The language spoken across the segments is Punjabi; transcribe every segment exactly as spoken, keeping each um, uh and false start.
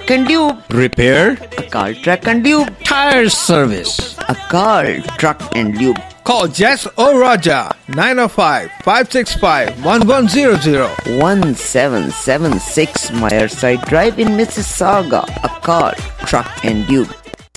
Track and Tube. Repair? Akal Track and Tube. Tire service? Akal Truck and Tube. Call Jess or Raja nine oh five, five six five, one one zero zero. one seven seven six Meyerside Drive in Mississauga. Akal Truck and Tube.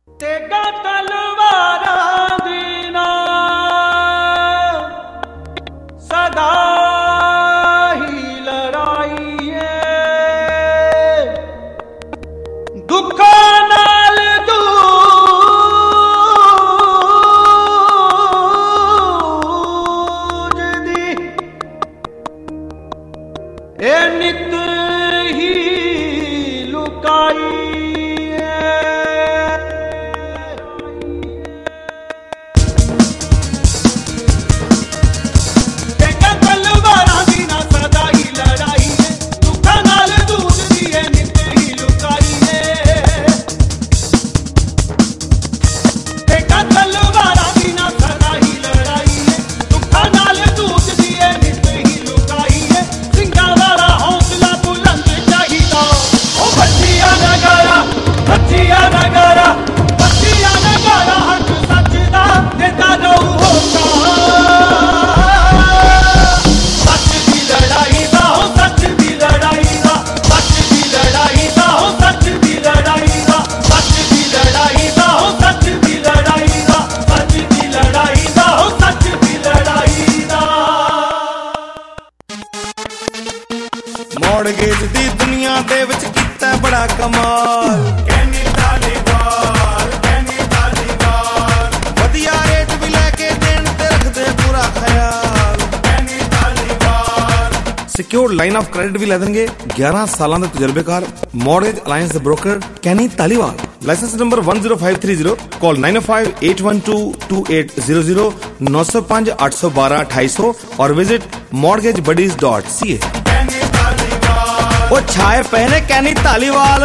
ਮੌੜਗੇਜ ਦੀ ਦੁਨੀਆ ਦੇ ਵਿੱਚ ਕੀਤਾ ਬੜਾ ਕਮਾਲ ਕੈਨੀ ਤਾਲੀਵਾਲ ਕੈਨੀ ਤਾਲੀਵਾਲ ਵਧੀਆ ਰੇਟ ਵੀ ਲੈ ਕੇ ਦੇਣ ਤੇ ਰੱਖਦੇ ਪੂਰਾ ਖਿਆਲ Kenny Taliwal secured line of credit ਵੀ ਲੈ ਦੇਣਗੇ ਗਿਆਰਾਂ ਸਾਲਾਂ ਦੇ ਤਜਰਬੇਕਾਰ ਮੌੜਗੇਜ ਅਲਾਈਅੰਸ ਦੇ broker Kenny Taliwal licence number one zero five three zero call nine oh five, eight one two, two eight zero zero nine oh five, eight one two, two eight zero zero और visit mortgage buddies dot c a। वो छाए पहने कैनी तालीवाल।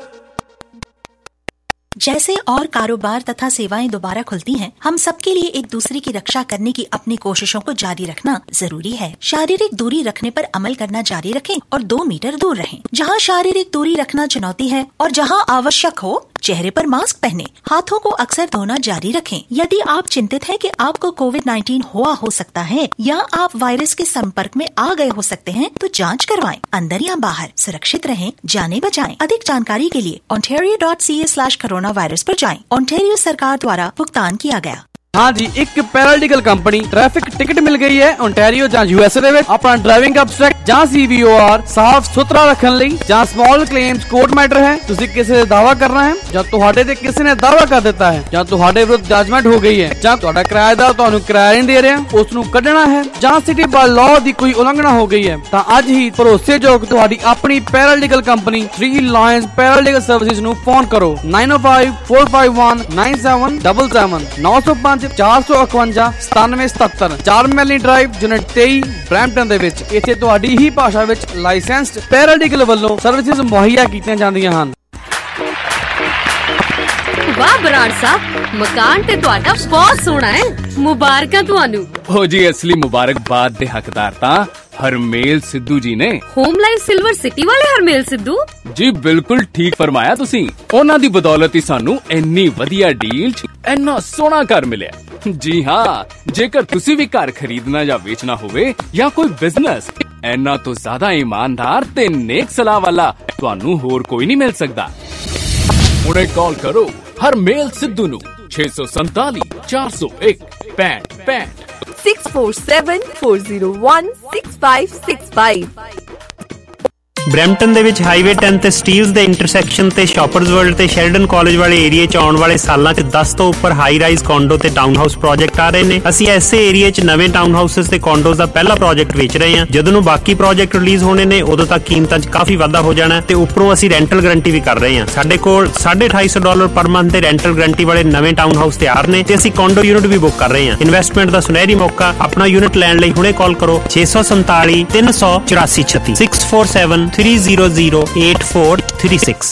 जैसे और कारोबार तथा सेवाएं दोबारा खुलती हैं, हम सबके लिए एक दूसरे की रक्षा करने की अपनी कोशिशों को जारी रखना जरूरी है। शारीरिक दूरी रखने पर अमल करना जारी रखें और दो मीटर दूर रहें। जहां शारीरिक दूरी रखना चुनौती है और जहां आवश्यक हो चेहरे पर मास्क पहने, हाथों को अक्सर धोना जारी रखें। यदि आप चिंतित हैं कि आपको कोविड नाइन्टीन हुआ हो सकता है या आप वायरस के संपर्क में आ गए हो सकते हैं, तो जांच करवाएं। अंदर या बाहर सुरक्षित रहें, जाने बचाएं। अधिक जानकारी के लिए ontario dot c a slash corona virus पर जाएं। ओंटारियो सरकार द्वारा भुगतान किया गया। हाँ जी, एक पैरालीगल कंपनी ट्रैफिक टिकट मिल गई है ओंटारियो ਜਾਂ ਯੂਐਸਏ ਦੇ ਵਿੱਚ ਆਪਣਾ ਡਰਾਈਵਿੰਗ ਅਬਸਟ੍ਰੈਕਟ ਜਾਂ ਸੀ ਵੀ ਓ ਆਰ ਸਾਫ਼ ਸੁਥਰਾ ਰੱਖਣ ਲਈ ਜਾਂ ਸਮਾਲ ਕਲੇਮਸ ਕੋਰਟ ਮੈਟਰ ਹੈ। ਤੁਸੀਂ ਕਿਸੇ ਦਾ ਦਾਵਾ ਕਰਨਾ ਹੈ ਜਾਂ ਤੁਹਾਡੇ ਤੇ ਕਿਸੇ ਨੇ ਦਾਵਾ ਕਰ ਦਿੱਤਾ ਹੈ ਜਾਂ ਤੁਹਾਡੇ ਵਿਰੁੱਧ ਜਜਮੈਂਟ ਹੋ ਗਈ ਹੈ ਜਾਂ ਤੁਹਾਡਾ ਕਿਰਾਏਦਾਰ ਤੁਹਾਨੂੰ ਕਿਰਾਇਆ ਨਹੀਂ ਦੇ ਰਿਹਾ, ਉਸ ਨੂੰ ਕੱਢਣਾ ਹੈ ਜਾਂ ਸਿਟੀ ਬਾਈ ਲਾਅ ਦੀ ਕੋਈ ਉਲੰਘਣਾ ਹੋ ਗਈ ਹੈ, ਤਾਂ ਅੱਜ ਹੀ ਭਰੋਸੇਯੋਗ ਤੁਹਾਡੀ ਆਪਣੀ paralegal company three lines paralegal services ਨੂੰ ਫੋਨ ਕਰੋ nine oh five, four five one, nine seven seven seven nine oh five ਚਾਰ ਸੌ ਇਕਵੰਜਾ ਸਤਾਨਵੇਂ ਸਤੱਤਰ ਚਾਰ ਮੈਲੀ ਡਰਾਈਵ ਯੂਨਿਟ ਤੇਈ ਬਰੈਂਪਟਨ ਦੇ ਵਿੱਚ। ਇੱਥੇ ਤੁਹਾਡੀ ਹੀ ਭਾਸ਼ਾ ਵਿੱਚ ਲਾਇਸੈਂਸਡ ਪੈਰਾਲੀਗਲ ਵੱਲੋਂ ਸਰਵਿਸਿਜ਼ ਮੁਹੱਈਆ ਕੀਤੀਆਂ ਜਾਂਦੀਆਂ ਹਨ। ਵਾਹ ਬਰਾੜ ਸਾਹਿਬ, ਮਕਾਨ ਤੇ ਤੁਹਾਡਾ ਬਹੁਤ ਸੋਹਣਾ ਹੈ, ਮੁਬਾਰਕਾਂ ਤੁਹਾਨੂੰ। ਹੋ ਜੀ, ਅਸਲੀ ਮੁਬਾਰਕਬਾਦ ਦੇ ਹੱਕਦਾਰ ਤਾਂ ਹਰਮੇਲ ਸਿੱਧੂ ਜੀ ਨੇ। ਹੋਮ ਲਾਈਫ ਸਿਲਵਰ ਸਿਟੀ ਵਾਲੇ ਹਰਮੇਲ ਸਿੱਧੂ ਜੀ, ਬਿਲਕੁਲ ਠੀਕ ਫਰਮਾਇਆ ਤੁਸੀਂ। ਉਹਨਾਂ ਦੀ ਬਦੌਲਤ ਹੀ ਸਾਨੂੰ ਇੰਨੀ ਵਧੀਆ ਡੀਲ 'ਚ ਇੰਨਾ ਸੋਹਣਾ ਘਰ ਮਿਲਿਆ। ਜੀ ਹਾਂ, ਜੇਕਰ ਤੁਸੀਂ ਵੀ ਘਰ ਖਰੀਦਣਾ ਜਾਂ ਵੇਚਣਾ ਹੋਵੇ ਜਾਂ ਕੋਈ ਬਿਜ਼ਨਸ, ਇੰਨਾ ਤੋਂ ਜ਼ਿਆਦਾ ਇਮਾਨਦਾਰ ਤੇ ਨੇਕ ਸਲਾਹ ਵਾਲਾ ਤੁਹਾਨੂੰ ਹੋਰ ਕੋਈ ਨਹੀਂ ਮਿਲ ਸਕਦਾ। ਹੁਣੇ ਕਾਲ ਕਰੋ ਹਰਮੇਲ ਸਿੱਧੂ ਨੂੰ ਛੇ ਸੌ ਸੰਤਾਲੀ ਚਾਰ ਸੌ ਇੱਕ ਪੈਂਹਠ ਪੈਂਹਠ six four seven, four zero one, six five six five। ਬਰੈਂਪਟਨ ਦੇ ਵਿੱਚ ਹਾਈਵੇ ten ਤੇ ਸਟੀਲਸ ਦੇ ਇੰਟਰਸੈਕਸ਼ਨ ਤੇ ਸ਼ਾਪਰਜ਼ ਵਰਲਡ ਤੇ ਸ਼ੈਲਡਨ ਕਾਲਜ ਵਾਲੇ ਏਰੀਏ 'ਚ ਆਉਣ ਵਾਲੇ ਸਾਲਾਂ 'ਚ ਦਸ ਤੋਂ ਉੱਪਰ ਹਾਈ ਰਾਈਜ਼ ਕੌਂਡੋ ਤੇ ਟਾਊਨ ਹਾਊਸ ਪ੍ਰੋਜੈਕਟ ਆ ਰਹੇ ਨੇ। ਅਸੀਂ ਐਸੇ ਏਰੀਏ 'ਚ ਨਵੇਂ ਟਾਊਨ ਹਾਊਸਸ ਤੇ ਕੌਂਡੋਜ਼ ਦਾ ਪਹਿਲਾ ਪ੍ਰੋਜੈਕਟ ਵੇਚ ਰਹੇ ਹਾਂ। ਜਦੋਂ ਨੂੰ ਬਾਕੀ ਪ੍ਰੋਜੈਕਟ ਰਿਲੀਜ਼ ਹੋਣੇ ਨੇ, ਉਦੋਂ ਤੱਕ ਕੀਮਤਾਂ 'ਚ ਕਾਫੀ ਵਾਧਾ ਹੋ ਜਾਣਾ ਤੇ ਉੱਪਰੋਂ ਅਸੀਂ ਰੈਂਟਲ ਗਰੰਟੀ ਵੀ ਕਰ ਰਹੇ ਹਾਂ। ਸਾਡੇ ਕੋਲ ਸਾਢੇ ਅਠਾਈ ਸੌ ਡਾਲਰ ਪਰ ਮੰਥ ਦੇ ਰੈਂਟਲ ਗਰੰਟੀ ਵਾਲੇ ਨਵੇਂ ਟਾਊਨ ਹਾਊਸ ਤਿਆਰ ਨੇ ਤੇ ਅਸੀਂ ਕੌਂਡੋ ਯੂਨਿਟ ਵੀ ਬੁੱਕ ਕਰ ਰਹੇ ਹਾਂ। ਇਨਵੈਸਟਮੈਂਟ ਦਾ ਸੁਨਹਿਰੀ ਮੌਕਾ। ਆਪਣਾ ਯੂਨਿਟ ਲੈਣ ਲਈ ਹੁਣੇ ਕਾਲ ਕਰੋ ਛੇ ਸੌ ਸੰਤਾਲੀ ਤਿੰਨ ਸੌ ਚੁਰਾਸੀ ਛੱਤੀ six four seven, three zero zero eight four three six।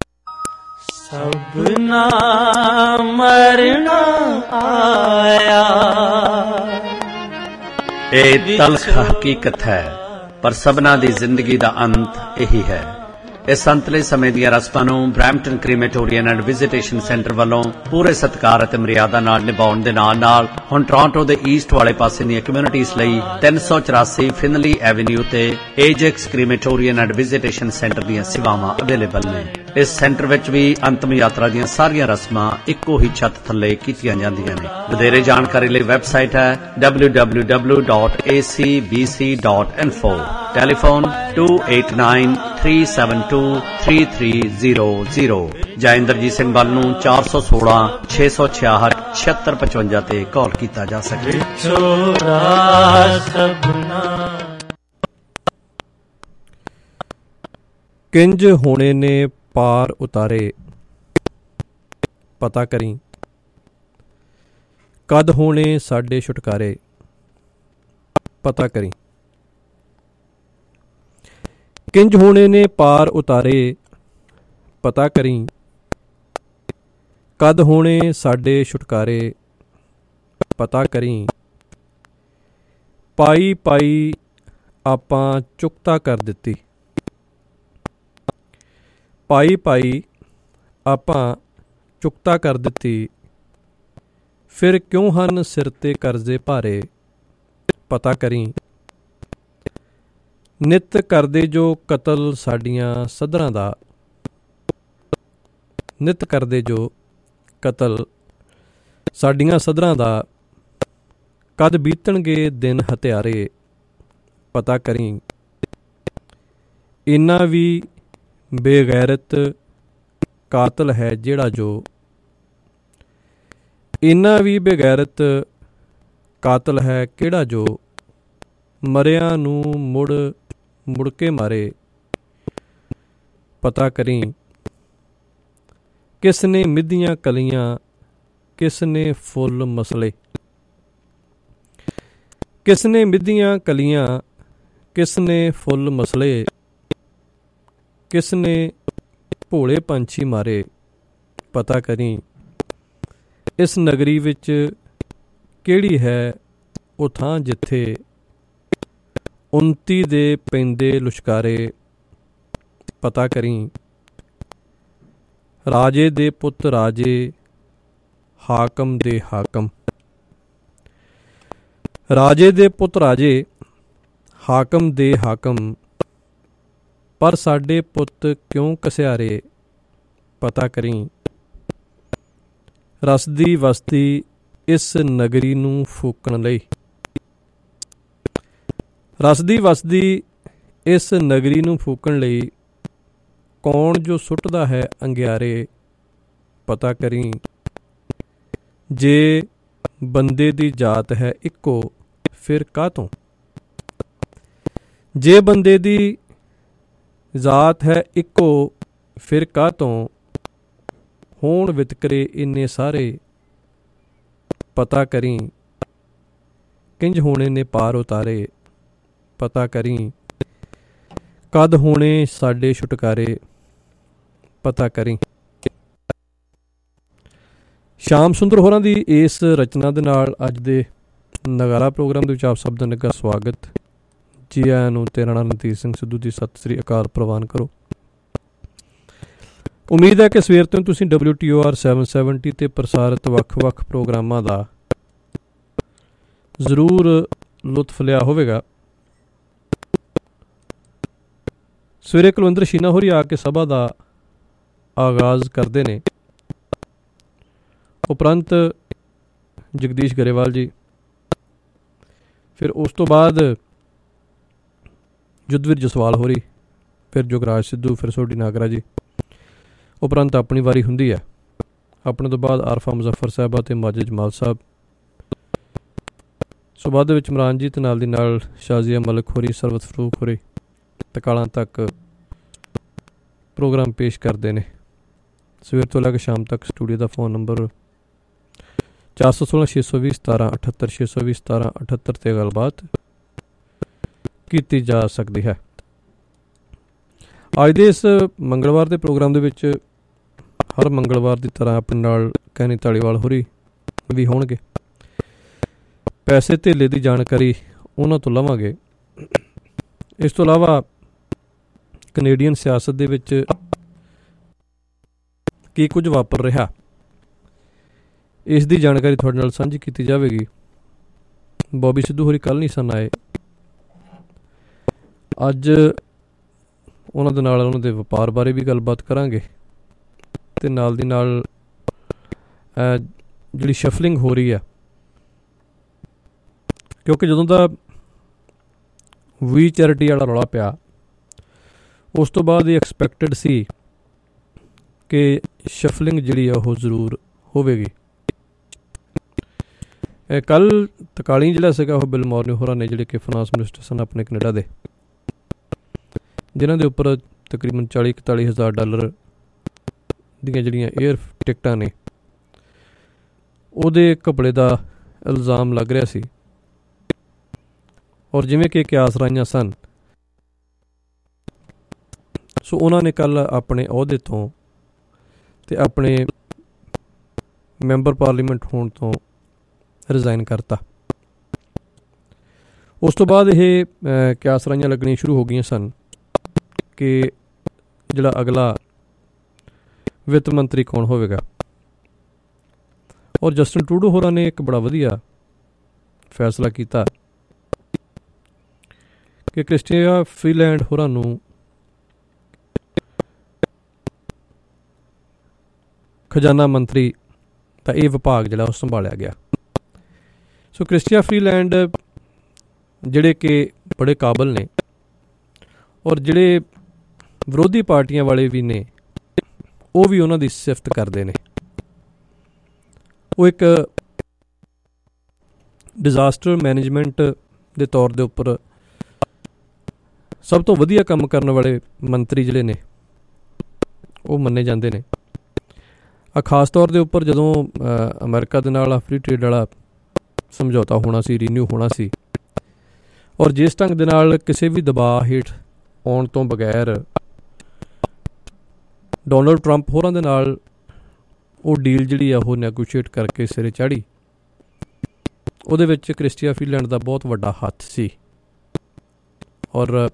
सबना मरना आया, ਇਹ ਤਲਖ ਹਕੀਕਤ ਹੈ, ਪਰ ਸਭਨਾ ਦੀ ਜ਼ਿੰਦਗੀ ਦਾ ਅੰਤ ਇਹੀ ਹੈ। ਇਸ ਸੰਤਲੇ ਸਮੇਂ ਦੀਆਂ ਰਸਮਾਂ ਨੂੰ Brampton crematorium and visitation centre ਵੱਲੋਂ ਪੂਰੇ ਸਤਿਕਾਰ ਅਤੇ ਮਰਿਆਦਾ ਨਾਲ ਨਿਭਾਉਣ ਦੇ ਨਾਲ ਨਾਲ ਹੁਣ ਟੋਰਾਂਟੋ ਦੇ ਈਸਟ ਵਾਲੇ ਪਾਸੇ ਦੀਆਂ ਕਮਿਊਨਿਟੀਜ਼ ਲਈ ਤਿੰਨ ਸੌ ਚੁਰਾਸੀ ਫਿਨਲੀ ਐਵਨਿਊ ਤੇ Ajax crematorium and visitation centre ਦੀਆਂ ਸੇਵਾਵਾਂ ਅਵੇਲੇਬਲ ਨੇ। ਇਸ ਸੈਂਟਰ ਵਿੱਚ ਵੀ ਅੰਤਮ ਯਾਤਰਾ ਦੀਆਂ ਸਾਰੀਆਂ ਰਸਮਾਂ ਇੱਕੋ ਹੀ ਛੱਤ ਥੱਲੇ ਕੀਤੀਆਂ ਜਾਂਦੀਆਂ ਨੇ। ਵਧੇਰੇ ਜਾਣਕਾਰੀ ਲਈ ਵੈਬਸਾਈਟ ਹੈ W W W dot A C B C dot info. Telephone two eight nine three seven two three three zero zero ਜਾਂ ਇੰਦਰਜੀਤ ਸਿੰਘ ਬੱਲ ਨੂੰ ਚਾਰ ਸੌ ਸੋਲਾਂ ਛੇ ਸੌ ਛਿਆਹਠ ਛਿਅੱਤਰ ਪਚਵੰਜਾ ਤੇ ਕਾਲ ਕੀਤਾ ਜਾ ਸਕੇ। ਕਿੰਜ ਹੋਣੇ ਨੇ ਪਾਰ ਉਤਾਰੇ ਪਤਾ ਕਰੀ, ਕਦ ਹੋਣੇ ਸਾਡੇ ਛੁਟਕਾਰੇ ਪਤਾ ਕਰੀ। ਕਿੰਜ ਹੋਣੇ ਨੇ ਪਾਰ ਉਤਾਰੇ ਪਤਾ ਕਰੀ, ਕਦ ਹੋਣੇ ਸਾਡੇ ਛੁਟਕਾਰੇ ਪਤਾ ਕਰੀ। ਪਾਈ ਪਾਈ ਆਪਾਂ ਚੁਕਤਾ ਕਰ ਦਿੱਤੀ, ਪਾਈ ਪਾਈ ਆਪਾਂ ਚੁਕਤਾ ਕਰ ਦਿੱਤੀ। ਫਿਰ ਕਿਉਂ ਹਨ ਸਿਰ ਤੇ ਕਰਜ਼ੇ ਭਾਰੇ ਪਤਾ ਕਰੀ। ਨਿੱਤ ਕਰਦੇ ਜੋ ਕਤਲ ਸਾਡੀਆਂ ਸਧਰਾਂ ਦਾ, ਨਿੱਤ ਕਰਦੇ ਜੋ ਕਤਲ ਸਾਡੀਆਂ ਸਧਰਾਂ ਦਾ। ਕਦ ਬੀਤਣਗੇ ਦਿਨ ਹਥਿਆਰੇ ਪਤਾ ਕਰੀ। ਇੰਨਾ ਵੀ ਬੇਗੈਰਤ ਕਾਤਲ ਹੈ ਜਿਹੜਾ ਜੋ, ਇੰਨਾ ਵੀ ਬੇਗੈਰਤ ਕਾਤਲ ਹੈ ਕਿਹੜਾ ਜੋ। ਮਰਿਆਂ ਨੂੰ ਮੁੜ ਮੁੜ ਕੇ ਮਾਰੇ ਪਤਾ ਕਰੀ। ਕਿਸ ਨੇ ਮਿੱਧੀਆਂ ਕਲੀਆਂ, ਕਿਸ ਨੇ ਫੁੱਲ ਮਸਲੇ। ਕਿਸ ਨੇ ਮਿੱਧੀਆਂ ਕਲੀਆਂ, ਕਿਸ ਨੇ ਫੁੱਲ ਮਸਲੇ। ਕਿਸ ਨੇ ਭੋਲੇ ਪੰਛੀ ਮਾਰੇ ਪਤਾ ਕਰੀ। ਇਸ ਨਗਰੀ ਵਿੱਚ ਕਿਹੜੀ ਹੈ ਉਹ ਥਾਂ ਜਿੱਥੇ ਉਨਤੀ ਦੇ ਪੈਂਦੇ ਲੁਸ਼ਕਾਰੇ ਪਤਾ ਕਰੀ। ਰਾਜੇ ਦੇ ਪੁੱਤ ਰਾਜੇ, ਹਾਕਮ ਦੇ ਹਾਕਮ। ਰਾਜੇ ਦੇ ਪੁੱਤ ਰਾਜੇ, ਹਾਕਮ ਦੇ ਹਾਕਮ। ਪਰ ਸਾਡੇ ਪੁੱਤ ਕਿਉਂ ਕਸਿਆਰੇ ਪਤਾ ਕਰੀ। ਰਸਦੀ ਵਸਦੀ ਇਸ ਨਗਰੀ ਨੂੰ ਫੂਕਣ ਲਈ, ਰਸਦੀ ਵਸਦੀ ਇਸ ਨਗਰੀ ਨੂੰ ਫੂਕਣ ਲਈ। ਕੌਣ ਜੋ ਸੁੱਟਦਾ ਹੈ ਅੰਗਿਆਰੇ ਪਤਾ ਕਰੀ। ਜੇ ਬੰਦੇ ਦੀ ਜਾਤ ਹੈ ਇੱਕੋ ਫਿਰ ਕਾਹਤੋਂ, ਜੇ ਬੰਦੇ ਦੀ ਜ਼ਾਤ ਹੈ ਇੱਕੋ ਫਿਰ ਕਾਹਤੋਂ। ਹੋਣ ਵਿਤਕਰੇ ਇੰਨੇ ਸਾਰੇ ਪਤਾ ਕਰੀ। ਕਿੰਜ ਹੋਣੇ ਨੇ ਪਾਰ ਉਤਾਰੇ ਪਤਾ ਕਰੀ। ਕਦ ਹੋਣੇ ਸਾਡੇ ਛੁਟਕਾਰੇ ਪਤਾ ਕਰੀ। ਸ਼ਾਮ ਸੁੰਦਰ ਹੋਰਾਂ ਦੀ ਇਸ ਰਚਨਾ ਦੇ ਨਾਲ ਅੱਜ ਦੇ ਨਗਾਰਾ ਪ੍ਰੋਗਰਾਮ ਦੇ ਵਿੱਚ ਆਪ ਸਭ ਦਾ ਨਿੱਘਾ ਸਵਾਗਤ। ਜੀ ਆਇਆਂ ਨੂੰ। ਤੇਰਾ ਨਾਮ ਰਣਧੀਰ ਸਿੰਘ ਸਿੱਧੂ ਦੀ ਸਤਿ ਸ੍ਰੀ ਅਕਾਲ ਪ੍ਰਵਾਨ ਕਰੋ। ਉਮੀਦ ਹੈ ਕਿ ਸਵੇਰ ਤੋਂ ਤੁਸੀਂ W T O R seven seventy ਤੇ ਪ੍ਰਸਾਰਿਤ ਵੱਖ ਵੱਖ ਪ੍ਰੋਗਰਾਮਾਂ ਦਾ ਜ਼ਰੂਰ ਲੁਤਫ ਲਿਆ ਹੋਵੇਗਾ। ਸਵੇਰੇ ਕੁਲਵਿੰਦਰ ਸ਼ੀਨਾ ਹੋਰੀ ਆ ਕੇ ਸਭਾ ਦਾ ਆਗਾਜ਼ ਕਰਦੇ ਨੇ। ਉਪਰੰਤ ਜਗਦੀਸ਼ ਗਰੇਵਾਲ ਜੀ, ਫਿਰ ਉਸ ਤੋਂ ਬਾਅਦ ਜੁੱਧਵੀਰ ਜਸਵਾਲ ਹੋਰੀ, ਫਿਰ ਜੁਗਰਾਜ ਸਿੱਧੂ, ਫਿਰ ਸੋਢੀ ਨਾਗਰਾ ਜੀ। ਉਪਰੰਤ ਆਪਣੀ ਵਾਰੀ ਹੁੰਦੀ ਹੈ। ਆਪਣੇ ਤੋਂ ਬਾਅਦ ਆਰਫਾ ਮੁਜ਼ੱਫਰ ਸਾਹਿਬਾ ਅਤੇ ਮਾਜਿਦ ਜਮਾਲ ਸਾਹਿਬ। ਸੋ ਬਾਅਦ ਦੇ ਵਿੱਚ ਇਮਰਾਨ ਜੀ ਅਤੇ ਨਾਲ ਦੀ ਨਾਲ ਸ਼ਾਜ਼ੀਆ ਮਲਿਕ ਹੋਰੀ, ਸਰਵਤ ਫਰੂਕ ਹੋਰੀ ਤਕਾਲਾਂ ਤੱਕ ਪ੍ਰੋਗਰਾਮ ਪੇਸ਼ ਕਰਦੇ ਨੇ। ਸਵੇਰ ਤੋਂ ਲੈ ਕੇ ਸ਼ਾਮ ਤੱਕ ਸਟੂਡੀਓ ਦਾ ਫੋਨ ਨੰਬਰ ਚਾਰ ਸੌ ਸੋਲਾਂ ਛੇ ਸੌ ਵੀਹ ਸਤਾਰਾਂ ਅਠੱਤਰ ਛੇ ਸੌ ਵੀਹ ਸਤਾਰਾਂ ਅਠੱਤਰ 'ਤੇ ਗੱਲਬਾਤ ਕੀਤੀ ਜਾ ਸਕਦੀ ਹੈ। ਅੱਜ ਦੇ ਇਸ ਮੰਗਲਵਾਰ ਦੇ ਪ੍ਰੋਗਰਾਮ ਦੇ ਵਿੱਚ ਹਰ ਮੰਗਲਵਾਰ ਦੀ ਤਰ੍ਹਾਂ ਆਪਣੇ ਨਾਲ ਕੈਨੀ ਧਾਲੀਵਾਲ ਹੋਰੀ ਵੀ ਹੋਣਗੇ। ਪੈਸੇ ਧੇਲੇ ਦੀ ਜਾਣਕਾਰੀ ਉਹਨਾਂ ਤੋਂ ਲਵਾਂਗੇ। ਇਸ ਤੋਂ ਇਲਾਵਾ ਕੈਨੇਡੀਅਨ ਸਿਆਸਤ ਦੇ ਵਿੱਚ ਕੀ ਕੁਝ ਵਾਪਰ ਰਿਹਾ, ਇਸ ਦੀ ਜਾਣਕਾਰੀ ਤੁਹਾਡੇ ਨਾਲ ਸਾਂਝੀ ਕੀਤੀ ਜਾਵੇਗੀ। ਬੌਬੀ ਸਿੱਧੂ ਹੋਰੀ ਕੱਲ੍ਹ ਨਹੀਂ ਸਨ ਆਏ, ਅੱਜ ਉਹਨਾਂ ਦੇ ਨਾਲ ਉਹਨਾਂ ਦੇ ਵਪਾਰ ਬਾਰੇ ਵੀ ਗੱਲਬਾਤ ਕਰਾਂਗੇ ਅਤੇ ਨਾਲ ਦੀ ਨਾਲ ਜਿਹੜੀ ਸ਼ਫਲਿੰਗ ਹੋ ਰਹੀ ਆ, ਕਿਉਂਕਿ ਜਦੋਂ ਦਾ ਵੀ ਚੈਰਿਟੀ ਵਾਲਾ ਰੌਲਾ ਪਿਆ ਉਸ ਤੋਂ ਬਾਅਦ ਇਹ ਐਕਸਪੈਕਟਡ ਸੀ ਕਿ ਸ਼ਫਲਿੰਗ ਜਿਹੜੀ ਆ ਉਹ ਜ਼ਰੂਰ ਹੋਵੇਗੀ। ਕੱਲ੍ਹ ਤਕਾਲੀ ਜਿਹੜਾ ਸੀਗਾ ਉਹ ਬਿਲ ਮੋਰਨੀ ਹੋਰਾਂ ਨੇ, ਜਿਹੜੇ ਕਿ ਫਾਈਨਾਂਸ ਮਿਨਿਸਟਰ ਸਨ ਆਪਣੇ ਕੈਨੇਡਾ ਦੇ, ਜਿਨ੍ਹਾਂ ਦੇ ਉੱਪਰ ਤਕਰੀਬਨ ਚਾਲੀ ਇਕਤਾਲੀ ਹਜ਼ਾਰ ਡਾਲਰ ਦੀਆਂ ਜਿਹੜੀਆਂ ਏਅਰ ਟਿਕਟਾਂ ਨੇ ਉਹਦੇ ਘਪਲੇ ਦਾ ਇਲਜ਼ਾਮ ਲੱਗ ਰਿਹਾ ਸੀ। ਔਰ ਜਿਵੇਂ ਕਿ ਕਿਆਸ ਰਾਈਆਂ ਸਨ, ਸੋ ਉਹਨਾਂ ਨੇ ਕੱਲ੍ਹ ਆਪਣੇ ਅਹੁਦੇ ਤੋਂ ਅਤੇ ਆਪਣੇ ਮੈਂਬਰ ਪਾਰਲੀਮੈਂਟ ਹੋਣ ਤੋਂ ਰਿਜ਼ਾਈਨ ਕਰਤਾ। ਉਸ ਤੋਂ ਬਾਅਦ ਇਹ ਕਿਆਸ ਰਾਈਆਂ ਲੱਗਣੀਆਂ ਸ਼ੁਰੂ ਹੋ ਗਈਆਂ ਸਨ ਕਿ ਜਿਹੜਾ ਅਗਲਾ ਵਿੱਤ ਮੰਤਰੀ ਕੌਣ ਹੋਵੇਗਾ। ਔਰ ਜਸਟਿਨ ਟਰੂਡੋ ਹੋਰਾਂ ਨੇ ਇੱਕ ਬੜਾ ਵਧੀਆ ਫੈਸਲਾ ਕੀਤਾ ਕਿ ਕ੍ਰਿਸਟੀਆ ਫਰੀਲੈਂਡ ਹੋਰਾਂ ਨੂੰ ਖਜ਼ਾਨਾ ਮੰਤਰੀ ਦਾ ਇਹ ਵਿਭਾਗ ਜਿਹੜਾ ਉਹ ਸੰਭਾਲਿਆ ਗਿਆ। ਸੋ ਕ੍ਰਿਸਟੀਆ ਫਰੀਲੈਂਡ ਜਿਹੜੇ ਕਿ ਬੜੇ ਕਾਬਲ ਨੇ ਔਰ ਜਿਹੜੇ ਵਿਰੋਧੀ ਪਾਰਟੀਆਂ ਵਾਲੇ ਵੀ ਨੇ ਉਹ ਵੀ ਉਹਨਾਂ ਦੀ ਸਿਫਤ ਕਰਦੇ ਨੇ। ਉਹ ਇੱਕ ਡਿਜ਼ਾਸਟਰ ਮੈਨੇਜਮੈਂਟ ਦੇ ਤੌਰ ਦੇ ਉੱਪਰ ਸਭ ਤੋਂ ਵਧੀਆ ਕੰਮ ਕਰਨ ਵਾਲੇ ਮੰਤਰੀ ਜਿਹੜੇ ਨੇ ਉਹ ਮੰਨੇ ਜਾਂਦੇ ਨੇ। ਆ ਖਾਸ ਤੌਰ ਦੇ ਉੱਪਰ ਜਦੋਂ ਅਮਰੀਕਾ ਦੇ ਨਾਲ ਫਰੀ ਟ੍ਰੇਡ ਵਾਲਾ ਸਮਝੌਤਾ ਹੋਣਾ ਸੀ, ਰੀਨਿਊ ਹੋਣਾ ਸੀ, ਔਰ ਜਿਸ ਢੰਗ ਦੇ ਨਾਲ ਕਿਸੇ ਵੀ ਦਬਾਅ ਹੇਠ ਆਉਣ ਤੋਂ ਬਗੈਰ ਡੋਨਲਡ ਟਰੰਪ ਹੋਰਾਂ ਦੇ ਨਾਲ ਉਹ ਡੀਲ ਜਿਹੜੀ ਆ ਉਹ ਨੈਗੋਸ਼ੀਏਟ ਕਰਕੇ ਸਿਰੇ ਚਾੜ੍ਹੀ, ਉਹਦੇ ਵਿੱਚ ਕ੍ਰਿਸਟੀਆ ਫਰੀਲੈਂਡ ਦਾ ਬਹੁਤ ਵੱਡਾ ਹੱਥ ਸੀ। ਔਰ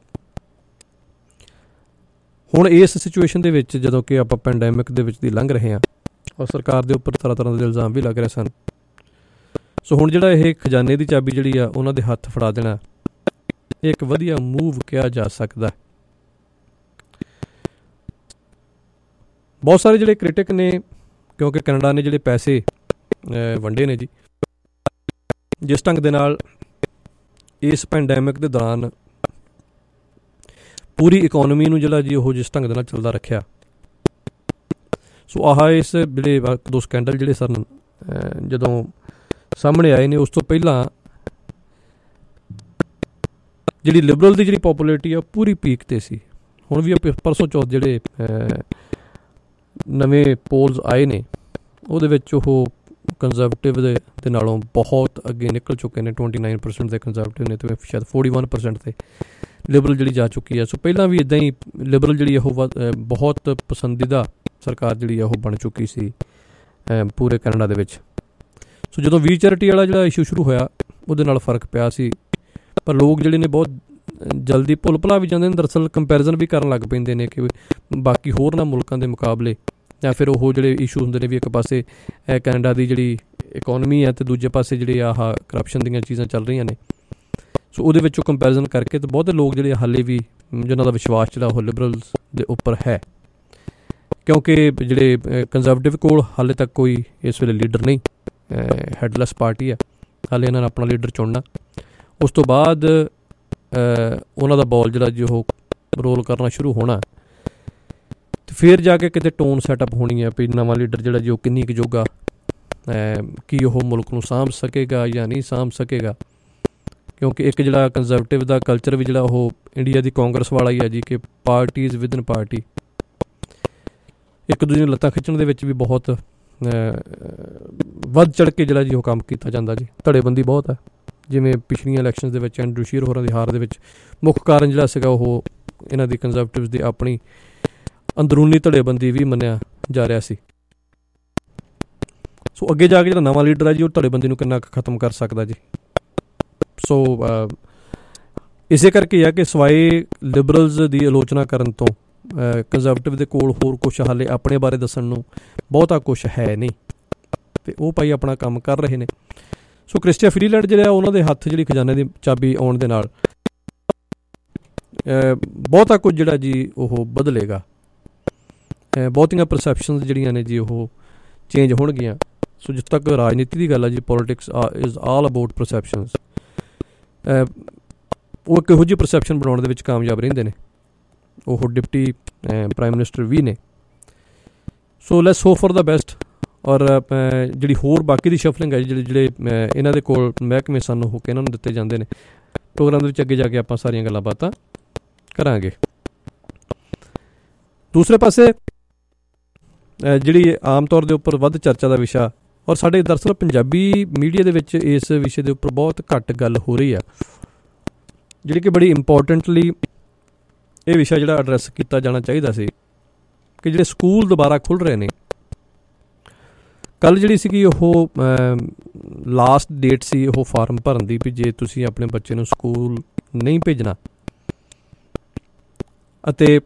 ਹੁਣ ਇਸ ਸਿਚੁਏਸ਼ਨ ਦੇ ਵਿੱਚ ਜਦੋਂ ਕਿ ਆਪਾਂ ਪੈਂਡੈਮਿਕ ਦੇ ਵਿੱਚ ਦੀ ਲੰਘ ਰਹੇ ਹਾਂ ਔਰ ਸਰਕਾਰ ਦੇ ਉੱਪਰ ਤਰ੍ਹਾਂ ਤਰ੍ਹਾਂ ਦੇ ਇਲਜ਼ਾਮ ਵੀ ਲੱਗ ਰਹੇ ਸਨ, ਸੋ ਹੁਣ ਜਿਹੜਾ ਇਹ ਖਜ਼ਾਨੇ ਦੀ ਚਾਬੀ ਜਿਹੜੀ ਆ ਉਹਨਾਂ ਦੇ ਹੱਥ ਫੜਾ ਦੇਣਾ, ਇਹ ਇੱਕ ਵਧੀਆ ਮੂਵ ਕਿਹਾ ਜਾ ਸਕਦਾ। ਬਹੁਤ ਸਾਰੇ ਜਿਹੜੇ ਕ੍ਰਿਟਿਕ ਨੇ, ਕਿਉਂਕਿ ਕੈਨੇਡਾ ਨੇ ਜਿਹੜੇ ਪੈਸੇ ਵੰਡੇ ਨੇ ਜੀ, ਜਿਸ ਢੰਗ ਦੇ ਨਾਲ ਇਸ ਪੈਂਡੈਮਿਕ ਦੇ ਦੌਰਾਨ ਪੂਰੀ ਇਕੋਨਮੀ ਨੂੰ ਜਿਹੜਾ ਜੀ ਉਹ ਜਿਸ ਢੰਗ ਦੇ ਨਾਲ ਚੱਲਦਾ ਰੱਖਿਆ, ਸੋ ਆਹ ਇਸ ਜਿਹੜੇ ਦੋ ਸਕੈਂਡਲ ਜਿਹੜੇ ਸਨ ਜਦੋਂ ਸਾਹਮਣੇ ਆਏ ਨੇ, ਉਸ ਤੋਂ ਪਹਿਲਾਂ ਜਿਹੜੀ ਲਿਬਰਲ ਦੀ ਜਿਹੜੀ ਪੋਪੂਲੈਰਿਟੀ ਆ ਪੂਰੀ ਪੀਕ 'ਤੇ ਸੀ। ਹੁਣ ਵੀ ਪਰਸੋਂ ਚੌਥ ਜਿਹੜੇ ਨਵੇਂ ਪੋਲਸ ਆਏ ਨੇ ਉਹਦੇ ਵਿੱਚ ਉਹ ਕੰਜ਼ਰਵੇਟਿਵ ਦੇ ਦੇ ਨਾਲੋਂ ਬਹੁਤ ਅੱਗੇ ਨਿਕਲ ਚੁੱਕੇ ਨੇ। ਟਵੈਂਟੀ ਨਾਈਨ ਪਰਸੈਂਟ ਦੇ ਕੰਜ਼ਰਵੇਟਿਵ ਨੇ ਅਤੇ ਸ਼ਾਇਦ ਫੋਰਟੀ ਵਨ ਪਰਸੈਂਟ 'ਤੇ ਲਿਬਰਲ ਜਿਹੜੀ ਜਾ ਚੁੱਕੀ ਹੈ। ਸੋ ਪਹਿਲਾਂ ਵੀ ਇੱਦਾਂ ਹੀ ਲਿਬਰਲ ਜਿਹੜੀ ਉਹ ਬਹੁਤ ਪਸੰਦੀਦਾ ਸਰਕਾਰ ਜਿਹੜੀ ਆ ਉਹ ਬਣ ਚੁੱਕੀ ਸੀ ਪੂਰੇ ਕੈਨੇਡਾ ਦੇ ਵਿੱਚ। ਸੋ ਜਦੋਂ ਵੀ ਚੈਰਿਟੀ ਵਾਲਾ ਜਿਹੜਾ ਇਸ਼ੂ ਸ਼ੁਰੂ ਹੋਇਆ ਉਹਦੇ ਨਾਲ ਫਰਕ ਪਿਆ ਸੀ, ਪਰ ਲੋਕ ਜਿਹੜੇ ਨੇ ਬਹੁਤ ਜਲਦੀ ਭੁੱਲ ਭੁਲਾ ਵੀ ਜਾਂਦੇ ਨੇ। ਦਰਅਸਲ ਕੰਪੈਰੀਜ਼ਨ ਵੀ ਕਰਨ ਲੱਗ ਪੈਂਦੇ ਨੇ ਕਿ ਬਾਕੀ ਹੋਰਨਾਂ ਮੁਲਕਾਂ ਦੇ ਮੁਕਾਬਲੇ, ਜਾਂ ਫਿਰ ਉਹ ਜਿਹੜੇ ਇਸ਼ੂ ਹੁੰਦੇ ਨੇ ਵੀ ਇੱਕ ਪਾਸੇ ਕੈਨੇਡਾ ਦੀ ਜਿਹੜੀ ਇਕੋਨਮੀ ਹੈ ਅਤੇ ਦੂਜੇ ਪਾਸੇ ਜਿਹੜੇ ਆਹ ਕਰਪਸ਼ਨ ਦੀਆਂ ਚੀਜ਼ਾਂ ਚੱਲ ਰਹੀਆਂ ਨੇ, ਸੋ ਉਹਦੇ ਵਿੱਚੋਂ ਕੰਪੈਰੀਜ਼ਨ ਕਰਕੇ ਤਾਂ ਬਹੁਤੇ ਲੋਕ ਜਿਹੜੇ ਹਾਲੇ ਵੀ ਜਿਨ੍ਹਾਂ ਦਾ ਵਿਸ਼ਵਾਸ ਜਿਹੜਾ ਉਹ ਲਿਬਰਲਸ ਦੇ ਉੱਪਰ ਹੈ, ਕਿਉਂਕਿ ਜਿਹੜੇ ਕੰਜ਼ਰਵੇਟਿਵ ਕੋਲ ਹਾਲੇ ਤੱਕ ਕੋਈ ਇਸ ਵੇਲੇ ਲੀਡਰ ਨਹੀਂ, ਹੈਡਲੈਸ ਪਾਰਟੀ ਆ, ਹਾਲੇ ਇਹਨਾਂ ਨੇ ਆਪਣਾ ਲੀਡਰ ਚੁਣਨਾ। ਉਸ ਤੋਂ ਬਾਅਦ ਉਹਨਾਂ ਦਾ ਬੋਲ ਜਿਹੜਾ ਜੀ ਉਹ ਰੋਲ ਕਰਨਾ ਸ਼ੁਰੂ ਹੋਣਾ, ਅਤੇ ਫਿਰ ਜਾ ਕੇ ਕਿਤੇ ਟੋਨ ਸੈਟਅਪ ਹੋਣੀ ਹੈ ਵੀ ਨਵਾਂ ਲੀਡਰ ਜਿਹੜਾ ਜੀ ਉਹ ਕਿੰਨੀ ਕੁ ਜੋਗਾ, ਕੀ ਉਹ ਮੁਲਕ ਨੂੰ ਸਾਂਭ ਸਕੇਗਾ ਜਾਂ ਨਹੀਂ ਸਾਂਭ ਸਕੇਗਾ। ਕਿਉਂਕਿ ਇੱਕ ਜਿਹੜਾ ਕੰਜ਼ਰਵੇਟਿਵ ਦਾ ਕਲਚਰ ਵੀ ਜਿਹੜਾ ਉਹ ਇੰਡੀਆ ਦੀ ਕਾਂਗਰਸ ਵਾਲਾ ਹੀ ਹੈ ਜੀ, ਕਿ ਪਾਰਟੀਜ਼ ਵਿਦਨ ਪਾਰਟੀ ਇੱਕ ਦੂਜੇ ਨੂੰ ਲੱਤਾਂ ਖਿੱਚਣ ਦੇ ਵਿੱਚ ਵੀ ਬਹੁਤ ਵੱਧ ਚੜ੍ਹ ਕੇ ਜਿਹੜਾ ਜੀ ਉਹ ਕੰਮ ਕੀਤਾ ਜਾਂਦਾ ਜੀ। ਧੜੇਬੰਦੀ ਬਹੁਤ ਹੈ, ਜਿਵੇਂ ਪਿਛਲੀਆਂ ਇਲੈਕਸ਼ਨ ਦੇ ਵਿੱਚ ਐਂਡਰੂ ਸ਼ੀਰ ਹੋਰਾਂ ਦੀ ਹਾਰ ਦੇ ਵਿੱਚ ਮੁੱਖ ਕਾਰਨ ਜਿਹੜਾ ਸੀਗਾ ਉਹ ਇਹਨਾਂ ਦੀ ਕੰਜ਼ਰਵੇਟਿਵਸ ਦੀ ਆਪਣੀ ਅੰਦਰੂਨੀ ਧੜੇਬੰਦੀ ਵੀ ਮੰਨਿਆ ਜਾ ਰਿਹਾ ਸੀ। ਸੋ ਅੱਗੇ ਜਾ ਕੇ ਜਿਹੜਾ ਨਵਾਂ ਲੀਡਰ ਹੈ ਜੀ ਉਹ ਧੜੇਬੰਦੀ ਨੂੰ ਕਿੰਨਾ ਕੁ ਖਤਮ ਕਰ ਸਕਦਾ ਜੀ। ਸੋ ਇਸੇ ਕਰਕੇ ਆ ਕਿ ਸਵਾਏ ਲਿਬਰਲਸ ਦੀ ਆਲੋਚਨਾ ਕਰਨ ਤੋਂ ਕੰਜ਼ਰਵੇਟਿਵ ਦੇ ਕੋਲ ਹੋਰ ਕੁਛ ਹਾਲੇ ਆਪਣੇ ਬਾਰੇ ਦੱਸਣ ਨੂੰ ਬਹੁਤਾ ਕੁਛ ਹੈ ਨਹੀਂ, ਅਤੇ ਉਹ ਭਾਈ ਆਪਣਾ ਕੰਮ ਕਰ ਰਹੇ ਨੇ। ਸੋ ਕ੍ਰਿਸਟੀਆ ਫਰੀਲੈਂਡ ਜਿਹੜਾ ਉਹਨਾਂ ਦੇ ਹੱਥ ਜਿਹੜੀ ਖਜ਼ਾਨੇ ਦੀ ਚਾਬੀ ਆਉਣ ਦੇ ਨਾਲ ਬਹੁਤਾ ਕੁਝ ਜਿਹੜਾ ਜੀ ਉਹ ਬਦਲੇਗਾ, ਬਹੁਤੀਆਂ ਪਰਸੈਪਸ਼ਨਸ ਜਿਹੜੀਆਂ ਨੇ ਜੀ ਉਹ ਚੇਂਜ ਹੋਣਗੀਆਂ। ਸੋ ਜਿੱਥੇ ਤੱਕ ਰਾਜਨੀਤੀ ਦੀ ਗੱਲ ਹੈ ਜੀ, politics is all about perceptions. ਉਹ ਇੱਕ ਇਹੋ ਜਿਹੀ ਪਰਸੈਪਸ਼ਨ ਬਣਾਉਣ ਦੇ ਵਿੱਚ ਕਾਮਯਾਬ ਰਹਿੰਦੇ ਨੇ, ਉਹ ਡਿਪਟੀ ਪ੍ਰਾਈਮ ਮਿਨਿਸਟਰ ਵੀ ਨੇ। So let's hope for the best. ਔਰ ਜਿਹੜੀ ਹੋਰ ਬਾਕੀ ਦੀ ਸ਼ਫਲਿੰਗ ਹੈ ਜਿਹੜੇ ਜਿਹੜੇ ਇਹਨਾਂ ਦੇ ਕੋਲ ਮਹਿਕਮੇ ਸਾਨੂੰ ਹੋ ਕੇ ਇਹਨਾਂ ਨੂੰ ਦਿੱਤੇ ਜਾਂਦੇ ਨੇ, ਪ੍ਰੋਗਰਾਮ ਦੇ ਵਿੱਚ ਅੱਗੇ ਜਾ ਕੇ ਆਪਾਂ ਸਾਰੀਆਂ ਗੱਲਾਂ ਬਾਤਾਂ ਕਰਾਂਗੇ। ਦੂਸਰੇ ਪਾਸੇ ਜਿਹੜੀ ਆਮ ਤੌਰ ਦੇ ਉੱਪਰ ਵੱਧ ਚਰਚਾ ਦਾ ਵਿਸ਼ਾ, ਔਰ ਸਾਡੇ ਦਰਅਸਲ ਪੰਜਾਬੀ ਮੀਡੀਆ ਦੇ ਵਿੱਚ ਇਸ ਵਿਸ਼ੇ ਦੇ ਉੱਪਰ ਬਹੁਤ ਘੱਟ ਗੱਲ ਹੋ ਰਹੀ ਆ, ਜਿਹੜੀ ਕਿ ਬੜੀ ਇੰਪੋਰਟੈਂਟਲੀ ਇਹ ਵਿਸ਼ਾ ਜਿਹੜਾ ਐਡਰੈਸ ਕੀਤਾ ਜਾਣਾ ਚਾਹੀਦਾ ਸੀ, ਕਿ ਜਿਹੜੇ ਸਕੂਲ ਦੁਬਾਰਾ ਖੁੱਲ੍ਹ ਰਹੇ ਨੇ। ਕੱਲ੍ਹ ਜਿਹੜੀ ਸੀਗੀ ਉਹ ਲਾਸਟ ਡੇਟ ਸੀ ਉਹ ਫਾਰਮ ਭਰਨ ਦੀ, ਵੀ ਜੇ ਤੁਸੀਂ ਆਪਣੇ ਬੱਚੇ ਨੂੰ ਸਕੂਲ ਨਹੀਂ ਭੇਜਣਾ ਅਤੇ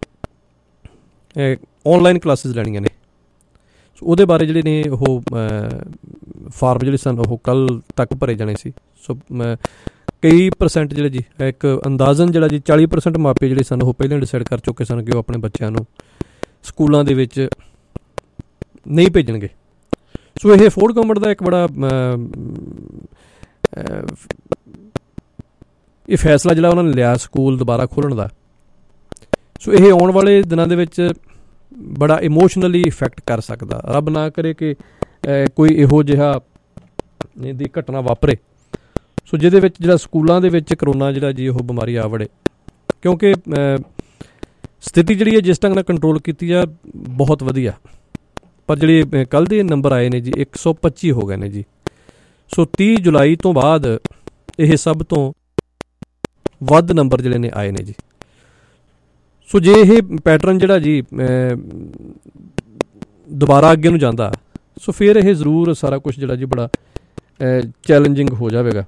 ਔਨਲਾਈਨ ਕਲਾਸਿਸ ਲੈਣੀਆਂ ਨੇ, ਸੋ ਉਹਦੇ ਬਾਰੇ ਜਿਹੜੇ ਨੇ ਉਹ ਫਾਰਮ ਜਿਹੜੇ ਸਨ ਉਹ ਕੱਲ੍ਹ ਤੱਕ ਭਰੇ ਜਾਣੇ ਸੀ। ਸੋ ਕਈ ਪਰਸੈਂਟ ਜਿਹੜੇ ਜੀ ਇੱਕ ਅੰਦਾਜ਼ਨ ਜਿਹੜਾ ਜੀ ਚਾਲੀ ਪਰਸੈਂਟ ਮਾਪੇ ਜਿਹੜੇ ਸਨ ਉਹ ਪਹਿਲਾਂ ਡਿਸਾਈਡ ਕਰ ਚੁੱਕੇ ਸਨ ਕਿ ਉਹ ਆਪਣੇ ਬੱਚਿਆਂ ਨੂੰ ਸਕੂਲਾਂ ਦੇ ਵਿੱਚ ਨਹੀਂ ਭੇਜਣਗੇ। ਸੋ ਇਹ ਫੋਰਡ ਗਵਰਨਮੈਂਟ ਦਾ ਇੱਕ ਬੜਾ ਇਹ ਫੈਸਲਾ ਜਿਹੜਾ ਉਹਨਾਂ ਨੇ ਲਿਆ ਸਕੂਲ ਦੁਬਾਰਾ ਖੋਲ੍ਹਣ ਦਾ, ਸੋ ਇਹ ਆਉਣ ਵਾਲੇ ਦਿਨਾਂ ਦੇ ਵਿੱਚ ਬੜਾ ਇਮੋਸ਼ਨਲੀ ਇਫੈਕਟ ਕਰ ਸਕਦਾ। ਰੱਬ ਨਾ ਕਰੇ ਕਿ ਕੋਈ ਇਹੋ ਜਿਹਾ ਦੀ ਘਟਨਾ ਵਾਪਰੇ, ਸੋ ਜਿਹਦੇ ਵਿੱਚ ਜਿਹੜਾ ਸਕੂਲਾਂ ਦੇ ਵਿੱਚ ਕਰੋਨਾ ਜਿਹੜਾ ਜੀ ਉਹ ਬਿਮਾਰੀ ਆ ਵੜੇ, ਕਿਉਂਕਿ ਸਥਿਤੀ ਜਿਹੜੀ ਹੈ ਜਿਸ ਢੰਗ ਨਾਲ ਕੰਟਰੋਲ ਕੀਤੀ ਆ ਬਹੁਤ ਵਧੀਆ, ਪਰ ਜਿਹੜੇ ਕੱਲ੍ਹ ਦੇ ਨੰਬਰ ਆਏ ਨੇ ਜੀ ਇੱਕ ਸੌ ਪੱਚੀ ਹੋ ਗਏ ਨੇ ਜੀ। ਸੋ ਤੀਹ ਜੁਲਾਈ ਤੋਂ ਬਾਅਦ ਇਹ ਸਭ ਤੋਂ ਵੱਧ ਨੰਬਰ ਜਿਹੜੇ ਨੇ ਆਏ ਨੇ ਜੀ। ਸੋ ਜੇ ਇਹ ਪੈਟਰਨ ਜਿਹੜਾ ਜੀ ਦੁਬਾਰਾ ਅੱਗੇ ਨੂੰ ਜਾਂਦਾ, ਸੋ ਫਿਰ ਇਹ ਜ਼ਰੂਰ ਸਾਰਾ ਕੁਛ ਜਿਹੜਾ ਜੀ ਬੜਾ ਚੈਲੰਜਿੰਗ ਹੋ ਜਾਵੇਗਾ।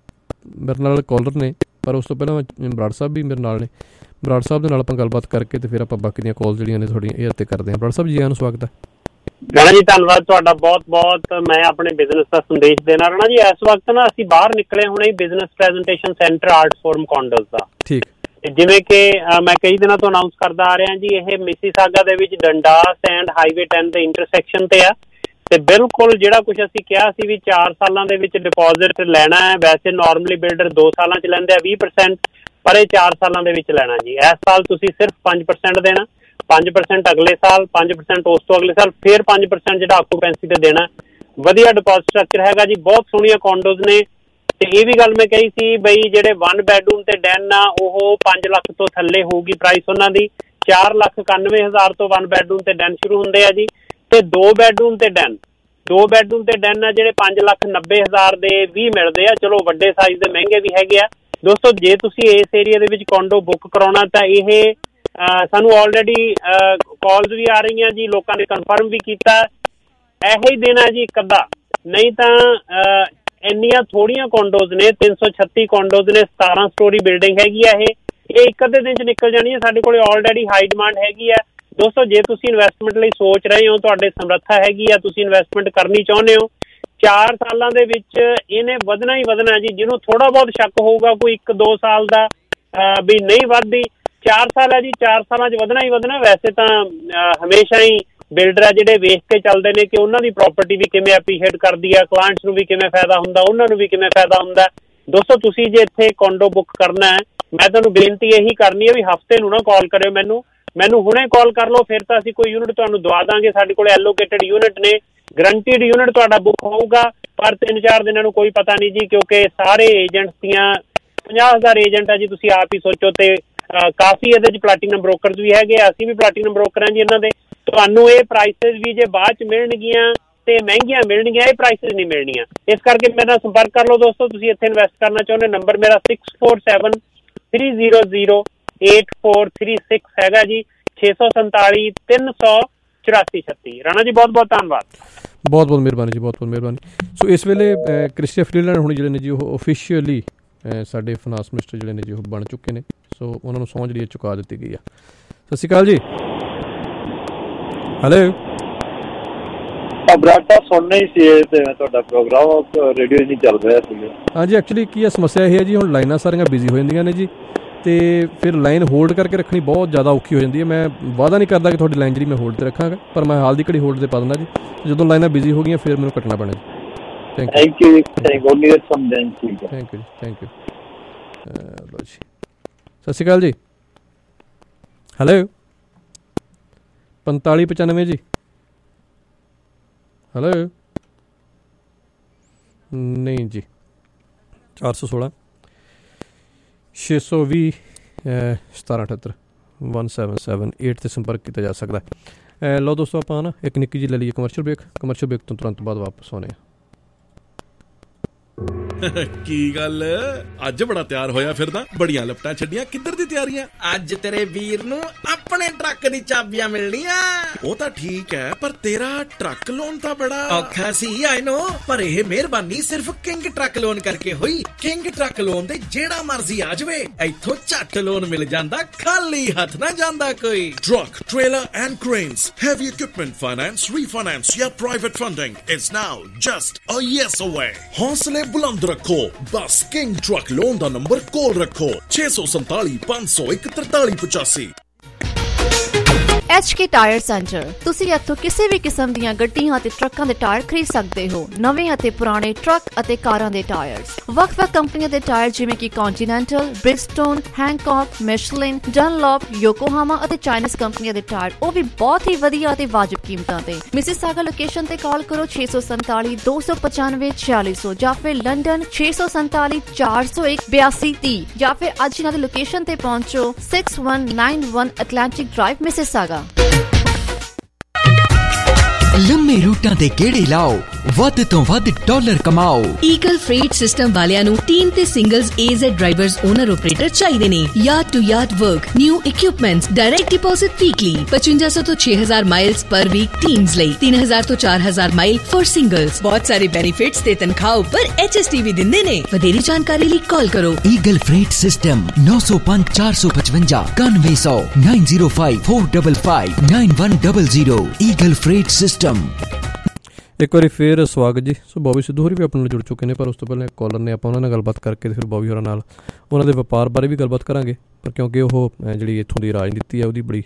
ਮੇਰੇ ਨਾਲ ਕਾਲਰ ਨੇ, ਪਰ ਉਸ ਤੋਂ ਪਹਿਲਾਂ ਬਰਾੜ ਸਾਹਿਬ ਵੀ ਮੇਰੇ ਨਾਲ ਨੇ। ਬਰਾੜ ਸਾਹਿਬ ਦੇ ਨਾਲ ਆਪਾਂ ਗੱਲਬਾਤ ਕਰਕੇ ਤੇ ਫਿਰ ਆਪਾਂ ਬਾਕੀ ਦੀਆਂ ਕਾਲ ਜਿਹੜੀਆਂ ਨੇ ਤੁਹਾਡੀਆਂ ਇਹ ਉੱਤੇ ਕਰਦੇ ਹਾਂ। ਬਰਾੜ ਸਾਹਿਬ ਜੀ ਆਇਆਂ ਨੂੰ ਸਵਾਗਤ ਹੈ। ਰਾਣਾ ਜੀ ਧੰਨਵਾਦ ਤੁਹਾਡਾ ਬਹੁਤ ਬਹੁਤ। ਮੈਂ ਆਪਣੇ ਬਿਜ਼ਨਸ ਦਾ ਸੰਦੇਸ਼ ਦੇਣਾ ਰਾਣਾ ਜੀ। ਇਸ ਵਕਤ ਨਾ ਅਸੀਂ ਬਾਹਰ ਨਿਕਲੇ ਹੁਣੇ business presentation centre art forum condos ਦਾ। ਠੀਕ। ਜਿਵੇਂ ਕਿ ਮੈਂ ਕਈ ਦਿਨਾਂ ਤੋਂ ਅਨਾਊਂਸ ਕਰਦਾ ਆ ਰਿਹਾ ਜੀ, ਇਹ ਮਿਸੀਸਾਗਾ ਦੇ ਵਿੱਚ ਡੰਡਾਸ ਐਂਡ ਹਾਈਵੇ ਟੈਨ ਦੇ ਇੰਟਰਸੈਕਸ਼ਨ ਤੇ ਆ, ਤੇ ਬਿਲਕੁਲ ਜਿਹੜਾ ਕੁਝ ਅਸੀਂ ਕਿਹਾ ਸੀ ਵੀ ਚਾਰ ਸਾਲਾਂ ਦੇ ਵਿੱਚ ਡਿਪੋਜ਼ਿਟ ਲੈਣਾ ਹੈ। ਵੈਸੇ ਨਾਰਮਲੀ ਬਿਲਡਰ ਦੋ ਸਾਲਾਂ ਚ ਲੈਂਦੇ ਆ ਵੀਹ ਪਰਸੈਂਟ, ਪਰ ਇਹ ਚਾਰ ਸਾਲਾਂ ਦੇ ਵਿੱਚ ਲੈਣਾ ਜੀ। ਇਸ ਸਾਲ ਤੁਸੀਂ ਸਿਰਫ ਪੰਜ ਪਰਸੈਂਟ ਦੇਣਾ, ਪੰਜ ਪਰਸੈਂਟ ਅਗਲੇ ਸਾਲ, ਪੰਜ ਪਰਸੈਂਟ ਉਸ ਤੋਂ ਅਗਲੇ ਸਾਲ, ਫਿਰ ਪੰਜ ਪਰਸੈਂਟ ਜਿਹੜਾ ਆਕੂਪੈਂਸੀ ਤੇ ਦੇਣਾ। ਵਧੀਆ ਡਿਪੋਜ਼ਿਟ ਸਟਰਕਚਰ ਹੈਗਾ ਜੀ, ਬਹੁਤ ਸੋਹਣੀਆਂ ਕੌਂਡੋਜ਼ ਨੇ। ਤੇ ਇਹ ਵੀ ਗੱਲ ਮੈਂ ਕਹੀ ਸੀ ਬਈ ਜਿਹੜੇ ਵਨ ਬੈਡਰੂਮ ਤੇ ਡੈਨ ਆ ਉਹ ਪੰਜ ਲੱਖ ਤੋਂ ਥੱਲੇ ਹੋਊਗੀ ਪ੍ਰਾਈਸ ਉਹਨਾਂ ਦੀ। ਚਾਰ ਲੱਖ ਇਕਾਨਵੇਂ ਹਜ਼ਾਰ ਤੋਂ ਵਨ ਬੈਡਰੂਮ ਤੇ ਡੈਨ ਸ਼ੁਰੂ ਹੁੰਦੇ ਆ ਜੀ, ਤੇ ਦੋ ਬੈਡਰੂਮ ਤੇ ਡੈਨ ਦੋ ਬੈਡਰੂਮ ਤੇ ਡੈਨ ਆ ਜਿਹੜੇ ਪੰਜ ਲੱਖ ਨੱਬੇ ਹਜ਼ਾਰ ਦੇ ਵੀ ਮਿਲਦੇ ਆ। ਚਲੋ ਵੱਡੇ ਸਾਈਜ਼ ਦੇ ਮਹਿੰਗੇ ਵੀ ਹੈਗੇ ਆ। ਦੋਸਤੋ ਜੇ ਤੁਸੀਂ ਇਸ ਏਰੀਆ ਦੇ ਵਿੱਚ ਕੌਂਡੋ ਬੁੱਕ ਕਰਾਉਣਾ ਤਾਂ ਇਹ ਸਾਨੂੰ ਆਲਰੇਡੀ ਕਾਲਸ ਵੀ ਆ ਰਹੀਆਂ ਜੀ, ਲੋਕਾਂ ਨੇ ਕਨਫਰਮ ਵੀ ਕੀਤਾ। ਇਹੋ ਹੀ ਦਿਨ ਹੈ ਜੀ ਇੱਕ ਅੱਧਾ, ਨਹੀਂ ਤਾਂ ਇੰਨੀਆਂ ਥੋੜੀਆਂ ਕੌਂਡੋਜ਼ ਨੇ, ਤਿੰਨ ਸੌ ਛੱਤੀ ਕੌਂਡੋਜ਼ ਨੇ, ਸਤਾਰਾਂ ਸਟੋਰੀ ਬਿਲਡਿੰਗ ਹੈਗੀ ਆ। ਇਹ ਇਹ ਇੱਕ ਅੱਧੇ ਦਿਨ ਚ ਨਿਕਲ ਜਾਣੀ ਹੈ। ਸਾਡੇ ਕੋਲ ਆਲਰੇਡੀ ਹਾਈ ਡਿਮਾਂਡ ਹੈਗੀ ਆ। ਦੋਸਤੋ ਜੇ ਤੁਸੀਂ ਇਨਵੈਸਟਮੈਂਟ ਲਈ ਸੋਚ ਰਹੇ ਹੋ, ਤੁਹਾਡੇ ਸਮਰੱਥਾ ਹੈਗੀ ਆ, ਤੁਸੀਂ ਇਨਵੈਸਟਮੈਂਟ ਕਰਨੀ ਚਾਹੁੰਦੇ ਹੋ, ਚਾਰ ਸਾਲਾਂ ਦੇ ਵਿੱਚ ਇਹਨੇ ਵਧਣਾ ਹੀ ਵਧਣਾ ਜੀ। ਜਿਹਨੂੰ ਥੋੜਾ ਬਹੁਤ ਸ਼ੱਕ ਹੋਊਗਾ ਕੋਈ ਇੱਕ ਦੋ ਸਾਲ ਦਾ ਵੀ ਨਹੀਂ ਵੱਧਦੀ, ਚਾਰ ਸਾਲ ਹੈ ਜੀ, ਚਾਰ ਸਾਲਾਂ ਚ ਵਧਣਾ ਹੀ ਵਧਣਾ। ਵੈਸੇ ਤਾਂ ਹਮੇਸ਼ਾ ਹੀ ਬਿਲਡਰ ਆ ਜਿਹੜੇ ਵੇਖ ਕੇ ਚੱਲਦੇ ਨੇ ਕਿ ਉਹਨਾਂ ਦੀ ਪ੍ਰਾਪਰਟੀ ਵੀ ਕਿਵੇਂ ਐਪਰੀਸ਼ੀਏਟ ਕਰਦੀ ਆ, ਕਲਾਇੰਟਸ ਨੂੰ ਵੀ ਕਿਵੇਂ ਫਾਇਦਾ ਹੁੰਦਾ, ਉਹਨਾਂ ਨੂੰ ਵੀ ਕਿਵੇਂ ਫਾਇਦਾ ਹੁੰਦਾ। ਦੋਸਤੋ ਤੁਸੀਂ ਜੇ ਇੱਥੇ ਕੌਂਡੋ ਬੁੱਕ ਕਰਨਾ ਹੈ, ਮੈਂ ਤੁਹਾਨੂੰ ਬੇਨਤੀ ਇਹੀ ਕਰਨੀ ਹੈ ਵੀ ਹਫ਼ਤੇ ਨੂੰ ਨਾ ਕਾਲ ਕਰਿਓ ਮੈਨੂੰ ਮੈਨੂੰ ਹੁਣੇ ਕਾਲ ਕਰ ਲਓ, ਫਿਰ ਤਾਂ ਅਸੀਂ ਕੋਈ ਯੂਨਿਟ ਤੁਹਾਨੂੰ ਦਵਾ ਦਾਂਗੇ। ਸਾਡੇ ਕੋਲ ਐਲੋਕੇਟਡ ਯੂਨਿਟ ਨੇ, ਗਰੰਟੀਡ ਯੂਨਿਟ ਤੁਹਾਡਾ ਬੁੱਕ ਹੋਊਗਾ, ਪਰ ਤਿੰਨ ਚਾਰ ਦਿਨਾਂ ਨੂੰ ਕੋਈ ਪਤਾ ਨਹੀਂ ਜੀ, ਕਿਉਂਕਿ ਸਾਰੇ ਏਜੰਟਸ ਦੀਆਂ ਪੰਜਾਹ ਹਜ਼ਾਰ ਏਜੰਟ ਆ ਜੀ, ਤੁਸੀਂ ਆਪ ਹੀ ਸੋਚੋ। ਤੇ ਕਾਫੀ ਇਹਦੇ ਚ ਪਲੈਟੀਨਮ ਬ੍ਰੋਕਰਸ ਵੀ ਹੈਗੇ, ਅਸੀਂ ਵੀ ਪਲੈਟੀਨਮ ਬ੍ਰੋਕਰ ਹਾਂ ਜੀ ਇਹਨਾਂ ਦੇ। ਤੁਹਾਨੂੰ ਇਹ ਪ੍ਰਾਈਸਿਸ ਵੀ ਜੇ ਬਾਅਦ ਚ ਮਿਲਣਗੀਆਂ ਤੇ ਮਹਿੰਗੀਆਂ ਮਿਲਣਗੀਆਂ, ਇਹ ਪ੍ਰਾਈਸਿਸ ਨਹੀਂ ਮਿਲਣੀਆਂ। ਇਸ ਕਰਕੇ ਮੇਰੇ ਨਾਲ ਸੰਪਰਕ ਕਰ ਲਓ ਦੋਸਤੋ। ਤੁਸੀਂ ਇੱਥੇ ਇਨਵੈਸਟ ਕਰਨਾ ਚਾਹੁੰਦੇ, ਨੰਬਰ ਮੇਰਾ six four seven three zero zero eight four three six ਹੈਗਾ ਜੀ, ਛੇ ਸੌ ਸੰਤਾਲੀ ਤਿੰਨ ਸੌ ਚੁਰਾਸੀ ਛੱਤੀ। ਰਾਣਾ ਜੀ ਬਹੁਤ ਬਹੁਤ ਧੰਨਵਾਦ। ਬਹੁਤ ਬਹੁਤ ਮਿਹਰਬਾਨੀ ਜੀ, ਬਹੁਤ ਬਹੁਤ ਮਿਹਰਬਾਨੀ। ਸੋ ਇਸ ਵੇਲੇ ਕ੍ਰਿਸਟੀਆ ਫਰੀਲੈਂਡ ਹੁਣ ਜਿਹੜੇ ਨੇ ਜੀ ਉਹ ਓਫੀਸ਼ੀਅਲੀ ਸਾਡੇ ਫਾਈਨਾਂਸ ਮਿਨਿਸਟਰ ਜਿਹੜੇ ਨੇ ਜੀ ਉਹ ਬਣ ਚੁੱਕੇ ਨੇ। ਸੋ ਉਹਨਾਂ ਨੂੰ ਸਹੁੰ ਜਿਹੜੀ ਚੁਕਾ ਦਿੱਤੀ ਗਈ ਆ। ਸਤਿ ਸ਼੍ਰੀ ਅਕਾਲ ਜੀ। ਹੈਲੋ ਬਰਾਟਾ ਸੁਣਨਾ ਹੀ ਸੀ ਤੇ ਤੁਹਾਡਾ ਪ੍ਰੋਗਰਾਮ ਰੇਡੀਓ ਨਹੀਂ ਚੱਲ ਰਿਹਾ ਸੀ। ਹਾਂਜੀ ਐਕਚੁਅਲੀ ਕੀ ਆ ਸਮੱਸਿਆ ਇਹ ਹੈ ਜੀ, ਹੁਣ ਲਾਈਨਾਂ ਸਾਰੀਆਂ ਬਿਜ਼ੀ ਹੋ ਜਾਂਦੀਆਂ ਨੇ ਜੀ, ਅਤੇ ਫਿਰ ਲਾਈਨ ਹੋਲਡ ਕਰਕੇ ਰੱਖਣੀ ਬਹੁਤ ਜ਼ਿਆਦਾ ਔਖੀ ਹੋ ਜਾਂਦੀ ਹੈ। ਮੈਂ ਵਾਅਦਾ ਨਹੀਂ ਕਰਦਾ ਕਿ ਤੁਹਾਡੀ ਲਾਈਨ ਜਿਹੜੀ ਮੈਂ ਹੋਲਡ 'ਤੇ ਰੱਖਾਂਗਾ, ਪਰ ਮੈਂ ਹਾਲ ਦੀ ਘੜੀ ਹੋਲਡ 'ਤੇ ਪਾ ਦਿੰਦਾ ਜੀ। ਜਦੋਂ ਲਾਈਨਾਂ ਬਿਜ਼ੀ ਹੋ ਗਈਆਂ ਫਿਰ ਮੈਨੂੰ ਕੱਟਣਾ ਪੈਣਾ ਜੀ। Thank thank you thank you thank you thank you ਲੋ ਜੀ। ਸਤਿ ਸ਼੍ਰੀ ਅਕਾਲ ਜੀ। ਹੈਲੋ ਪੰਤਾਲੀ ਪਚਾਨਵੇਂ ਜੀ। ਹੈਲੋ ਨਹੀਂ ਜੀ ਚਾਰ ਸੌ ਸੋਲਾਂ ਛੇ ਸੌ ਵੀਹ ਸਤਾਰਾਂ ਅਠੱਤਰ ਵਨ ਸੈਵਨ ਸੈਵਨ ਏਟ 'ਤੇ ਸੰਪਰਕ ਕੀਤਾ ਜਾ ਸਕਦਾ। ਲਓ ਦੋਸਤੋ ਆਪਾਂ ਨਾ ਇੱਕ ਨਿੱਕੀ ਜਿਹੀ ਲੈ ਲਈਏ ਕਮਰਸ਼ੀਅਲ ਬ੍ਰੇਕ। ਕਮਰਸ਼ੀਅਲ ਬ੍ਰੇਕ ਤੋਂ ਤੁਰੰਤ ਬਾਅਦ ਵਾਪਸ ਆਉਂਦੇ ਹਾਂ। ਕੀ ਗੱਲ ਅੱਜ ਬੜਾ ਤਿਆਰ ਹੋਇਆ ਫਿਰਦਾ, ਬੜੀਆਂ ਲਪਟਾਂ ਛੱਡੀਆਂ, ਕਿੱਧਰ ਦੀ ਤਿਆਰੀਆਂ? ਅੱਜ ਤੇਰੇ ਵੀਰ ਨੂੰ ਆਪਣੇ ਟਰੱਕ ਦੀ ਚਾਬੀਆਂ ਮਿਲਣੀਆਂ। ਉਹ ਤਾਂ ਠੀਕ ਹੈ, ਪਰ ਤੇਰਾ ਟਰੱਕ ਲੋਨ ਤਾਂ ਬੜਾ ਔਖਾ ਸੀ ਆਈ ਨੋ, ਪਰ ਇਹ ਮਿਹਰਬਾਨੀ ਸਿਰਫ ਕਿੰਗ ਟਰੱਕ ਲੋਨ ਕਰਕੇ ਹੋਈ। ਕਿੰਗ ਟਰੱਕ ਲੋਨ ਦੇ ਜਿਹੜਾ ਮਰਜ਼ੀ ਆ ਜਾਵੇ, ਇੱਥੋਂ ਝੱਟ ਲੋਨ ਮਿਲ ਜਾਂਦਾ, ਖਾਲੀ ਹੱਥ ਨਾ ਜਾਂਦਾ ਕੋਈ। Truck, trailer and cranes, heavy equipment finance, refinance ਜਾਂ private funding is now just a yes away. ਹੌਸਲੇ ਬੁਲੰਦ ਰੱਖੋ, ਬਸ ਕਿੰਗ ਟਰੱਕ ਲੋਨ ਦਾ ਨੰਬਰ ਕੋਲ ਰੱਖੋ ਛੇ ਸੌ ਸੰਤਾਲੀ ਪੰਜ ਸੌ ਇੱਕ ਤਰਤਾਲੀ ਪਚਾਸੀ। H K tyre centre. ਤੁਸੀਂ ਇੱਥੋਂ ਕਿਸੇ ਵੀ ਕਿਸਮ ਦੀਆਂ ਗੱਡੀਆਂ ਅਤੇ ਟਰੱਕਾਂ ਦੇ ਟਾਇਰ ਖਰੀਦ ਸਕਦੇ ਹੋ। ਨਵੇਂ ਅਤੇ ਪੁਰਾਣੇ ਟਰੱਕ ਅਤੇ ਕਾਰਾਂ ਦੇ ਟਾਇਰਸ, ਵੱਖ-ਵੱਖ ਕੰਪਨੀਆਂ ਦੇ ਟਾਇਰ ਜਿਵੇਂ ਕਿ ਕੰਟੀਨੈਂਟਲ, ਬ੍ਰਿਜਸਟੋਨ, ਹੈਂਕੌਕ, ਮਿਸ਼ਲਿਨ, ਡਨਲੌਪ, ਯੋਕੋਹਾਮਾ ਅਤੇ ਚਾਈਨੀਜ਼ ਕੰਪਨੀਆਂ ਦੇ ਟਾਇਰ, ਉਹ ਵੀ ਬਹੁਤ ਹੀ ਵਧੀਆ ਅਤੇ ਵਾਜਬ ਕੀਮਤਾਂ ਤੇ। ਮਿਸੀਸਾਗਾ ਲੋਕੇਸ਼ਨ ਤੇ ਕਾਲ ਕਰੋ ਛੇ ਸੌ ਸੰਤਾਲੀ ਦੋ ਸੌ ਪਚਾਨਵੇਂ ਛਿਆਲੀ ਸੌ ਜਾਂ ਫਿਰ ਲੰਡਨ ਛੇ ਸੌ ਸੰਤਾਲੀ ਚਾਰ ਸੌ ਇੱਕ ਬਿਆਸੀ ਤੀਹ ਜਾਂ ਫਿਰ ਅੱਜ ਇਹਨਾਂ ਦੀ ਲੋਕੇਸ਼ਨ ਤੇ ਪਹੁੰਚੋ six one nine one Atlantic Drive Mississauga. ਲੰਮੇ ਰੂਟਾਂ ਤੇ ਗੇੜੇ ਲਾਓ, ਵੱਧ ਤੋਂ ਵੱਧ ਡਾਲਰ ਕਮਾਓ। ਈਗਲ ਫਰੇਟ ਸਿਸਟਮ ਵਾਲਿਆਂ ਨੂੰ ਟੀਮ ਤੇ singles AZ drivers owner operator ਚਾਹੀਦੇ ਨੇ। Yard to yard work, new equipments, direct deposit weekly, ਪਚਵੰਜਾ ਸੌ ਤੋਂ ਛੇ ਹਜ਼ਾਰ ਮਾਈਲਸ ਪਰ ਵੀਕ ਟੀਮਸ ਲਈ, ਤਿੰਨ ਹਜ਼ਾਰ ਤੋਂ ਚਾਰ ਹਜ਼ਾਰ ਮਾਈਲ ਫॉर ਸਿੰਗਲਸ। ਬਹੁਤ ਸਾਰੇ ਬੈਨੀਫਿਟਸ ਤੇ ਤਨਖਾਹ ਉੱਪਰ ਐਚ ਐਸ ਟੀ ਵੀ ਦਿੰਦੇ ਨੇ। ਵਧੇਰੀ ਜਾਣਕਾਰੀ ਲਈ ਕਾਲ ਕਰੋ ਈਗਲ ਫਰੇਟ ਸਿਸਟਮ ਨੌ ਸੌ ਪੰਜ ਚਾਰ ਸੌ ਪਚਵੰਜਾ ਇਕਾਨਵੇਂ ਸੌ nine zero five four five five nine one zero zero. Eagle Freight System. ਇੱਕ ਵਾਰੀ ਫਿਰ ਸਵਾਗਤ ਜੀ। ਸੋ ਬੋਬੀ ਸਿੱਧੂ ਹੋਰੀ ਵੀ ਆਪਣੇ ਨਾਲ ਜੁੜ ਚੁੱਕੇ ਨੇ, ਪਰ ਉਸ ਤੋਂ ਪਹਿਲਾਂ ਇੱਕ ਕਾਲਰ ਨੇ, ਆਪਾਂ ਉਹਨਾਂ ਨਾਲ ਗੱਲਬਾਤ ਕਰਕੇ ਤੇ ਫਿਰ ਬੋਬੀ ਹੋਰਾਂ ਨਾਲ ਉਹਨਾਂ ਦੇ ਵਪਾਰ ਬਾਰੇ ਵੀ ਗੱਲਬਾਤ ਕਰਾਂਗੇ। ਪਰ ਕਿਉਂਕਿ ਉਹ ਜਿਹੜੀ ਇੱਥੋਂ ਦੀ ਰਾਜਨੀਤੀ ਹੈ ਉਹਦੀ ਬੜੀ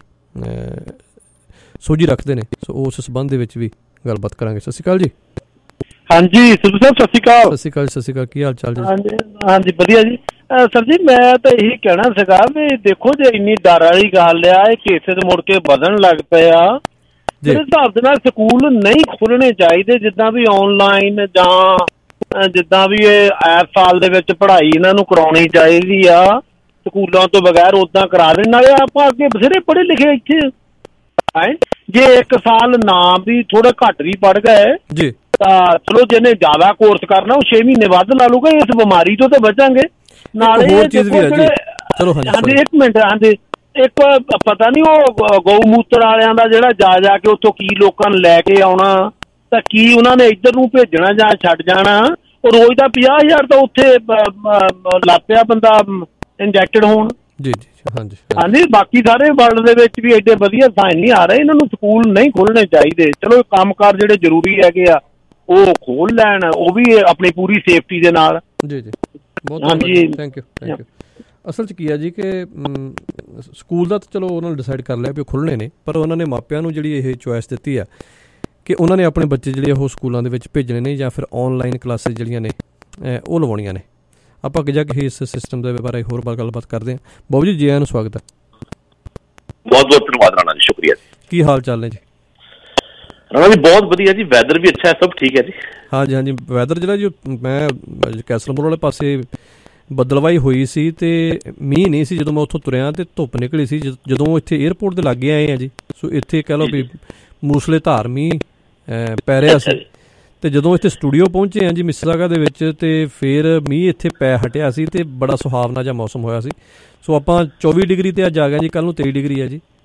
ਸੋਝੀ ਰੱਖਦੇ ਨੇ, ਸੋ ਉਸ ਸੰਬੰਧ ਦੇ ਵਿੱਚ ਵੀ ਗੱਲਬਾਤ ਕਰਾਂਗੇ। ਸਤਿ ਸ਼੍ਰੀ ਅਕਾਲ ਜੀ। ਹਾਂਜੀ ਸਿੱਧੂ ਸਾਹਿਬ ਸਤਿ ਸ਼੍ਰੀ ਅਕਾਲ। ਸਤਿ ਸ਼੍ਰੀ ਅਕਾਲ ਸਤਿ ਸ਼੍ਰੀ ਅਕਾਲ ਕੀ ਹਾਲ ਚਾਲ ਜੀ? ਹਾਂਜੀ ਹਾਂਜੀ ਵਧੀਆ ਜੀ। ਸਰ ਜੀ ਮੈਂ ਤਾਂ ਇਹੀ ਕਹਿਣਾ ਸੀਗਾ ਵੀ ਦੇਖੋ ਜੇ ਇੰਨੀ ਡਰ ਵਾਲੀ ਗੱਲ ਆ, ਇਹ ਕੇਸਿਸ ਮੁੜ ਕੇ ਵਧਣ ਲੱਗ ਪਏ ਆ। ਮੇਰੇ ਹਿਸਾਬ ਦੇ ਨਾਲ ਸਕੂਲ ਨਹੀਂ ਖੁੱਲਣੇ ਚਾਹੀਦੇ, ਜਿੱਦਾਂ ਵੀ ਆਨਲਾਈਨ ਜਾਂ ਜਿੱਦਾਂ ਵੀ ਇਹ ਇਸ ਸਾਲ ਦੇ ਵਿੱਚ ਪੜ੍ਹਾਈ ਇਹਨਾਂ ਨੂੰ ਕਰਾਉਣੀ ਚਾਹੀਦੀ ਆ ਸਕੂਲਾਂ ਤੋਂ ਬਗੈਰ, ਓਦਾਂ ਕਰਾ ਦੇਣ। ਨਾਲੇ ਆਪਾਂ ਅੱਗੇ ਬਥੇਰੇ ਪੜ੍ਹੇ ਲਿਖੇ ਇੱਥੇ ਹੈ, ਜੇ ਇੱਕ ਸਾਲ ਨਾ ਵੀ ਥੋੜਾ ਘੱਟ ਵੀ ਪੜ੍ਹ ਗਏ ਜੀ ਤਾਂ ਚਲੋ ਜਿਹਨੇ ਜ਼ਿਆਦਾ ਕੋਰਸ ਕਰਨਾ ਉਹ ਛੇ ਮਹੀਨੇ ਵੱਧ ਲਾ ਲੂਗਾ, ਇਸ ਬਿਮਾਰੀ ਤੋਂ ਤਾਂ ਬਚਾਂਗੇ। ਨਾਲੇ ਹਾਂਜੀ ਇੱਕ ਮਿੰਟ ਹਾਂਜੀ ਇੱਕ ਪਤਾ ਨਹੀਂ ਉਹ ਗਊ ਮੂਤਰ ਵਾਲਿਆਂ ਦਾ ਜਿਹੜਾ ਜਾ ਜਾ ਕੇ ਉੱਥੋਂ ਕੀ ਲੋਕਾਂ ਨੂੰ ਲੈ ਕੇ ਆਉਣਾ, ਤਾਂ ਕੀ ਉਹਨਾਂ ਨੇ ਇੱਧਰ ਨੂੰ ਭੇਜਣਾ ਜਾਂ ਛੱਡ ਜਾਣਾ। ਉਹ ਰੋਜ਼ ਦਾ ਪੰਜਾਹ ਹਜ਼ਾਰ ਤਾਂ ਉੱਥੇ ਲਾਪਿਆ ਬੰਦਾ ਇੰਜੈਕਟਡ ਹੋਣ। ਜੀ ਜੀ ਹਾਂਜੀ ਹਾਂਜੀ ਬਾਕੀ ਸਾਰੇ ਵਰਲਡ ਦੇ ਵਿੱਚ ਵੀ ਐਡੇ ਵਧੀਆ ਸਾਇਨ ਨਹੀਂ ਆ ਰਹੇ। ਇਹਨਾਂ ਨੂੰ ਸਕੂਲ ਨਹੀਂ ਖੋਲਣੇ ਚਾਹੀਦੇ। ਚਲੋ ਕੰਮ ਕਾਰ ਜਿਹੜੇ ਜ਼ਰੂਰੀ ਹੈਗੇ ਆ ਉਹ ਖੋਲ ਲੈਣ, ਉਹ ਵੀ ਆਪਣੀ ਪੂਰੀ ਸੇਫਟੀ ਦੇ ਨਾਲ। ਜੀ ਜੀ ਬਹੁਤ ਹਾਂਜੀ ਥੈਂਕ ਯੂ ਥੈਂਕ ਯੂ। ਅਸਲ 'ਚ ਕੀ ਹੈ ਜੀ ਕਿ ਸਕੂਲ ਦਾ ਤਾਂ ਚਲੋ ਉਹਨਾਂ ਨੇ ਡਿਸਾਈਡ ਕਰ ਲਿਆ ਵੀ ਉਹ ਖੁੱਲ੍ਹਣੇ ਨੇ, ਪਰ ਉਹਨਾਂ ਨੇ ਮਾਪਿਆਂ ਨੂੰ ਜਿਹੜੀ ਇਹ ਚੋਇਸ ਦਿੱਤੀ ਆ ਕਿ ਉਹਨਾਂ ਨੇ ਆਪਣੇ ਬੱਚੇ ਜਿਹੜੇ ਉਹ ਸਕੂਲਾਂ ਦੇ ਵਿੱਚ ਭੇਜਣੇ ਨੇ ਜਾਂ ਫਿਰ ਔਨਲਾਈਨ ਕਲਾਸਿਸ ਜਿਹੜੀਆਂ ਨੇ ਉਹ ਲਵਾਉਣੀਆਂ ਨੇ। ਆਪਾਂ ਅੱਗੇ ਜਾ ਕੇ ਇਸ ਸਿਸਟਮ ਦੇ ਬਾਰੇ ਹੋਰ ਬਾਰ ਗੱਲਬਾਤ ਕਰਦੇ ਹਾਂ। ਬਾਬੂ ਜੀ ਜੀ ਆਇਆਂ ਨੂੰ ਸਵਾਗਤ ਹੈ। ਬਹੁਤ ਬਹੁਤ ਧੰਨਵਾਦ ਰਾਣਾ ਜੀ, ਸ਼ੁਕਰੀਆ ਜੀ। ਕੀ ਹਾਲ ਚਾਲ ਨੇ ਜੀ? ਰਾਣਾ ਜੀ ਬਹੁਤ ਵਧੀਆ ਜੀ, ਵੈਦਰ ਵੀ ਅੱਛਾ ਹੈ, ਸਭ ਠੀਕ ਹੈ ਜੀ। ਹਾਂਜੀ ਹਾਂਜੀ ਵੈਦਰ ਜਿਹੜਾ ਜੀ ਮੈਂ ਕੈਸਲਪੁਰ ਵਾਲੇ ਪਾਸੇ ਬੱਦਲਵਾਈ ਹੋਈ ਸੀ ਅਤੇ ਮੀਂਹ ਨਹੀਂ ਸੀ ਜਦੋਂ ਮੈਂ ਉੱਥੋਂ ਤੁਰਿਆ, ਅਤੇ ਧੁੱਪ ਨਿਕਲੀ ਸੀ। ਜਦੋਂ ਇੱਥੇ ਏਅਰਪੋਰਟ ਦੇ ਲਾਗੇ ਆਏ ਹਾਂ ਜੀ, ਸੋ ਇੱਥੇ ਕਹਿ ਲਓ ਵੀ ਮੂਸਲੇ ਧਾਰ ਮੀਂਹ ਪੈ ਰਿਹਾ ਸੀ। ਅਤੇ ਜਦੋਂ ਇੱਥੇ ਸਟੂਡੀਓ ਪਹੁੰਚੇ ਹਾਂ ਜੀ ਮਿਸੀਸਾਗਾ ਦੇ ਵਿੱਚ, ਅਤੇ ਫਿਰ ਮੀਂਹ ਇੱਥੇ ਪੈ ਹਟਿਆ ਸੀ ਅਤੇ ਬੜਾ ਸੁਹਾਵਣਾ ਜਿਹਾ ਮੌਸਮ ਹੋਇਆ ਸੀ। ਸੋ ਆਪਾਂ ਚੌਵੀ ਡਿਗਰੀ 'ਤੇ ਅੱਜ ਆ ਗਏ ਜੀ, ਕੱਲ੍ਹ ਨੂੰ ਤੇਈ ਡਿਗਰੀ ਹੈ ਜੀ,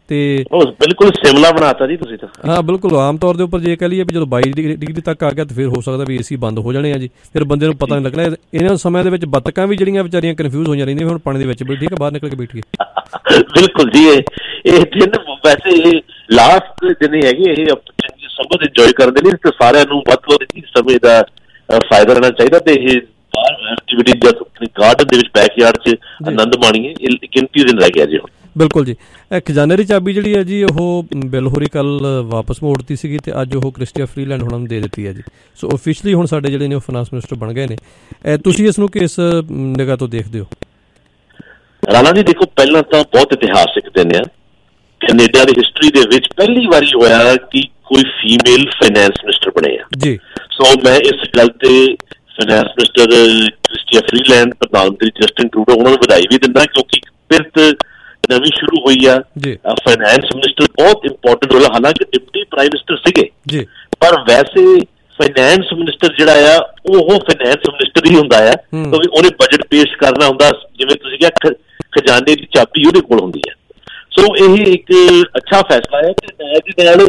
ਤੇ ਬਿਲਕੁਲ ਸਿਮਲਾ ਬਣਾਤਾ ਜੀ ਤੁਸੀਂ ਤਾਂ। ਹਾਂ ਬਿਲਕੁਲ, ਆਮ ਤੌਰ ਦੇ ਉੱਪਰ ਜੇ ਕਹਿ ਲਈਏ ਵੀ ਜਦੋਂ ਬਾਈ ਡਿਗਰੀ ਤੱਕ ਆ ਗਿਆ ਤਾਂ ਫਿਰ ਹੋ ਸਕਦਾ ਵੀ ਏਸੀ ਬੰਦ ਹੋ ਜਾਣੇ ਆ ਜੀ, ਫਿਰ ਬੰਦੇ ਨੂੰ ਪਤਾ ਨਹੀਂ ਲੱਗਣਾ। ਇਹਨਾਂ ਸਮਿਆਂ ਦੇ ਵਿੱਚ ਬੱਤਕਾਂ ਵੀ ਜਿਹੜੀਆਂ ਵਿਚਾਰੀਆਂ ਕਨਫਿਊਜ਼ ਹੋ ਜਾਂਦੀਆਂ ਹੁਣ ਪਾਣੀ ਦੇ ਵਿੱਚ ਬੈਠੀ ਕਿ ਬਾਹਰ ਨਿਕਲ ਕੇ ਬੈਠੀਏ। ਬਿਲਕੁਲ ਜੀ, ਇਹ ਇਹ ਦਿਨ ਵੈਸੇ ਇਹ ਲਾਸਟ ਦਿਨ ਹੀ ਹੈਗੇ, ਇਹ ਚੰਗੀ ਸਬਕ ਇੰਜੋਏ ਕਰਨ ਦੇ ਲਈ ਤੇ ਸਾਰਿਆਂ ਨੂੰ ਵੱਧ ਤੋਂ ਵੱਧ ਸਮੇਂ ਦਾ ਫਾਇਦਾ ਲੈਣਾ ਚਾਹੀਦਾ ਤੇ ਇਹ ਬਾਹਰ ਐਕਟੀਵਿਟੀ ਜਾਂ ਆਪਣੀ ਗਾਰਡਨ ਦੇ ਵਿੱਚ ਬੈਕਯਾਰਡ 'ਚ ਆਨੰਦ ਮਾਣੀਏ। ਇਹ ਗਿਣਤੀ ਦਿਨ ਰਹਿ ਗਿਆ ਜੀ ਹੁਣ। ਬਿਲਕੁਲ ਜੀ, ਖਜ਼ਾਨੇ ਦੀ ਚਾਬੀ ਜਿਹੜੀ ਹੈ ਜੀ ਉਹ ਬਿੱਲ ਹੋਰੀ ਕੱਲ ਵਾਪਸ ਮੋੜਤੀ ਸੀਗੀ ਤੇ ਅੱਜ ਉਹ ਕ੍ਰਿਸਟੀਆ ਫਰੀਲੈਂਡ ਉਹਨਾਂ ਨੂੰ ਦੇ ਦਿੱਤੀ ਹੈ ਜੀ। ਸੋ ਓਫੀਸ਼ਲੀ ਹੁਣ ਸਾਡੇ ਜਿਹੜੇ ਨੇ ਉਹ ਫਾਈਨਾਂਸ ਮਿਨਿਸਟਰ ਬਣ ਗਏ ਨੇ। ਤੁਸੀਂ ਇਸ ਨੂੰ ਕਿਸ ਨਿਗਾਹ ਤੋਂ ਦੇਖਦੇ ਹੋ? ਰਾਣਾ ਜੀ ਦੇਖੋ, ਪਹਿਲਾਂ ਤਾਂ ਬਹੁਤ ਇਤਿਹਾਸਿਕ ਦਿਨ ਆ। ਕੈਨੇਡਾ ਦੀ ਹਿਸਟਰੀ ਦੇ ਵਿੱਚ ਪਹਿਲੀ ਵਾਰੀ ਹੋਇਆ ਕਿ ਕੋਈ ਫੀਮੇਲ ਫਾਈਨੈਂਸ ਮਿਨਿਸਟਰ ਬਣੇ ਆ ਜੀ। ਸੋ ਮੈਂ ਇਸ ਗੱਲ ਤੇ ਫਾਈਨੈਂਸ ਮਿਨਿਸਟਰ ਕ੍ਰਿਸਟੀਆ ਫਰੀਲੈਂਡ, ਪ੍ਰਧਾਨ ਮੰਤਰੀ ਜਸਟਿਨ ਟਰੂਡੋ ਉਹਨਾਂ ਨੂੰ ਵਧਾਈ ਵੀ ਦਿੰਦਾ ਕਿਉਂਕਿ ਫਿਰ ਨਵੀਂ ਸ਼ੁਰੂ ਹੋਈ ਆ। ਫਾਈਨੈਂਸ ਮਿਨਿਸਟਰ ਬਹੁਤ ਇੰਪੋਰਟੈਂਟ ਰੋਲ, ਹਾਲਾਂਕਿ ਡਿਪਟੀ ਪ੍ਰਾਈਮ ਮਿਨਿਸਟਰ ਸੀਗੇ ਪਰ ਵੈਸੇ ਫਾਈਨੈਂਸ ਮਿਨਿਸਟਰ ਜਿਹੜਾ ਆ ਉਹ ਫਾਈਨੈਂਸ ਮਿਨਿਸਟਰ ਹੀ ਹੁੰਦਾ ਆ ਕਿਉਂਕਿ ਉਹਨੇ ਬਜਟ ਪੇਸ਼ ਕਰਨਾ ਹੁੰਦਾ। ਜਿਵੇਂ ਤੁਸੀਂ ਕਿਹਾ ਖਜ਼ਾਨੇ ਦੀ ਚਾਬੀ ਉਹਦੇ ਕੋਲ ਹੁੰਦੀ ਹੈ। ਸੋ ਇਹ ਇੱਕ ਅੱਛਾ ਫੈਸਲਾ ਹੈ ਤੇ ਨਾਲ ਦੀ ਨਾਲ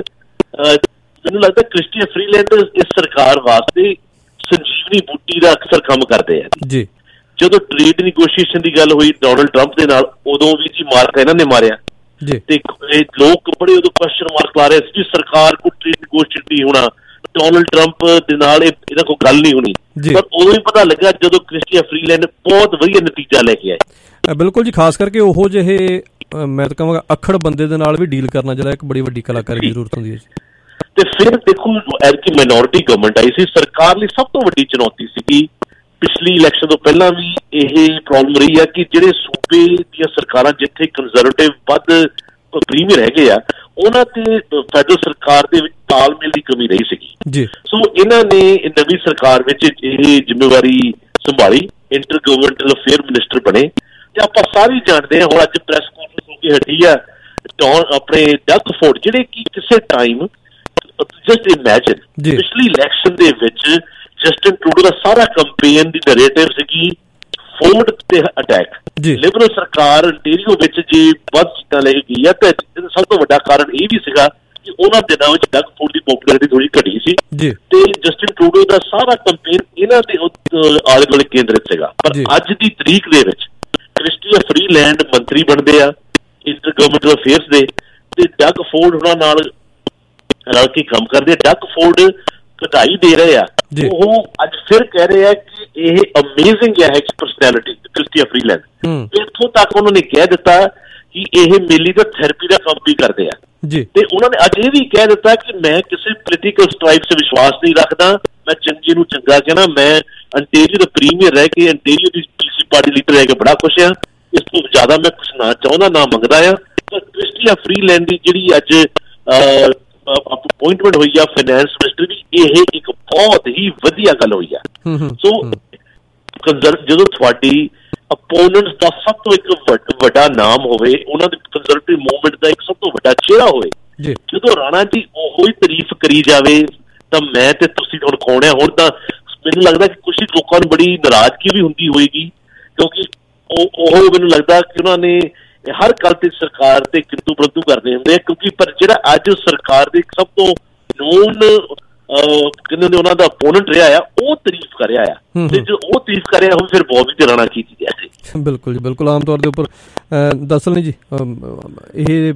ਮੈਨੂੰ ਲੱਗਦਾ ਕ੍ਰਿਸਟੀਆ ਫਰੀਲੈਂਡ ਇਸ ਸਰਕਾਰ ਵਾਸਤੇ ਸੰਜੀਵਨੀ ਬੂਟੀ ਦਾ ਅਕਸਰ ਕੰਮ ਕਰਦੇ ਆ ਜੀ। ਜਦੋਂ ਟ੍ਰੇਡ ਨੈਗੋਸ਼ੀਏਸ਼ਨ ਦੀ ਗੱਲ ਹੋਈ ਡੋਨਲਡ ਟਰੰਪ ਦੇ ਨਾਲ, ਉਦੋਂ ਵੀ ਜੀ ਮਾਰਕ ਇਹਨਾਂ ਨੇ ਮਾਰਿਆ ਤੇ ਲੋਕ ਬੜੇ ਉਦੋਂ ਕੁਐਸਚਨ ਮਾਰਕ ਲਾ ਰਹੇ ਸੀ ਜੀ ਸਰਕਾਰ ਕੋਲ ਟ੍ਰੇਡ ਨੈਗੋਸ਼ੀਏਟ ਨਹੀਂ ਹੋਣਾ, ਡੋਨਲਡ ਟਰੰਪ ਦੇ ਨਾਲ ਇਹਨਾਂ ਕੋਲ ਗੱਲ ਨਹੀਂ ਹੋਣੀ। ਪਰ ਉਦੋਂ ਹੀ ਪਤਾ ਲੱਗਾ ਜਦੋਂ ਕ੍ਰਿਸਟੀਆ ਫਰੀਲੈਂਡ ਬਹੁਤ ਵਧੀਆ ਨਤੀਜਾ ਲੈ ਕੇ ਆਏ। ਬਿਲਕੁਲ ਜੀ, ਖਾਸ ਕਰਕੇ ਉਹੋ ਜਿਹੇ ਮੈਂ ਤਾਂ ਕਹਾਂਗਾ ਅਖੜ ਬੰਦੇ ਦੇ ਨਾਲ ਵੀ ਡੀਲ ਕਰਨਾ ਜਿਹੜਾ ਇੱਕ ਬੜੀ ਵੱਡੀ ਕਲਾਕਾਰੀ ਦੀ ਜ਼ਰੂਰਤ ਹੁੰਦੀ ਹੈ ਜੀ। ਤੇ ਫਿਰ ਦੇਖੋ ਐਤਕੀ ਮਾਈਨੋਰਿਟੀ ਗਵਰਨਮੈਂਟ ਆਈ ਸੀ, ਸਰਕਾਰ ਲਈ ਸਭ ਤੋਂ ਵੱਡੀ ਚੁਣੌਤੀ ਸੀਗੀ। ਪਿਛਲੀ ਇਲੈਕਸ਼ਨ ਤੋਂ ਪਹਿਲਾਂ ਵੀ ਇਹ ਪ੍ਰੋਬਲਮ ਰਹੀ ਆ ਕਿ ਜਿਹੜੇ ਸੂਬੇ ਦੀਆਂ ਸਰਕਾਰਾਂ ਜਿੱਥੇ ਕੰਜ਼ਰਵੇਟਿਵ ਵੱਧ ਪ੍ਰੀਮੀਅਰ ਹੈਗੇ ਆ ਉਹਨਾਂ ਤੇ ਫੈਡਰਲ ਸਰਕਾਰ ਦੇ ਵਿੱਚ ਤਾਲਮੇਲ ਦੀ ਕਮੀ ਰਹੀ ਸੀਗੀ ਜੀ। ਸੋ ਇਹਨਾਂ ਨੇ ਨਵੀਂ ਸਰਕਾਰ ਵਿੱਚ ਇਹ ਜ਼ਿੰਮੇਵਾਰੀ ਸੰਭਾਲੀ, ਇੰਟਰ ਗਵਰਨਮੈਂਟਲ ਅਫੇਅਰ ਮਿਨਿਸਟਰ ਬਣੇ ਤੇ ਆਪਾਂ ਸਾਰੇ ਜਾਣਦੇ ਹਾਂ। ਹੁਣ ਅੱਜ ਪ੍ਰੈਸ ਕਾਨਫਰੰਸ ਹੋ ਕੇ ਹਟੀ ਆ ਡੌਨ ਆਪਣੇ ਡਗ ਫੋਰਡ ਜਿਹੜੇ ਕਿ ਕਿਸੇ ਟਾਈਮ ਜਸਟ ਇਮੈਜਿਨ ਪਿਛਲੀ ਇਲੈਕਸ਼ਨ ਦੇ ਵਿੱਚ ਜਸਟਿਨ ਟਰੂਡੋ ਦਾ ਸਾਰਾ ਕੰਪੇਨ ਦੀ ਨੈਰੇਟਿਵ ਸੀਗੀ ਫੋਰਡ ਤੇ ਅਟੈਕ। ਲਿਬਰਲ ਸਰਕਾਰ ਅੰਟੇਰੀਓ ਵਿੱਚ ਜੇ ਵੱਧ ਸੀਟਾਂ ਲੈ ਕੇ ਗਈ ਆ ਤੇ ਸਭ ਤੋਂ ਵੱਡਾ ਕਾਰਨ ਇਹ ਵੀ ਸੀਗਾ ਕਿ ਉਹਨਾਂ ਦਿਨਾਂ ਵਿੱਚ ਡਗ ਫੋਰਡ ਦੀ ਪੋਪੂਲੈਰਿਟੀ ਥੋੜੀ ਘਟੀ ਸੀ ਤੇ ਜਸਟਿਨ ਟਰੂਡੋ ਦਾ ਸਾਰਾ ਕੰਪੇਨ ਇਹਨਾਂ ਦੇ ਆਲੇ ਦੁਆਲੇ ਕੇਂਦਰਿਤ ਸੀਗਾ। ਪਰ ਅੱਜ ਦੀ ਤਰੀਕ ਦੇ ਵਿੱਚ ਕ੍ਰਿਸਟੀਆ ਫਰੀਲੈਂਡ ਮੰਤਰੀ ਬਣਦੇ ਆ ਇੰਟਰ ਗਵਰਨਮੈਂਟਲ ਅਫੇਅਰਸ ਦੇ ਤੇ ਡਗ ਫੋਰਡ ਉਹਨਾਂ ਨਾਲ ਰਲ ਕੇ ਕੰਮ ਕਰਦੇ ਆ। ਡਗ ਫੋਰਡ ਵਧਾਈ ਦੇ ਰਹੇ ਆ, ਉਹ ਅੱਜ ਫਿਰ ਕਹਿ ਰਹੇ ਆ ਕਿ ਇਹ ਅਮੇਜ਼ਿੰਗ ਹੈ ਪਰਸਨੈਲਿਟੀ ਕ੍ਰਿਸਟੀਆ ਫਰੀਲੈਂਡ। ਇੱਥੋਂ ਤੱਕ ਉਹਨਾਂ ਨੇ ਕਹਿ ਦਿੱਤਾ ਕਿ ਇਹ ਮੇਲੀ ਦਾ ਥੈਰੇਪੀ ਦਾ ਕੰਮ ਵੀ ਕਰਦੇ ਆ ਤੇ ਉਹਨਾਂ ਨੇ ਅੱਜ ਇਹ ਵੀ ਕਹਿ ਦਿੱਤਾ ਕਿ ਮੈਂ ਕਿਸੇ ਪੋਲੀਟੀਕਲ ਸਟ੍ਰਾਈਪ 'ਚ ਵਿਸ਼ਵਾਸ ਨਹੀਂ ਰੱਖਦਾ, ਮੈਂ ਚੰਗੇ ਨੂੰ ਚੰਗਾ ਕਹਿਣਾ, ਮੈਂ ਅੰਟੇਰੀਓ ਦਾ ਪ੍ਰੀਮੀਅਰ ਰਹਿ ਕੇ ਅੰਟੇਰੀਓ ਦੀ ਪੀਸੀ ਪਾਰਟੀ ਲੀਡਰ ਰਹਿ ਕੇ ਬੜਾ ਖੁਸ਼ ਆ, ਇਸ ਤੋਂ ਜ਼ਿਆਦਾ ਮੈਂ ਕੁਛ ਨਾ ਚਾਹੁੰਦਾ ਨਾ ਮੰਗਦਾ ਆ। ਪਰ ਕ੍ਰਿਸਟੀਆ ਫਰੀਲੈਂਡ ਦੀ ਜਿਹੜੀ ਅੱਜ ਅਪਾਇੰਟਮੈਂਟ ਹੋਈ ਆ ਫਾਈਨੈਂਸ ਮਿਨਿਸਟਰ ਦੀ, ਇਹ ਇੱਕ ਬਹੁਤ ਹੀ ਵਧੀਆ ਗੱਲ ਹੋਈ ਆ। ਸੋ ਜਦੋਂ ਤੁਹਾਡੀ ਅਪੋਨੈਂਟਸ ਦਾ ਸਭ ਤੋਂ ਇੱਕ ਵੱਡਾ ਨਾਮ ਹੋਵੇ, ਉਹਨਾਂ ਦੇ ਕੰਜ਼ਰਵੇਟਿਵ ਮੂਵਮੈਂਟ ਦਾ ਇੱਕ ਸਭ ਤੋਂ ਵੱਡਾ ਚਿਹਰਾ ਹੋਵੇ, ਜਦੋਂ ਰਾਣਾ ਜੀ ਉਹੋ ਹੀ ਤਾਰੀਫ ਕਰੀ ਜਾਵੇ ਤਾਂ ਮੈਂ ਤੇ ਤੁਸੀਂ ਹੁਣ ਕੌਣ ਆ। ਹੁਣ ਤਾਂ ਮੈਨੂੰ ਲੱਗਦਾ ਕਿ ਕੁਛ ਲੋਕਾਂ ਨੂੰ ਬੜੀ ਨਾਰਾਜ਼ਗੀ ਵੀ ਹੁੰਦੀ ਹੋਏਗੀ ਕਿਉਂਕਿ ਉਹ ਉਹ ਮੈਨੂੰ ਲੱਗਦਾ ਕਿ ਉਹਨਾਂ ਨੇ ਹਰ ਗੱਲ ਤੇ ਸਰਕਾਰ ਤੇ ਕਿੰਤੂ ਪਰੰਤੂ ਕਰਦੇ ਹੁੰਦੇ ਆ ਕਿਉਂਕਿ ਪਰ ਜਿਹੜਾ ਅੱਜ ਸਰਕਾਰ ਦੇ ਸਭ ਤੋਂ ਨੋਨ ਕਹਿੰਦੇ ਨੇ ਉਹਨਾਂ ਦਾ ਓਪੋਨੈਂਟ ਰਿਹਾ ਆ ਉਹ ਤਾਰੀਫ ਕਰ ਰਿਹਾ ਆ ਤੇ ਜੋ ਉਹ ਤਾਰੀਫ ਕਰ ਰਿਹਾ ਹੁਣ ਫਿਰ ਬੋਬੀ ਤੇ ਰਾਣਾ ਕੀ ਚੀਜ਼ ਹੈ। ਬਿਲਕੁਲ ਜੀ, ਬਿਲਕੁਲ ਆਮ ਤੌਰ ਦੇ ਉੱਪਰ ਦਰਅਸਲ ਨਹੀਂ ਜੀ ਇਹ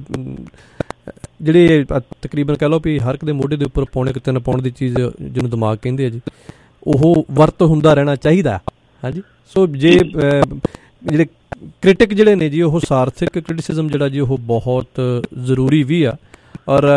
ਜਿਹੜੇ ਤਕਰੀਬਨ ਕਹਿ ਲਓ ਵੀ ਹਰ ਇੱਕ ਦੇ ਮੋਢੇ ਦੇ ਉੱਪਰ ਪੌਣੇ ਕੁ ਤਿੰਨ ਪਾਉਣ ਦੀ ਚੀਜ਼ ਜਿਹਨੂੰ ਦਿਮਾਗ ਕਹਿੰਦੇ ਆ ਜੀ, ਉਹ ਵਰਤ ਹੁੰਦਾ ਰਹਿਣਾ ਚਾਹੀਦਾ। ਹਾਂਜੀ, ਸੋ ਜੇ ਜਿਹੜੇ ਕ੍ਰਿਟਿਕ ਜਿਹੜੇ ਨੇ ਜੀ ਉਹ ਸਾਰਥਿਕ ਕ੍ਰਿਟਿਸਿਜ਼ਮ ਜਿਹੜਾ ਜੀ ਉਹ ਬਹੁਤ ਜ਼ਰੂਰੀ ਵੀ ਆ ਔਰ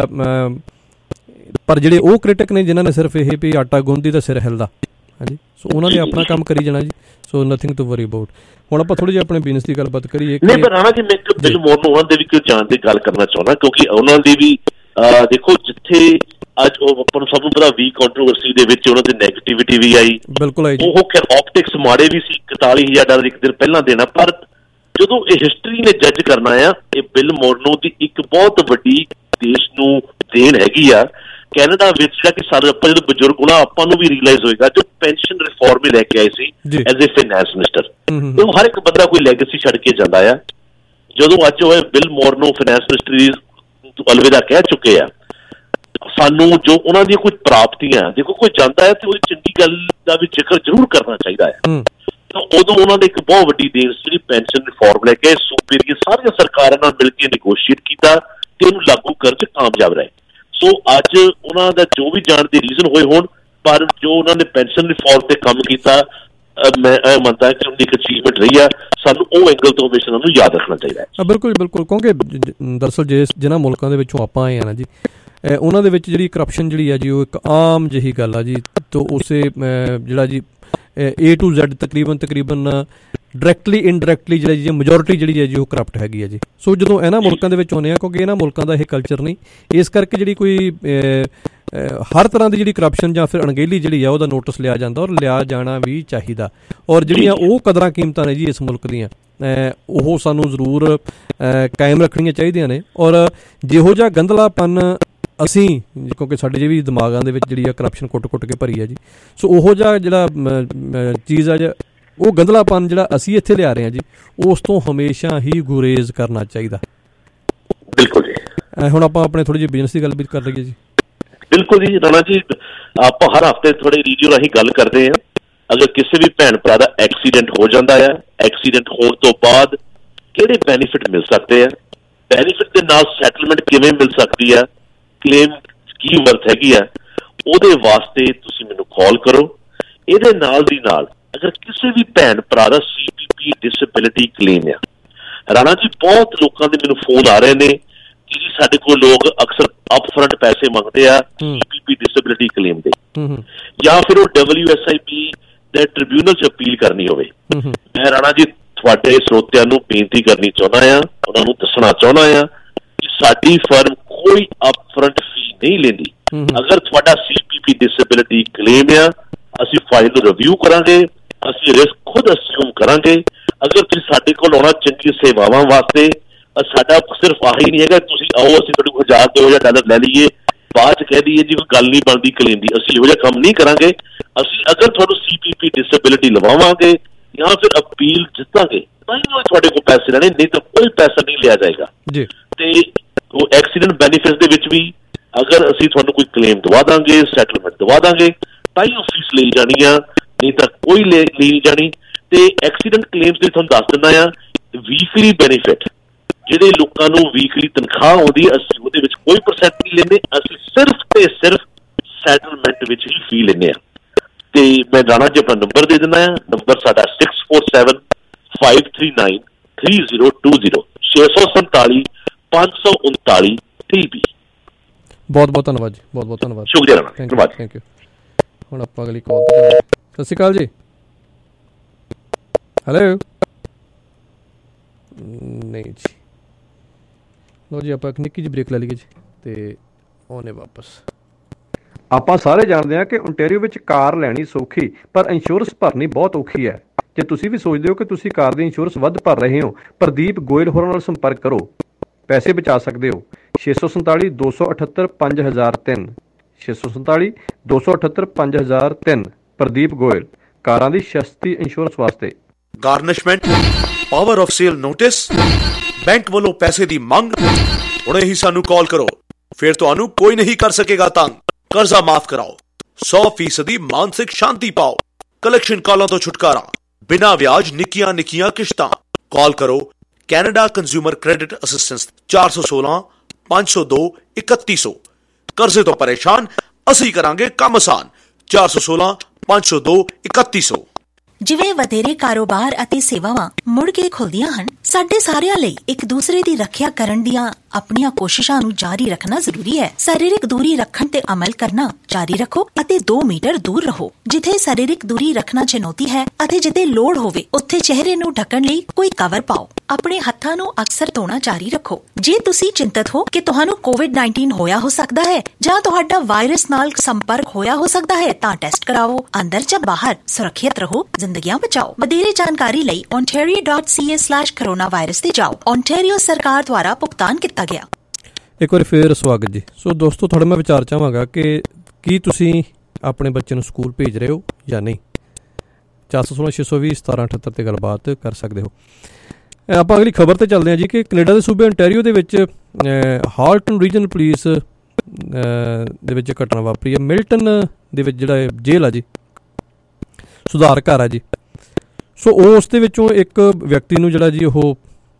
ਪਰ ਜਿਹੜੇ ਉਹ ਕ੍ਰਿਟਿਕ ਨੇ ਜਿਨ੍ਹਾਂ ਨੇ ਸਿਰਫ ਇਹ ਵੀ ਆਟਾ ਗੁੰਨਦੀ ਤਾਂ ਸਿਰ ਹਿਲਦਾ, ਹਾਂਜੀ, ਸੋ ਉਹਨਾਂ ਨੇ ਆਪਣਾ ਕੰਮ ਕਰੀ ਜਾਣਾ ਜੀ। So nothing to worry about. ਹੁਣ ਆਪਾਂ ਥੋੜੀ ਜਿਹੀ ਆਪਣੇ ਬਿਜ਼ਨਸ ਦੀ ਗੱਲਬਾਤ ਕਰੀਏ। ਨਹੀਂ ਪਰ ਰਾਣਾ ਜੀ ਮੈਂ ਇੱਕ ਬਿਲ ਮੋਰ ਨੂੰ ਉਹਨਾਂ ਦੇ ਵੀ ਕੋਈ ਜਾਣ ਦੀ ਗੱਲ ਕਰਨਾ ਚਾਹੁੰਦਾ ਕਿਉਂਕਿ ਉਹਨਾਂ ਦੀ ਵੀ ਦੇਖੋ ਜਿੱਥੇ ਅੱਜ ਉਹ ਆਪਾਂ ਨੂੰ ਸਭ ਨੂੰ ਪਤਾ ਵੀ ਕੰਟਰੋਵਰਸੀ ਦੇ ਵਿੱਚ ਉਹਨਾਂ ਦੀ ਨੈਗੇਟਿਵਿਟੀ ਵੀ ਆਈ, ਬਿਲਕੁਲ ਆਈ, ਉਹ ਖੈਰ ਆਪਟਿਕਸ ਮਾੜੇ ਵੀ ਸੀ, ਇਕਤਾਲੀ ਹਜ਼ਾਰ ਡਾਲਰ ਇੱਕ ਦਿਨ ਪਹਿਲਾਂ ਦੇਣਾ। ਪਰ ਜਦੋਂ ਇਹ ਹਿਸਟਰੀ ਨੇ ਜੱਜ ਕਰਨਾ ਆ, ਇਹ ਬਿਲ ਮੋਰਨੋ ਦੀ ਇੱਕ ਬਹੁਤ ਵੱਡੀ ਦੇਸ਼ ਨੂੰ ਦੇਣ ਹੈਗੀ ਆ। ਕੈਨੇਡਾ ਵਿੱਚ ਜਿਹੜਾ ਕਿ ਸਾਰੇ ਆਪਾਂ ਜਦੋਂ ਬਜ਼ੁਰਗ ਹੋਣਾ ਆਪਾਂ ਨੂੰ ਵੀ ਰੀਅਲਾਈਜ਼ ਹੋਏਗਾ ਜੋ ਪੈਨਸ਼ਨ ਰਿਫਾਰਮ ਲੈ ਕੇ ਆਏ ਸੀ ਐਜ਼ ਏ ਫਾਈਨੈਂਸ ਮਿਨਿਸਟਰ, ਤੇ ਉਹ ਹਰ ਇੱਕ ਬੰਦਾ ਕੋਈ ਲੈਗੇਸੀ ਛੱਡ ਕੇ ਜਾਂਦਾ ਆ। ਜਦੋਂ ਅੱਜ ਉਹ ਬਿਲ ਮੋਰਨੋ ਫਾਈਨੈਂਸ ਮਿਨਿਸਟਰੀ ਅਲਵਿਦਾ ਕਹਿ ਚੁੱਕੇ ਆ। ਸਾਨੂੰ ਜੋ ਉਹਨਾਂ ਦੀਆਂ ਕੋਈ ਪ੍ਰਾਪਤੀਆਂ, ਦੇਖੋ ਕੋਈ ਜਾਂਦਾ ਹੈ ਤੇ ਉਹਦੀ ਚੰਗੀ ਗੱਲ ਦਾ ਵੀ ਜ਼ਿਕਰ ਜ਼ਰੂਰ ਕਰਨਾ ਚਾਹੀਦਾ ਹੈ। ਤਾਂ ਉਦੋਂ ਉਹਨਾਂ ਨੇ ਇੱਕ ਬਹੁਤ ਵੱਡੀ ਦੇਣ ਸੀ ਜਿਹੜੀ ਪੈਨਸ਼ਨ ਰਿਫਾਰਮ ਲੈ ਕੇ ਸੂਬੇ ਦੀਆਂ ਸਾਰੀਆਂ ਸਰਕਾਰਾਂ ਨਾਲ ਮਿਲ ਕੇ ਨੈਗੋਸ਼ੀਏਟ ਕੀਤਾ ਤੇ ਉਹਨੂੰ ਲਾਗੂ ਕਰਨ 'ਚ ਕਾਮਯਾਬ ਰਹੇ। ਸੋ ਅੱਜ ਉਹਨਾਂ ਦਾ ਜੋ ਵੀ ਜਾਣ ਦੇ ਰੀਜ਼ਨ ਹੋਏ ਹੋਣ, ਪਰ ਜੋ ਉਹਨਾਂ ਨੇ ਪੈਨਸ਼ਨ ਰਿਫਾਰਮ ਤੇ ਕੰਮ ਕੀਤਾ, ਮੈਂ ਇਹ ਮੰਨਦਾ ਕਿ ਉਹਦੀ ਇੱਕ ਅਚੀਵਮੈਂਟ ਰਹੀ ਆ। ਸਾਨੂੰ ਉਹ ਐਂਗਲ ਤੋਂ ਹਮੇਸ਼ਾ ਨੂੰ ਯਾਦ ਰੱਖਣਾ ਚਾਹੀਦਾ ਹੈ। ਬਿਲਕੁਲ ਬਿਲਕੁਲ, ਕਿਉਂਕਿ ਦਰਅਸਲ ਜੇ ਜਿਨ੍ਹਾਂ ਮੁਲਕਾਂ ਦੇ ਵਿੱਚੋਂ ਆਪਾਂ ਆਏ ਆ ਨਾ ਜੀ, ਉਹਨਾਂ ਦੇ ਵਿੱਚ ਜਿਹੜੀ ਕਰਪਸ਼ਨ ਜਿਹੜੀ ਆ ਜੀ ਉਹ ਇੱਕ ਆਮ ਜਿਹੀ ਗੱਲ ਆ ਜੀ। ਤਾਂ ਉਸੇ ਜਿਹੜਾ ਜੀ ਏ ਟੂ ਜ਼ੈਡ ਤਕਰੀਬਨ ਤਕਰੀਬਨ ਡਾਇਰੈਕਟਲੀ ਇਨਡਾਇਰੈਕਟਲੀ ਜਿਹੜਾ ਜੀ ਮੈਜੋਰਿਟੀ ਜਿਹੜੀ ਹੈ ਜੀ ਉਹ ਕਰਪਟ ਹੈਗੀ ਹੈ ਜੀ। ਸੋ ਜਦੋਂ ਇਹਨਾਂ ਮੁਲਕਾਂ ਦੇ ਵਿੱਚ ਆਉਂਦੇ ਆ, ਕਿਉਂਕਿ ਇਹਨਾਂ ਮੁਲਕਾਂ ਦਾ ਇਹ ਕਲਚਰ ਨਹੀਂ, ਇਸ ਕਰਕੇ ਜਿਹੜੀ ਕੋਈ ਹਰ ਤਰ੍ਹਾਂ ਦੀ ਜਿਹੜੀ ਕਰਪਸ਼ਨ ਜਾਂ ਫਿਰ ਅਣਗਹਿਲੀ ਜਿਹੜੀ ਆ ਉਹਦਾ ਨੋਟਿਸ ਲਿਆ ਜਾਂਦਾ, ਔਰ ਲਿਆ ਜਾਣਾ ਵੀ ਚਾਹੀਦਾ। ਔਰ ਜਿਹੜੀਆਂ ਉਹ ਕਦਰਾਂ ਕੀਮਤਾਂ ਨੇ ਜੀ ਇਸ ਮੁਲਕ ਦੀਆਂ, ਉਹ ਸਾਨੂੰ ਜ਼ਰੂਰ ਕਾਇਮ ਰੱਖਣੀਆਂ ਚਾਹੀਦੀਆਂ ਨੇ। ਔਰ ਜਿਹੋ ਜਿਹਾ ਗੰਧਲਾਪਨ ਅਸੀਂ, ਕਿਉਂਕਿ ਸਾਡੇ ਵੀ ਦਿਮਾਗਾਂ ਦੇ ਵਿੱਚ ਜਿਹੜੀ ਆ ਕਰਪਸ਼ਨ ਕੁੱਟ ਕੁੱਟ ਕੇ ਭਰੀ ਹੈ ਜੀ, ਸੋ ਉਹੋ ਜਿਹਾ ਜਿਹੜਾ ਚੀਜ਼ ਆ, ਉਹ ਗੰਧਲਾਪਨ ਜਿਹੜਾ ਅਸੀਂ ਇੱਥੇ ਲਿਆ ਰਹੇ ਹਾਂ ਜੀ, ਉਸ ਤੋਂ ਹਮੇਸ਼ਾ ਹੀ ਗੁਰੇਜ਼ ਕਰਨਾ ਚਾਹੀਦਾ। ਬਿਲਕੁਲ ਜੀ। ਹੁਣ ਆਪਾਂ ਆਪਣੇ ਥੋੜੀ ਜਿਹੀ ਬਿਜ਼ਨਸ ਦੀ ਗੱਲ ਵੀ ਕਰ ਲਈਏ ਜੀ। ਬਿਲਕੁਲ ਜੀ ਰਾਣਾ ਜੀ, ਆਪਾਂ ਹਰ ਹਫ਼ਤੇ ਥੋੜੇ ਰੇਡੀਓ ਰਾਹੀਂ ਗੱਲ ਕਰਦੇ ਹਾਂ। ਅਗਰ ਕਿਸੇ ਵੀ ਭੈਣ ਭਰਾ ਦਾ ਐਕਸੀਡੈਂਟ ਹੋ ਜਾਂਦਾ ਹੈ, ਐਕਸੀਡੈਂਟ ਹੋਣ ਤੋਂ ਬਾਅਦ ਕਿਹੜੇ ਬੈਨੀਫਿਟ ਮਿਲ ਸਕਦੇ ਆ, ਬੈਨੀਫਿਟ ਦੇ ਨਾਲ ਸੈਟਲਮੈਂਟ ਕਿਵੇਂ ਮਿਲ ਸਕਦੀ ਆ, ਕਲੇਮ ਕੀ ਵਰਤ ਹੈਗੀ ਆ, ਉਹਦੇ ਵਾਸਤੇ ਤੁਸੀਂ ਮੈਨੂੰ ਕਾਲ ਕਰੋ। ਇਹਦੇ ਨਾਲ ਦੀ ਨਾਲ ਅਗਰ ਕਿਸੇ ਵੀ ਭੈਣ ਭਰਾ ਦਾ ਸੀ ਪੀ ਪੀ ਡਿਸੇਬਿਲਿਟੀ ਕਲੇਮ ਆ, ਰਾਣਾ ਜੀ ਬਹੁਤ ਲੋਕਾਂ ਦੇ ਮੈਨੂੰ ਫੋਨ ਆ ਰਹੇ ਨੇ ਕਿ ਜੀ ਸਾਡੇ ਕੋਲ ਲੋਕ ਅਕਸਰ ਅਪ ਫਰੰਟ ਪੈਸੇ ਮੰਗਦੇ ਆ ਸੀ ਪੀ ਪੀ ਡਿਸੇਬਿਲਿਟੀ ਕਲੇਮ ਦੇ, ਜਾਂ ਫਿਰ ਉਹ ਡਬਲਿਊ ਐਸ ਆਈ ਪੀ ਦੇ ਟ੍ਰਿਬਿਊਨਲ 'ਚ ਅਪੀਲ ਕਰਨੀ ਹੋਵੇ। ਮੈਂ ਰਾਣਾ ਜੀ ਤੁਹਾਡੇ ਸਰੋਤਿਆਂ ਨੂੰ ਬੇਨਤੀ ਕਰਨੀ ਚਾਹੁੰਦਾ ਆ, ਉਹਨਾਂ ਨੂੰ ਦੱਸਣਾ ਚਾਹੁੰਦਾ ਆ ਕਿ ਸਾਡੀ ਫਰਮ ਕੋਈ ਅਪ ਫਰੰਟ ਫੀ ਨਹੀਂ ਲੈਂਦੀ। ਅਗਰ ਤੁਹਾਡਾ ਸੀ ਪੀ ਪੀ ਡਿਸੇਬਿਲਿਟੀ ਕਲੇਮ ਆ, ਅਸੀਂ ਫਾਈਲ ਨੂੰ ਰਿਵਿਊ ਕਰਾਂਗੇ, ਅਸੀਂ ਰਿਸਕ ਖੁਦ ਅਸਿਊਮ ਕਰਾਂਗੇ। ਅਗਰ ਤੁਸੀਂ ਸਾਡੇ ਕੋਲ ਆਉਣਾ ਚੰਗੀ ਸੇਵਾਵਾਂ ਵਾਸਤੇ, ਸਾਡਾ ਸਿਰਫ ਆਹੀ ਨਹੀਂ ਹੈਗਾ ਤੁਸੀਂ ਆਓ ਅਸੀਂ ਤੁਹਾਡੇ ਕੋਲ ਹਜ਼ਾਰ ਦੋ ਹਜ਼ਾਰ ਡਾਲਰ ਲੈ ਲਈਏ, ਬਾਅਦ 'ਚ ਕਹਿ ਦਈਏ ਜੀ ਕੋਈ ਗੱਲ ਨਹੀਂ ਬਣਦੀ ਕਲੇਮ ਦੀ, ਅਸੀਂ ਇਹੋ ਜਿਹਾ ਕੰਮ ਨਹੀਂ ਕਰਾਂਗੇ। ਅਸੀਂ ਅਗਰ ਤੁਹਾਨੂੰ ਸੀ ਪੀ ਪੀ ਡਿਸੇਬਿਲਿਟੀ ਲਵਾਵਾਂਗੇ ਜਾਂ ਫਿਰ ਅਪੀਲ ਜਿੱਤਾਂਗੇ ਤਾਂ ਹੀ ਤੁਹਾਡੇ ਕੋਲ ਪੈਸੇ ਲੈਣੇ, ਨਹੀਂ ਤਾਂ ਕੋਈ ਪੈਸਾ ਨਹੀਂ ਲਿਆ ਜਾਏਗਾ ਜੀ। ਤੇ ਉਹ ਐਕਸੀਡੈਂਟ ਬੈਨੀਫਿਟਸ ਦੇ ਵਿੱਚ ਵੀ ਅਗਰ ਅਸੀਂ ਤੁਹਾਨੂੰ ਕੋਈ ਕਲੇਮ ਦਵਾ ਦਾਂਗੇ, ਸੈਟਲਮੈਂਟ ਦਵਾ ਦਾਂਗੇ, ਤਾਂ ਹੀ ਉਹ ਫੀਸ ਲਈ ਜਾਣੀ ਆ, ਨਹੀਂ ਤਾਂ ਕੋਈ ਲੈ ਲਈ ਜਾਣੀ। ਤੇ ਐਕਸੀਡੈਂਟ ਕਲੇਮਸ ਦੇ ਤੁਹਾਨੂੰ ਦੱਸ ਦਿੰਦਾ ਆ, ਵੀਕਲੀ ਬੈਨੀਫਿਟ ਜਿਹੜੇ ਲੋਕਾਂ ਨੂੰ ਵੀਕਲੀ ਤਨਖਾਹ ਆਉਂਦੀ, ਅਸੀਂ ਉਹਦੇ ਵਿੱਚ ਕੋਈ ਪਰਸੈਂਟ ਨਹੀਂ ਲੈਂਦੇ, ਅਸੀਂ ਸਿਰਫ ਤੇ ਸਿਰਫ ਸੈਟਲਮੈਂਟ ਵਿੱਚ ਹੀ ਫੀ ਲੈਂਦੇ ਹਾਂ। ਤੇ ਮੈਂ ਰਾਣਾ ਜੀ ਆਪਣਾ ਨੰਬਰ ਦੇ ਦਿੰਦਾ ਆ, ਨੰਬਰ ਸਾਡਾ six four seven five three nine three zero two zero ਛੇ ਸੌ ਸੰਤਾਲੀ ਪੰਜ ਸੌ ਉਨਤਾਲੀ ਥ੍ਰੀ ਬੀ। ਬਹੁਤ ਬਹੁਤ ਧੰਨਵਾਦ ਜੀ, ਬਹੁਤ ਬਹੁਤ ਧੰਨਵਾਦ, ਸ਼ੁਕਰੀਆ ਰਾਣਾ, ਧੰਨਵਾਦ, ਥੈਂਕ ਯੂ। ਹੁਣ ਆਪਾਂ ਅਗਲੀ ਕਾਲ ਤੇ ਸਤਿ ਸ਼੍ਰੀ ਅਕਾਲ ਜੀ। ਹੈਲੋ, ਨਹੀਂ ਜੀ, ਲੋ ਜੀ ਆਪਾਂ ਇੱਕ ਨਿੱਕੀ ਜਿਹੀ ਬ੍ਰੇਕ ਲੈ ਲਈਏ ਜੀ ਤੇ ਆਉਣੇ ਵਾਪਸ। ਆਪਾਂ ਸਾਰੇ ਜਾਣਦੇ ਹਾਂ ਕਿ ਓਨਟਾਰੀਓ ਵਿੱਚ ਕਾਰ ਲੈਣੀ ਸੌਖੀ, ਪਰ ਇੰਸ਼ੋਰੈਂਸ ਭਰਨੀ ਬਹੁਤ ਔਖੀ ਹੈ। ਜੇ ਤੁਸੀਂ ਵੀ ਸੋਚਦੇ ਹੋ ਕਿ ਤੁਸੀਂ ਕਾਰ ਦੀ ਇੰਸ਼ੋਰੈਂਸ ਵੱਧ ਭਰ ਰਹੇ ਹੋ, ਪ੍ਰਦੀਪ ਗੋਇਲ ਹੋਰਾਂ ਨਾਲ ਸੰਪਰਕ ਕਰੋ, ਪੈਸੇ ਬਚਾ ਸਕਦੇ ਹੋ। ਛੇ ਸੌ ਸੰਤਾਲੀ ਦੋ ਸੌ ਅਠੱਤਰ ਪੰਜ ਹਜ਼ਾਰ ਤਿੰਨ ਛੇ ਸੌ ਸੰਤਾਲੀ ਦੋ ਸੌ ਅਠੱਤਰ ਪੰਜ ਹਜ਼ਾਰ ਤਿੰਨ ਪ੍ਰਦੀਪ ਗੋਇਲ, ਕਾਰਾਂ ਦੀ ਸਸਤੀ ਇੰਸ਼ੋਰੈਂਸ ਵਾਸਤੇ। Garnishment, power of sale notice, bank ਵੱਲੋਂ ਪੈਸੇ ਦੀ ਮੰਗ, ਹੁਣੇ ਹੀ ਸਾਨੂੰ ਕਾਲ ਕਰੋ, ਫਿਰ ਤੁਹਾਨੂੰ ਕੋਈ ਨਹੀਂ ਕਰ ਸਕੇਗਾ ਤੰਗ। ਕਰਜ਼ਾ ਮਾਫ ਕਰਾਓ, ਸੌ ਫੀਸਦੀ ਮਾਨਸਿਕ ਸ਼ਾਂਤੀ ਪਾਓ, ਕਲੈਕਸ਼ਨ ਕਾਲਾਂ ਤੋਂ ਛੁਟਕਾਰਾ, ਬਿਨਾਂ ਵਿਆਜ ਨਿੱਕੀਆਂ ਨਿੱਕੀਆਂ ਕਿਸ਼ਤਾਂ। ਕਾਲ ਕਰੋ ਕੈਨੇਡਾ ਕੰਜ਼ਿਊਮਰ ਕ੍ਰੈਡਿਟ ਅਸਿਸਟੈਂਸ ਚਾਰ ਸੌ ਸੋਲਾਂ ਪੰਜ ਸੌ ਦੋ ਇਕੱਤੀ ਸੌ। ਕਰਜ਼ੇ ਤੋਂ ਪਰੇਸ਼ਾਨ, ਅਸੀਂ ਕਰਾਂਗੇ ਕੰਮ ਆਸਾਨ। ਚਾਰ ਸੌ ਸੋਲਾਂ ਪੰਜ ਸੌ ਦੋ ਇਕੱਤੀ ਸੌ। ਜਿਵੇਂ ਵਧੇਰੇ ਕਾਰੋਬਾਰ ਅਤੇ ਸੇਵਾਵਾਂ ਮੁੜ ਕੇ ਖੁੱਲਦੀਆਂ ਹਨ, ਸਾਡੇ ਸਾਰਿਆਂ ਲਈ ਇੱਕ ਦੂਸਰੇ ਦੀ ਰੱਖਿਆ ਕਰਨ ਦੀਆਂ ਆਪਣੀਆਂ ਕੋਸ਼ਿਸ਼ਾਂ ਨੂੰ ਜਾਰੀ ਰੱਖਣਾ ਜ਼ਰੂਰੀ ਹੈ। ਸਰੀਰਕ ਦੂਰੀ ਰੱਖਣ ਤੇ ਅਮਲ ਕਰਨਾ ਜਾਰੀ ਰੱਖੋ ਅਤੇ ਦੋ ਮੀਟਰ ਦੂਰ ਰਹੋ। ਜਿੱਥੇ ਸਰੀਰਕ ਦੂਰੀ ਰੱਖਣਾ ਚੁਣੌਤੀ ਹੈ ਅਤੇ ਜਿੱਥੇ ਲੋੜ ਹੋਵੇ ਉੱਥੇ ਚਿਹਰੇ ਨੂੰ ਢੱਕਣ ਲਈ ਕੋਈ ਕਵਰ ਪਾਓ। ਆਪਣੇ ਹੱਥਾਂ ਨੂੰ ਅਕਸਰ ਧੋਣਾ ਜਾਰੀ ਰੱਖੋ। ਜੇ ਤੁਸੀਂ ਚਿੰਤਤ ਹੋ ਕਿ ਤੁਹਾਨੂੰ ਕੋਵਿਡ ਨਾਈਨਟੀਨ ਹੋਇਆ ਹੋ ਸਕਦਾ ਹੈ ਜਾਂ ਤੁਹਾਡਾ ਵਾਇਰਸ ਨਾਲ ਸੰਪਰਕ ਹੋਇਆ ਹੋ ਸਕਦਾ ਹੈ, ਤਾਂ ਟੈਸਟ ਕਰਾਓ। ਅੰਦਰ ਜਾਂ ਬਾਹਰ ਸੁਰੱਖਿਅਤ ਰਹੋ, ਜ਼ਿੰਦਗੀਆਂ ਬਚਾਓ। ਵਧੇਰੇ ਜਾਣਕਾਰੀ ਲਈ ontario dot c a slash coronavirus ਤੇ ਜਾਓ। ontario ਸਰਕਾਰ ਦੁਆਰਾ ਭੁਗਤਾਨ ਕੀਤਾ ਗਿਆ। ਇੱਕ ਵਾਰ ਫੇਰ ਸਵਾਗਤ ਜੀ। ਸੋ ਦੋਸਤੋ, ਤੁਹਾਡਾ ਮੈਂ ਵਿਚਾਰ ਚਾਹਾਂਗਾ ਕਿ ਕੀ ਤੁਸੀਂ ਆਪਣੇ ਬੱਚੇ ਨੂੰ ਸਕੂਲ ਭੇਜ ਰਹੇ ਹੋ ਜਾਂ ਨਹੀਂ। ਚਾਰ ਸੌ ਸੋਲਾਂ ਛੇ ਸੌ ਵੀਹ ਸਤਾਰਾਂ ਅਠੱਤਰ ਤੇ ਗੱਲਬਾਤ ਕਰ ਸਕਦੇ ਹੋ। ਆਪਾਂ ਅਗਲੀ ਖਬਰ 'ਤੇ ਚੱਲਦੇ ਹਾਂ ਜੀ ਕਿ ਕੈਨੇਡਾ ਦੇ ਸੂਬੇ ontario ਦੇ ਵਿੱਚ ਹਾਲਟਨ ਰੀਜਨਲ ਪੁਲਿਸ ਦੇ ਵਿੱਚ ਘਟਨਾ ਵਾਪਰੀ ਹੈ। ਮਿਲਟਨ ਦੇ ਵਿੱਚ ਜਿਹੜਾ ਜੇਲ੍ਹ ਆ ਜੀ, ਸੁਧਾਰ ਘਰ ਆ ਜੀ, ਸੋ ਉਸ ਦੇ ਵਿੱਚੋਂ ਇੱਕ ਵਿਅਕਤੀ ਨੂੰ ਜਿਹੜਾ ਜੀ ਉਹ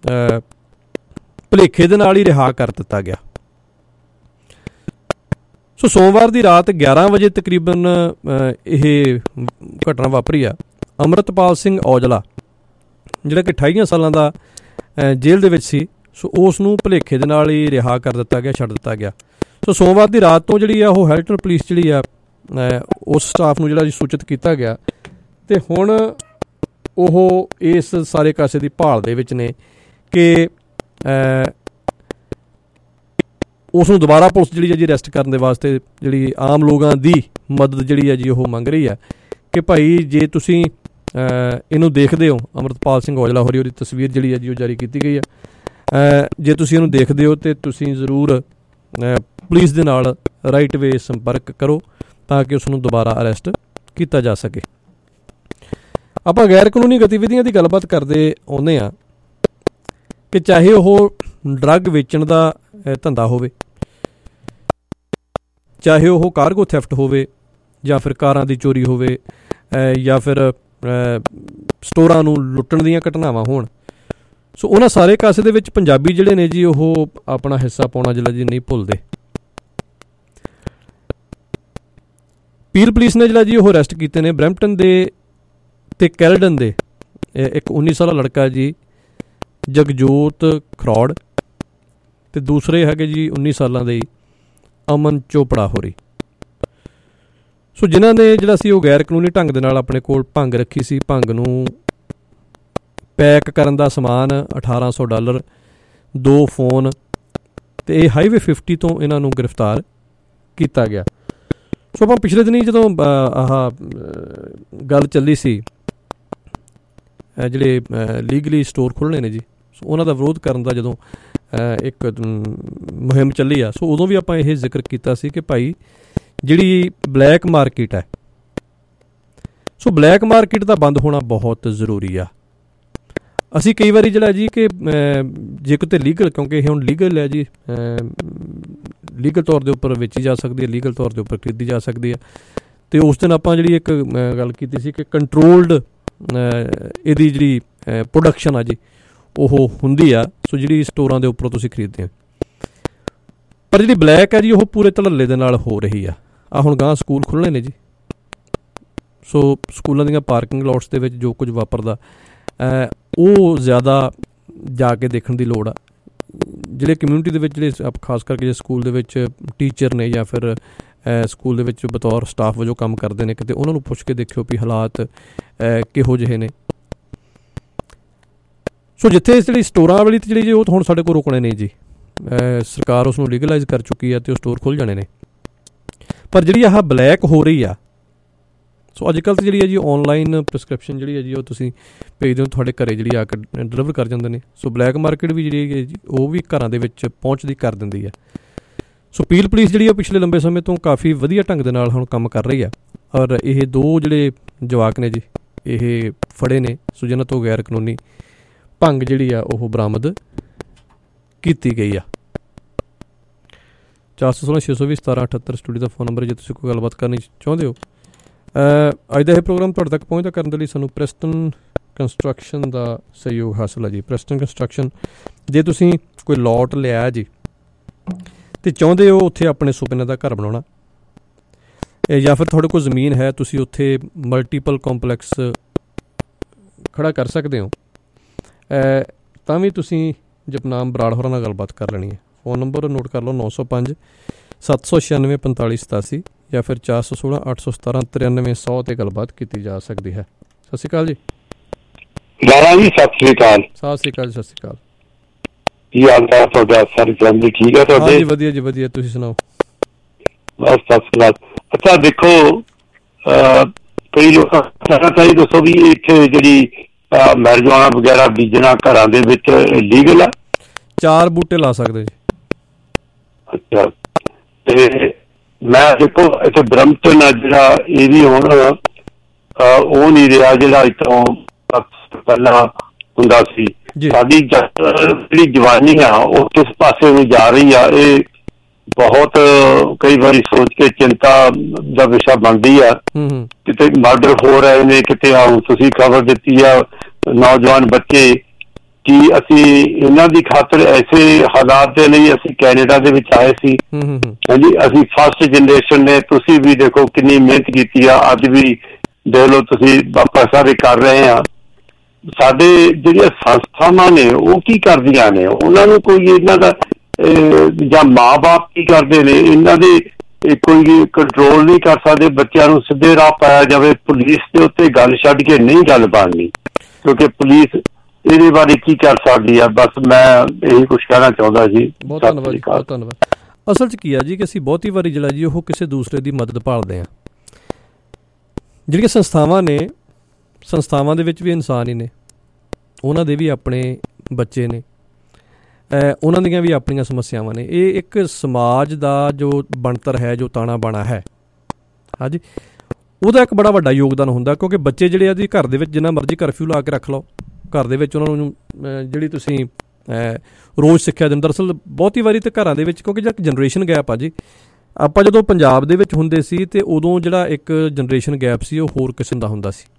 ਭੁਲੇਖੇ ਦੇ ਨਾਲ ਹੀ ਰਿਹਾ ਕਰ ਦਿੱਤਾ ਗਿਆ। ਸੋ ਸੋਮਵਾਰ ਦੀ ਰਾਤ ਗਿਆਰਾਂ ਵਜੇ ਤਕਰੀਬਨ ਇਹ ਘਟਨਾ ਵਾਪਰੀ ਆ। ਅੰਮ੍ਰਿਤਪਾਲ ਸਿੰਘ ਔਜਲਾ ਜਿਹੜਾ ਕਿ ਅਠਾਈਆਂ ਸਾਲਾਂ ਦਾ ਜੇਲ੍ਹ ਦੇ ਵਿੱਚ ਸੀ, ਸੋ ਉਸ ਨੂੰ ਭੁਲੇਖੇ ਦੇ ਨਾਲ ਹੀ ਰਿਹਾ ਕਰ ਦਿੱਤਾ ਗਿਆ, ਛੱਡ ਦਿੱਤਾ ਗਿਆ। ਸੋ ਸੋਮਵਾਰ ਦੀ ਰਾਤ ਤੋਂ ਜਿਹੜੀ ਆ ਉਹ ਹੈਲਟਨ ਪੁਲਿਸ ਜਿਹੜੀ ਆ ਉਸ ਸਟਾਫ ਨੂੰ ਜਿਹੜਾ ਜੀ ਸੂਚਿਤ ਕੀਤਾ ਗਿਆ ਅਤੇ ਹੁਣ ਉਹ ਇਸ ਸਾਰੇ ਕਾਸੇ ਦੀ ਭਾਲ ਦੇ ਵਿੱਚ ਨੇ ਕਿ ਉਸ ਨੂੰ ਦੁਬਾਰਾ ਪੁਲਿਸ ਜਿਹੜੀ ਹੈ ਜੀ ਅਰੈਸਟ ਕਰਨ ਦੇ ਵਾਸਤੇ ਜਿਹੜੀ ਆਮ ਲੋਕਾਂ ਦੀ ਮਦਦ ਜਿਹੜੀ ਹੈ ਜੀ ਉਹ ਮੰਗ ਰਹੀ ਹੈ ਕਿ ਭਾਈ ਜੇ ਤੁਸੀਂ ਇਹਨੂੰ ਦੇਖਦੇ ਹੋ, ਅੰਮ੍ਰਿਤਪਾਲ ਸਿੰਘ ਔਜਲਾ ਹੋਰੀ ਉਹਦੀ ਤਸਵੀਰ ਜਿਹੜੀ ਹੈ ਜੀ ਉਹ ਜਾਰੀ ਕੀਤੀ ਗਈ ਹੈ, ਜੇ ਤੁਸੀਂ ਇਹਨੂੰ ਦੇਖਦੇ ਹੋ ਤਾਂ ਤੁਸੀਂ ਜ਼ਰੂਰ ਪੁਲਿਸ ਦੇ ਨਾਲ ਰਾਈਟ ਵੇ ਸੰਪਰਕ ਕਰੋ ਤਾਂ ਕਿ ਉਸ ਨੂੰ ਦੁਬਾਰਾ ਅਰੈਸਟ ਕੀਤਾ ਜਾ ਸਕੇ। ਆਪਾਂ ਗੈਰ ਕਾਨੂੰਨੀ ਗਤੀਵਿਧੀਆਂ ਦੀ ਗੱਲਬਾਤ ਕਰਦੇ ਆਉਂਦੇ ਹਾਂ ਕਿ ਚਾਹੇ ਉਹ ਡਰੱਗ ਵੇਚਣ ਦਾ ਧੰਦਾ ਹੋਵੇ, ਚਾਹੇ ਉਹ ਕਾਰਗੋ ਥੈਫਟ ਹੋਵੇ, ਜਾਂ ਫਿਰ ਕਾਰਾਂ ਦੀ ਚੋਰੀ ਹੋਵੇ, ਜਾਂ ਫਿਰ ਸਟੋਰਾਂ ਨੂੰ ਲੁੱਟਣ ਦੀਆਂ ਘਟਨਾਵਾਂ ਹੋਣ, ਸੋ ਉਹਨਾਂ ਸਾਰੇ ਕਾਸੇ ਦੇ ਵਿੱਚ ਪੰਜਾਬੀ ਜਿਹੜੇ ਨੇ ਜੀ ਉਹ ਆਪਣਾ ਹਿੱਸਾ ਪਾਉਣਾ ਜਿਹੜਾ ਜੀ ਨਹੀਂ ਭੁੱਲਦੇ। ਪੀਲ ਪੁਲਿਸ ਨੇ ਜਿਹੜਾ ਜੀ ਉਹ ਅਰੈਸਟ ਕੀਤੇ ਨੇ ਬਰੈਂਪਟਨ ਦੇ ਅਤੇ ਕੈਲਡਨ ਦੇ ਇੱਕ ਉੱਨੀ ਸਾਲਾ ਲੜਕਾ ਜੀ ਜਗਜੋਤ ਖਰੋੜ ਅਤੇ ਦੂਸਰੇ ਹੈਗੇ ਜੀ ਉੱਨੀ ਸਾਲਾਂ ਦੇ ਅਮਨ ਚੋਪੜਾ ਹੋਰੀ। ਸੋ ਜਿਨ੍ਹਾਂ ਨੇ ਜਿਹੜਾ ਸੀ ਉਹ ਗੈਰ ਕਾਨੂੰਨੀ ਢੰਗ ਦੇ ਨਾਲ ਆਪਣੇ ਕੋਲ ਭੰਗ ਰੱਖੀ ਸੀ। ਭੰਗ ਨੂੰ ਪੈਕ ਕਰਨ ਦਾ ਸਮਾਨ ਅਠਾਰਾਂ ਸੌ ਡਾਲਰ, ਦੋ ਫੋਨ, ਅਤੇ ਇਹ ਹਾਈਵੇ ਫਿਫਟੀ ਤੋਂ ਇਹਨਾਂ ਨੂੰ ਗ੍ਰਿਫਤਾਰ ਕੀਤਾ ਗਿਆ। ਸੋ ਆਪਾਂ ਪਿਛਲੇ ਦਿਨੀਂ ਜਦੋਂ ਆਹ ਗੱਲ ਚੱਲੀ ਸੀ ਜਿਹੜੇ ਲੀਗਲੀ ਸਟੋਰ ਖੁੱਲ੍ਹਣੇ ਨੇ ਜੀ, ਸੋ ਉਹਨਾਂ ਦਾ ਵਿਰੋਧ ਕਰਨ ਦਾ ਜਦੋਂ ਇੱਕ ਮੁਹਿੰਮ ਚੱਲੀ ਆ, ਸੋ ਉਦੋਂ ਵੀ ਆਪਾਂ ਇਹ ਜ਼ਿਕਰ ਕੀਤਾ ਸੀ ਕਿ ਭਾਈ ਜਿਹੜੀ ਬਲੈਕ ਮਾਰਕੀਟ ਹੈ, ਸੋ ਬਲੈਕ ਮਾਰਕੀਟ ਦਾ ਬੰਦ ਹੋਣਾ ਬਹੁਤ ਜ਼ਰੂਰੀ ਆ। ਅਸੀਂ ਕਈ ਵਾਰੀ ਜਿਹੜਾ ਜੀ ਕਿ ਜੇ ਕਿਤੇ ਲੀਗਲ, ਕਿਉਂਕਿ ਇਹ ਹੁਣ ਲੀਗਲ ਹੈ ਜੀ, ਲੀਗਲ ਤੌਰ ਦੇ ਉੱਪਰ ਵੇਚੀ ਜਾ ਸਕਦੀ ਹੈ, ਲੀਗਲ ਤੌਰ ਦੇ ਉੱਪਰ ਖਰੀਦੀ ਜਾ ਸਕਦੀ ਹੈ, ਅਤੇ ਉਸ ਦਿਨ ਆਪਾਂ ਜਿਹੜੀ ਇੱਕ ਗੱਲ ਕੀਤੀ ਸੀ ਕਿ ਕੰਟਰੋਲਡ ਇਹਦੀ ਜਿਹੜੀ ਪ੍ਰੋਡਕਸ਼ਨ ਆ ਜੀ ਉਹ ਹੁੰਦੀ ਆ, ਸੋ ਜਿਹੜੀ ਸਟੋਰਾਂ ਦੇ ਉੱਪਰੋਂ ਤੁਸੀਂ ਖਰੀਦਦੇ ਹੋ। ਪਰ ਜਿਹੜੀ ਬਲੈਕ ਹੈ ਜੀ ਉਹ ਪੂਰੇ ਧੜੱਲੇ ਦੇ ਨਾਲ ਹੋ ਰਹੀ ਆ। ਆਹ ਹੁਣ ਗਾਂਹ ਸਕੂਲ ਖੁੱਲ੍ਹਣੇ ਨੇ ਜੀ, ਸੋ ਸਕੂਲਾਂ ਦੀਆਂ ਪਾਰਕਿੰਗ ਲੋਟਸ ਦੇ ਵਿੱਚ ਜੋ ਕੁਝ ਵਾਪਰਦਾ ਉਹ ਜ਼ਿਆਦਾ ਜਾ ਕੇ ਦੇਖਣ ਦੀ ਲੋੜ ਆ। ਜਿਹੜੇ ਕਮਿਊਨਿਟੀ ਦੇ ਵਿੱਚ ਜਿਹੜੇ ਖਾਸ ਕਰਕੇ ਜੇ ਸਕੂਲ ਦੇ ਵਿੱਚ ਟੀਚਰ ਨੇ ਜਾਂ ਫਿਰ ਸਕੂਲ ਦੇ ਵਿੱਚ ਬਤੌਰ ਸਟਾਫ ਵਜੋਂ ਕੰਮ ਕਰਦੇ ਨੇ, ਕਿਤੇ ਉਹਨਾਂ ਨੂੰ ਪੁੱਛ ਕੇ ਦੇਖਿਓ ਵੀ ਹਾਲਾਤ ਕਿਹੋ ਜਿਹੇ ਨੇ। ਸੋ ਜਿੱਥੇ ਜਿਹੜੀ ਸਟੋਰਾਂ ਵਾਲੀ ਜਿਹੜੀ ਜੀ ਉਹ ਹੁਣ ਸਾਡੇ ਕੋਲ ਰੁਕਣੇ ਨਹੀਂ ਜੀ, ਸਰਕਾਰ ਉਸ ਨੂੰ ਲੀਗਲਾਈਜ਼ ਕਰ ਚੁੱਕੀ ਹੈ ਅਤੇ ਉਹ ਸਟੋਰ ਖੁੱਲ੍ਹ ਜਾਣੇ ਨੇ। ਪਰ ਜਿਹੜੀ ਆਹ ਬਲੈਕ ਹੋ ਰਹੀ ਆ, ਸੋ ਅੱਜ ਕੱਲ੍ਹ ਤਾਂ ਜਿਹੜੀ ਹੈ ਜੀ ਔਨਲਾਈਨ ਪ੍ਰਿਸਕ੍ਰਿਪਸ਼ਨ ਜਿਹੜੀ ਹੈ ਜੀ ਉਹ ਤੁਸੀਂ ਭੇਜਦੇ ਹੋ, ਤੁਹਾਡੇ ਘਰ ਜਿਹੜੀ ਆ ਕੇ ਡਿਲੀਵਰ ਕਰ ਜਾਂਦੇ ਨੇ। ਸੋ ਬਲੈਕ ਮਾਰਕੀਟ ਵੀ ਜਿਹੜੀ ਹੈ ਜੀ ਉਹ ਵੀ ਘਰਾਂ ਦੇ ਵਿੱਚ ਪਹੁੰਚਦੀ ਕਰ ਦਿੰਦੀ ਹੈ। ਸੋ ਪੀਲ ਪੁਲਿਸ ਜਿਹੜੀ ਆ ਪਿਛਲੇ ਲੰਬੇ ਸਮੇਂ ਤੋਂ ਕਾਫੀ ਵਧੀਆ ਢੰਗ ਦੇ ਨਾਲ ਹੁਣ ਕੰਮ ਕਰ ਰਹੀ ਆ, ਔਰ ਇਹ ਦੋ ਜਿਹੜੇ ਜਵਾਕ ਨੇ ਜੀ ਇਹ ਫੜੇ ਨੇ, ਸੋ ਜਿਨ੍ਹਾਂ ਤੋਂ ਗੈਰ ਕਾਨੂੰਨੀ ਭੰਗ ਜਿਹੜੀ ਆ ਉਹ ਬਰਾਮਦ ਕੀਤੀ ਗਈ ਆ। ਚਾਰ ਸੌ ਸੋਲਾਂ ਛੇ ਸੌ ਵੀਹ ਸਤਾਰਾਂ ਅਠੱਤਰ ਸਟੂਡੀਓ ਦਾ ਫੋਨ ਨੰਬਰ ਜੇ ਤੁਸੀਂ ਕੋਈ ਗੱਲਬਾਤ ਕਰਨੀ ਚਾਹੁੰਦੇ ਹੋ। ਅੱਜ ਦਾ ਇਹ ਪ੍ਰੋਗਰਾਮ ਤੁਹਾਡੇ ਤੱਕ ਪਹੁੰਚਦਾ ਕਰਨ ਦੇ ਲਈ ਸਾਨੂੰ ਪ੍ਰੈਸਟਨ ਕੰਸਟਰਕਸ਼ਨ ਦਾ ਸਹਿਯੋਗ ਹਾਸਲ ਹੈ ਜੀ। ਪ੍ਰੈਸਟਨ ਕੰਸਟਰਕਸ਼ਨ, ਜੇ ਤੁਸੀਂ ਕੋਈ ਲੋਟ ਲਿਆ ਜੀ ਅਤੇ ਚਾਹੁੰਦੇ ਹੋ ਉੱਥੇ ਆਪਣੇ ਸੁਪਨੇ ਦਾ ਘਰ ਬਣਾਉਣਾ, ਜਾਂ ਫਿਰ ਤੁਹਾਡੇ ਕੋਲ ਜ਼ਮੀਨ ਹੈ, ਤੁਸੀਂ ਉੱਥੇ ਮਲਟੀਪਲ ਕੰਪਲੈਕਸ ਖੜ੍ਹਾ ਕਰ ਸਕਦੇ ਹੋ, ਤਾਂ ਵੀ ਤੁਸੀਂ ਜਪਨਾਮ ਬਰਾੜ ਹੋਰਾਂ ਨਾਲ ਗੱਲਬਾਤ ਕਰ ਲੈਣੀ ਹੈ। ਫੋਨ ਨੰਬਰ ਨੋਟ ਕਰ ਲਓ, ਨੌ ਸੌ ਪੰਜ ਸੱਤ ਸੌ ਛਿਆਨਵੇਂ ਪੰਤਾਲੀ ਸਤਾਸੀ, ਜਾਂ ਫਿਰ ਚਾਰ ਸੌ ਸੋਲਾਂ ਅੱਠ ਸੌ ਸਤਾਰਾਂ ਤਰਿਆਨਵੇਂ ਸੌ 'ਤੇ ਗੱਲਬਾਤ ਕੀਤੀ ਜਾ ਸਕਦੀ ਹੈ। ਸਤਿ ਸ਼੍ਰੀ ਅਕਾਲ ਜੀ। ਲਾਲਾ ਜੀ ਸਤਿ ਸ਼੍ਰੀ ਅਕਾਲ। ਸਤਿ ਸ਼੍ਰੀ ਅਕਾਲ ਜੀ। ਸਤਿ ਸ਼੍ਰੀ ਅਕਾਲ। ਕੀ ਹਾਲ ਚਾਲ ਤੁਹਾਡਾ? ਸਾਰੀ ਫੈਮਿਲੀ ਠੀਕ ਹੈ ਤੁਹਾਡੇ? ਜੀ ਵਧੀਆ ਜੀ ਵਧੀਆ, ਤੁਸੀਂ ਸੁਣਾਓ? ਬਸ ਫਸਟ ਕਲਾਸ। ਅੱਛਾ ਦੇਖੋ, ਕਈ ਲੋਕਾਂ ਤਾਂ ਇਹ ਦੱਸੋ ਵੀ ਇੱਥੇ ਜਿਹੜੀ ਮੈਰਿਜਵਾਨਾ ਵਗੈਰਾ ਬੀਜਣਾ ਘਰਾਂ ਦੇ ਵਿੱਚ ਲੀਗਲ ਆ? ਚਾਰ ਬੂਟੇ ਲਾ ਸਕਦੇ ਜੀ। ਅੱਛਾ, ਤੇ ਮੈਂ ਦੇਖੋ ਇੱਥੇ ਬਰੰਪਟਨ ਆ ਜਿਹੜਾ, ਇਹ ਵੀ ਹੁਣ ਉਹ ਨਹੀਂ ਰਿਹਾ ਜਿਹੜਾ ਇੱਥੋਂ ਪਹਿਲਾਂ ਹੁੰਦਾ ਸੀ। ਸਾਡੀ ਜਿਹੜੀ ਜਵਾਨੀ ਆ ਉਹ ਕਿਸ ਪਾਸੇ ਨੂੰ ਜਾ ਰਹੀ ਆ, ਇਹ ਬਹੁਤ ਕਈ ਵਾਰੀ ਸੋਚ ਕੇ ਚਿੰਤਾ ਦਾ ਵਿਸ਼ਾ ਬਣਦੀ ਆ। ਕਿਤੇ ਮਰਡਰ ਹੋ ਰਹੇ ਨੇ, ਕਿਤੇ ਆ ਤੁਸੀਂ ਖਬਰ ਦਿੱਤੀ ਆ ਨੌਜਵਾਨ ਬੱਚੇ, ਕਿ ਅਸੀਂ ਇਹਨਾਂ ਦੀ ਖਾਤਰ ਐਸੇ ਹਾਲਾਤ ਦੇ ਲਈ ਅਸੀਂ ਕੈਨੇਡਾ ਦੇ ਵਿੱਚ ਆਏ ਸੀ। ਹਾਂਜੀ, ਅਸੀਂ ਫਸਟ ਜਨਰੇਸ਼ਨ ਨੇ, ਤੁਸੀਂ ਵੀ ਦੇਖੋ ਕਿੰਨੀ ਮਿਹਨਤ ਕੀਤੀ ਆ, ਅੱਜ ਵੀ ਦੇਖ ਲਓ ਤੁਸੀਂ ਪੈਸਾ ਵੀ ਕਰ ਰਹੇ ਆ। ਸਾਡੇ ਜਿਹੜੀਆਂ ਸੰਸਥਾਵਾਂ ਨੇ ਉਹ ਕੀ ਕਰਦੀਆਂ ਨੇ, ਉਹਨਾਂ ਨੂੰ ਕੋਈ ਇਹਨਾਂ ਦਾ ਜਾਂ ਮਾਂ ਬਾਪ ਕੀ ਕਰਦੇ ਨੇ, ਇਹਨਾਂ ਦੇ ਕੋਈ ਕੰਟਰੋਲ ਨਹੀਂ ਕਰ ਸਕਦੇ। ਬੱਚਿਆਂ ਨੂੰ ਸਿੱਧੇ ਰਾਹ ਪਾਇਆ ਜਾਵੇ, ਪੁਲਿਸ ਦੇ ਉੱਤੇ ਗੱਲ ਛੱਡ ਕੇ ਨਹੀਂ ਗੱਲ ਬਣਨੀ, ਕਿਉਂਕਿ ਪੁਲਿਸ ਇਹਦੇ ਬਾਰੇ ਕੀ ਕਰ ਸਕਦੀ ਆ। ਬਸ ਮੈਂ ਇਹੀ ਕੁਛ ਕਹਿਣਾ ਚਾਹੁੰਦਾ ਜੀ। ਬਹੁਤ ਧੰਨਵਾਦ ਜੀ, ਬਹੁਤ ਧੰਨਵਾਦ। ਅਸਲ 'ਚ ਕੀ ਆ ਜੀ ਕਿ ਅਸੀਂ ਬਹੁਤੀ ਵਾਰੀ ਜਿਹੜਾ ਜੀ ਉਹ ਕਿਸੇ ਦੂਸਰੇ ਦੀ ਮਦਦ ਭਾਲਦੇ ਹਾਂ। ਜਿਹੜੀਆਂ ਸੰਸਥਾਵਾਂ ਨੇ, ਸੰਸਥਾਵਾਂ ਦੇ ਵਿੱਚ ਵੀ ਇਨਸਾਨ ਹੀ ਨੇ, ਉਹਨਾਂ ਦੇ ਵੀ ਆਪਣੇ ਬੱਚੇ ਨੇ, ਉਹਨਾਂ ਦੀਆਂ ਵੀ ਆਪਣੀਆਂ ਸਮੱਸਿਆਵਾਂ ਨੇ। ਇਹ ਇੱਕ ਸਮਾਜ ਦਾ ਜੋ ਬਣਤਰ ਹੈ, ਜੋ ਤਾਣਾ ਬਾਣਾ ਹੈ, ਹਾਂਜੀ, ਉਹਦਾ ਇੱਕ ਬੜਾ ਵੱਡਾ ਯੋਗਦਾਨ ਹੁੰਦਾ। ਕਿਉਂਕਿ ਬੱਚੇ ਜਿਹੜੇ ਆ ਜੀ ਘਰ ਦੇ ਵਿੱਚ ਜਿੰਨਾ ਮਰਜ਼ੀ ਕਰਫਿਊ ਲਾ ਕੇ ਰੱਖ ਲਓ, ਘਰ ਦੇ ਵਿੱਚ ਉਹਨਾਂ ਨੂੰ ਜਿਹੜੀ ਤੁਸੀਂ ਰੋਜ਼ ਸਿੱਖਿਆ ਦਿੰਦੇ, ਦਰਅਸਲ ਬਹੁਤੀ ਵਾਰੀ ਤਾਂ ਘਰਾਂ ਦੇ ਵਿੱਚ, ਕਿਉਂਕਿ ਜਿਹੜਾ ਜਨਰੇਸ਼ਨ ਗੈਪ ਆ ਜੀ, ਆਪਾਂ ਜਦੋਂ ਪੰਜਾਬ ਦੇ ਵਿੱਚ ਹੁੰਦੇ ਸੀ ਤੇ ਉਦੋਂ ਜਿਹੜਾ ਇੱਕ ਜਨਰੇਸ਼ਨ ਗੈਪ ਸੀ ਉਹ ਹੋਰ ਕਿਸਮ ਦਾ ਹੁੰਦਾ ਸੀ।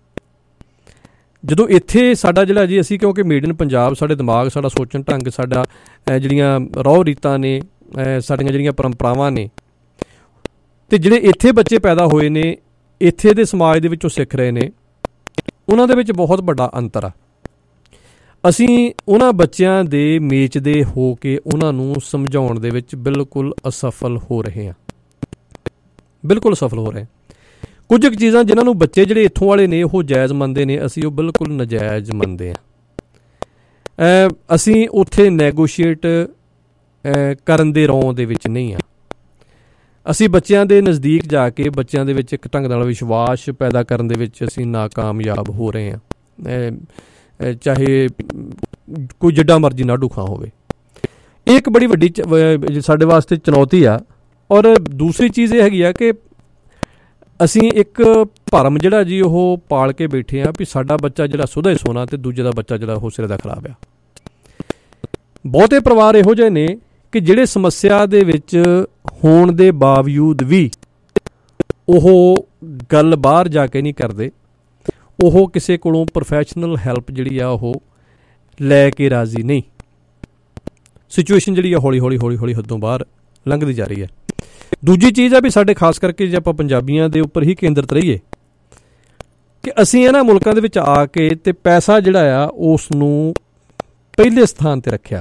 ਜਦੋਂ ਇੱਥੇ ਸਾਡਾ ਜਿਹੜਾ ਜੀ ਅਸੀਂ, ਕਿਉਂਕਿ ਮੇਡ ਇਨ ਪੰਜਾਬ, ਸਾਡੇ ਦਿਮਾਗ, ਸਾਡਾ ਸੋਚਣ ਢੰਗ, ਸਾਡਾ ਜਿਹੜੀਆਂ ਰਹੁ ਰੀਤਾਂ ਨੇ, ਸਾਡੀਆਂ ਜਿਹੜੀਆਂ ਪਰੰਪਰਾਵਾਂ ਨੇ, ਅਤੇ ਜਿਹੜੇ ਇੱਥੇ ਬੱਚੇ ਪੈਦਾ ਹੋਏ ਨੇ, ਇੱਥੇ ਦੇ ਸਮਾਜ ਦੇ ਵਿੱਚੋਂ ਸਿੱਖ ਰਹੇ ਨੇ, ਉਹਨਾਂ ਦੇ ਵਿੱਚ ਬਹੁਤ ਵੱਡਾ ਅੰਤਰ ਆ। ਅਸੀਂ ਉਹਨਾਂ ਬੱਚਿਆਂ ਦੇ ਮੇਚਦੇ ਹੋ ਕੇ ਉਹਨਾਂ ਨੂੰ ਸਮਝਾਉਣ ਦੇ ਵਿੱਚ ਬਿਲਕੁਲ ਅਸਫਲ ਹੋ ਰਹੇ ਹਾਂ, ਬਿਲਕੁਲ ਅਸਫਲ ਹੋ ਰਹੇ। ਕੁਝ ਕੁ ਚੀਜ਼ਾਂ ਜਿਨ੍ਹਾਂ ਨੂੰ ਬੱਚੇ ਜਿਹੜੇ ਇੱਥੋਂ ਵਾਲੇ ਨੇ ਉਹ ਜਾਇਜ਼ ਮੰਨਦੇ ਨੇ, ਅਸੀਂ ਉਹ ਬਿਲਕੁਲ ਨਜਾਇਜ਼ ਮੰਨਦੇ ਹਾਂ। ਅਸੀਂ ਉੱਥੇ ਨੈਗੋਸ਼ੀਏਟ ਕਰਨ ਦੇ ਰੌਂ ਦੇ ਵਿੱਚ ਨਹੀਂ ਹਾਂ। ਅਸੀਂ ਬੱਚਿਆਂ ਦੇ ਨਜ਼ਦੀਕ ਜਾ ਕੇ ਬੱਚਿਆਂ ਦੇ ਵਿੱਚ ਇੱਕ ਢੰਗ ਨਾਲ ਵਿਸ਼ਵਾਸ ਪੈਦਾ ਕਰਨ ਦੇ ਵਿੱਚ ਅਸੀਂ ਨਾਕਾਮਯਾਬ ਹੋ ਰਹੇ ਹਾਂ, ਚਾਹੇ ਕੋਈ ਜਿੱਡਾ ਮਰਜ਼ੀ ਨਾਢੂ ਖਾਂ ਹੋਵੇ। ਇਹ ਇੱਕ ਬੜੀ ਵੱਡੀ ਸਾਡੇ ਵਾਸਤੇ ਚੁਣੌਤੀ ਆ। ਔਰ ਦੂਸਰੀ ਚੀਜ਼ ਇਹ ਹੈਗੀ ਆ ਕਿ ਅਸੀਂ ਇੱਕ ਭਰਮ ਜਿਹੜਾ ਜੀ ਉਹ ਪਾਲ ਕੇ ਬੈਠੇ ਹਾਂ ਵੀ ਸਾਡਾ ਬੱਚਾ ਜਿਹੜਾ ਸੁਧਾ ਹੀ ਸੋਨਾ ਅਤੇ ਦੂਜੇ ਦਾ ਬੱਚਾ ਜਿਹੜਾ ਉਹ ਸਿਰੇ ਦਾ ਖਰਾਬ ਆ। ਬਹੁਤੇ ਪਰਿਵਾਰ ਇਹੋ ਜਿਹੇ ਨੇ ਕਿ ਜਿਹੜੇ ਸਮੱਸਿਆ ਦੇ ਵਿੱਚ ਹੋਣ ਦੇ ਬਾਵਜੂਦ ਵੀ ਉਹ ਗੱਲ ਬਾਹਰ ਜਾ ਕੇ ਨਹੀਂ ਕਰਦੇ, ਉਹ ਕਿਸੇ ਕੋਲੋਂ ਪ੍ਰੋਫੈਸ਼ਨਲ ਹੈਲਪ ਜਿਹੜੀ ਆ ਉਹ ਲੈ ਕੇ ਰਾਜ਼ੀ ਨਹੀਂ। ਸਿਚੁਏਸ਼ਨ ਜਿਹੜੀ ਆ ਹੌਲੀ ਹੌਲੀ ਹੌਲੀ ਹੌਲੀ ਹੱਦੋਂ ਬਾਹਰ ਲੰਘਦੀ ਜਾ ਰਹੀ ਹੈ। ਦੂਜੀ ਚੀਜ਼ ਆ ਵੀ ਸਾਡੇ ਖਾਸ ਕਰਕੇ ਜੇ ਆਪਾਂ ਪੰਜਾਬੀਆਂ ਦੇ ਉੱਪਰ ਹੀ ਕੇਂਦਰਿਤ ਰਹੀਏ ਕਿ ਅਸੀਂ ਇਹਨਾਂ ਮੁਲਕਾਂ ਦੇ ਵਿੱਚ ਆ ਕੇ ਤੇ ਪੈਸਾ ਜਿਹੜਾ ਆ ਉਸ ਨੂੰ ਪਹਿਲੇ ਸਥਾਨ 'ਤੇ ਰੱਖਿਆ।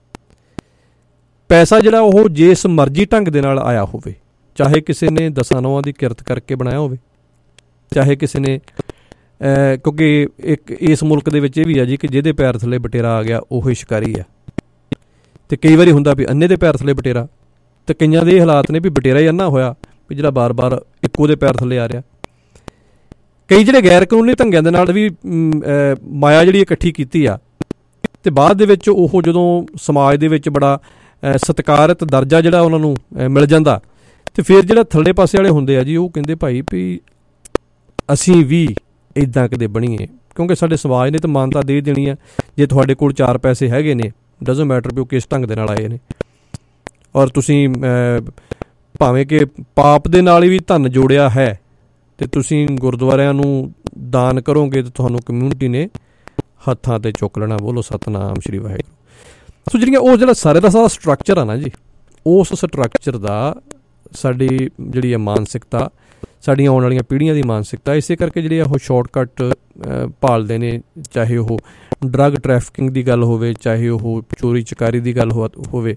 ਪੈਸਾ ਜਿਹੜਾ ਉਹ ਜਿਸ ਮਰਜ਼ੀ ਢੰਗ ਦੇ ਨਾਲ ਆਇਆ ਹੋਵੇ, ਚਾਹੇ ਕਿਸੇ ਨੇ ਦਸਾਂ ਨੌਆਂ ਦੀ ਕਿਰਤ ਕਰਕੇ ਬਣਾਇਆ ਹੋਵੇ, ਚਾਹੇ ਕਿਸੇ ਨੇ, ਕਿਉਂਕਿ ਇੱਕ ਇਸ ਮੁਲਕ ਦੇ ਵਿੱਚ ਇਹ ਵੀ ਆ ਜੀ ਕਿ ਜਿਹਦੇ ਪੈਰ ਥੱਲੇ ਬਟੇਰਾ ਆ ਗਿਆ ਉਹ ਹੀ ਸ਼ਿਕਾਰੀ ਆ। ਅਤੇ ਕਈ ਵਾਰੀ ਹੁੰਦਾ ਵੀ ਅੰਨੇ ਦੇ ਪੈਰ ਥੱਲੇ ਬਟੇਰਾ, ਅਤੇ ਕਈਆਂ ਦੇ ਇਹ ਹਾਲਾਤ ਨੇ ਵੀ ਬਟੇਰਾ ਹੀ ਅੰਨਾ ਹੋਇਆ ਵੀ ਜਿਹੜਾ ਬਾਰ ਬਾਰ ਇੱਕੋ ਦੇ ਪੈਰ ਥੱਲੇ ਆ ਰਿਹਾ। ਕਈ ਜਿਹੜੇ ਗੈਰ ਕਾਨੂੰਨੀ ਢੰਗਿਆਂ ਦੇ ਨਾਲ ਵੀ ਮਾਇਆ ਜਿਹੜੀ ਇਕੱਠੀ ਕੀਤੀ ਆ, ਅਤੇ ਬਾਅਦ ਦੇ ਵਿੱਚ ਉਹ ਜਦੋਂ ਸਮਾਜ ਦੇ ਵਿੱਚ ਬੜਾ ਸਤਿਕਾਰਤ ਦਰਜਾ ਜਿਹੜਾ ਉਹਨਾਂ ਨੂੰ ਮਿਲ ਜਾਂਦਾ, ਅਤੇ ਫਿਰ ਜਿਹੜਾ ਥੱਲੇ ਪਾਸੇ ਵਾਲੇ ਹੁੰਦੇ ਆ ਜੀ ਉਹ ਕਹਿੰਦੇ ਭਾਈ ਵੀ ਅਸੀਂ ਵੀ ਇੱਦਾਂ ਕਿਤੇ ਬਣੀਏ, ਕਿਉਂਕਿ ਸਾਡੇ ਸਮਾਜ ਨੇ ਤਾਂ ਮਾਨਤਾ ਦੇ ਦੇਣੀ ਆ ਜੇ ਤੁਹਾਡੇ ਕੋਲ ਚਾਰ ਪੈਸੇ ਹੈਗੇ ਨੇ, ਡਜ਼ਨਟ ਮੈਟਰ ਵੀ ਉਹ ਕਿਸ ਢੰਗ ਦੇ ਨਾਲ ਆਏ ਨੇ। ਔਰ ਤੁਸੀਂ ਭਾਵੇਂ ਕਿ ਪਾਪ ਦੇ ਨਾਲ ਵੀ ਧਨ ਜੋੜਿਆ ਹੈ ਅਤੇ ਤੁਸੀਂ ਗੁਰਦੁਆਰਿਆਂ ਨੂੰ ਦਾਨ ਕਰੋਗੇ ਤਾਂ ਤੁਹਾਨੂੰ ਕਮਿਊਨਿਟੀ ਨੇ ਹੱਥਾਂ 'ਤੇ ਚੁੱਕ ਲੈਣਾ। ਬੋਲੋ ਸਤਨਾਮ ਸ਼੍ਰੀ ਵਾਹਿਗੁਰੂ। ਸੋ ਜਿਹੜੀਆਂ ਉਹ ਜਿਹੜਾ ਸਾਰੇ ਦਾ ਸਾਰਾ ਸਟਰਕਚਰ ਆ ਨਾ ਜੀ, ਉਸ ਸਟਰਕਚਰ ਦਾ ਸਾਡੀ ਜਿਹੜੀ ਹੈ ਮਾਨਸਿਕਤਾ, ਸਾਡੀਆਂ ਆਉਣ ਵਾਲੀਆਂ ਪੀੜ੍ਹੀਆਂ ਦੀ ਮਾਨਸਿਕਤਾ, ਇਸੇ ਕਰਕੇ ਜਿਹੜੀ ਉਹ ਸ਼ਾਰਟਕੱਟ ਭਾਲਦੇ ਨੇ, ਚਾਹੇ ਉਹ ਡਰੱਗ ਟਰੈਫਿਕਿੰਗ ਦੀ ਗੱਲ ਹੋਵੇ, ਚਾਹੇ ਉਹ ਚੋਰੀ ਚਕਾਰੀ ਦੀ ਗੱਲ ਹੋ ਹੋਵੇ।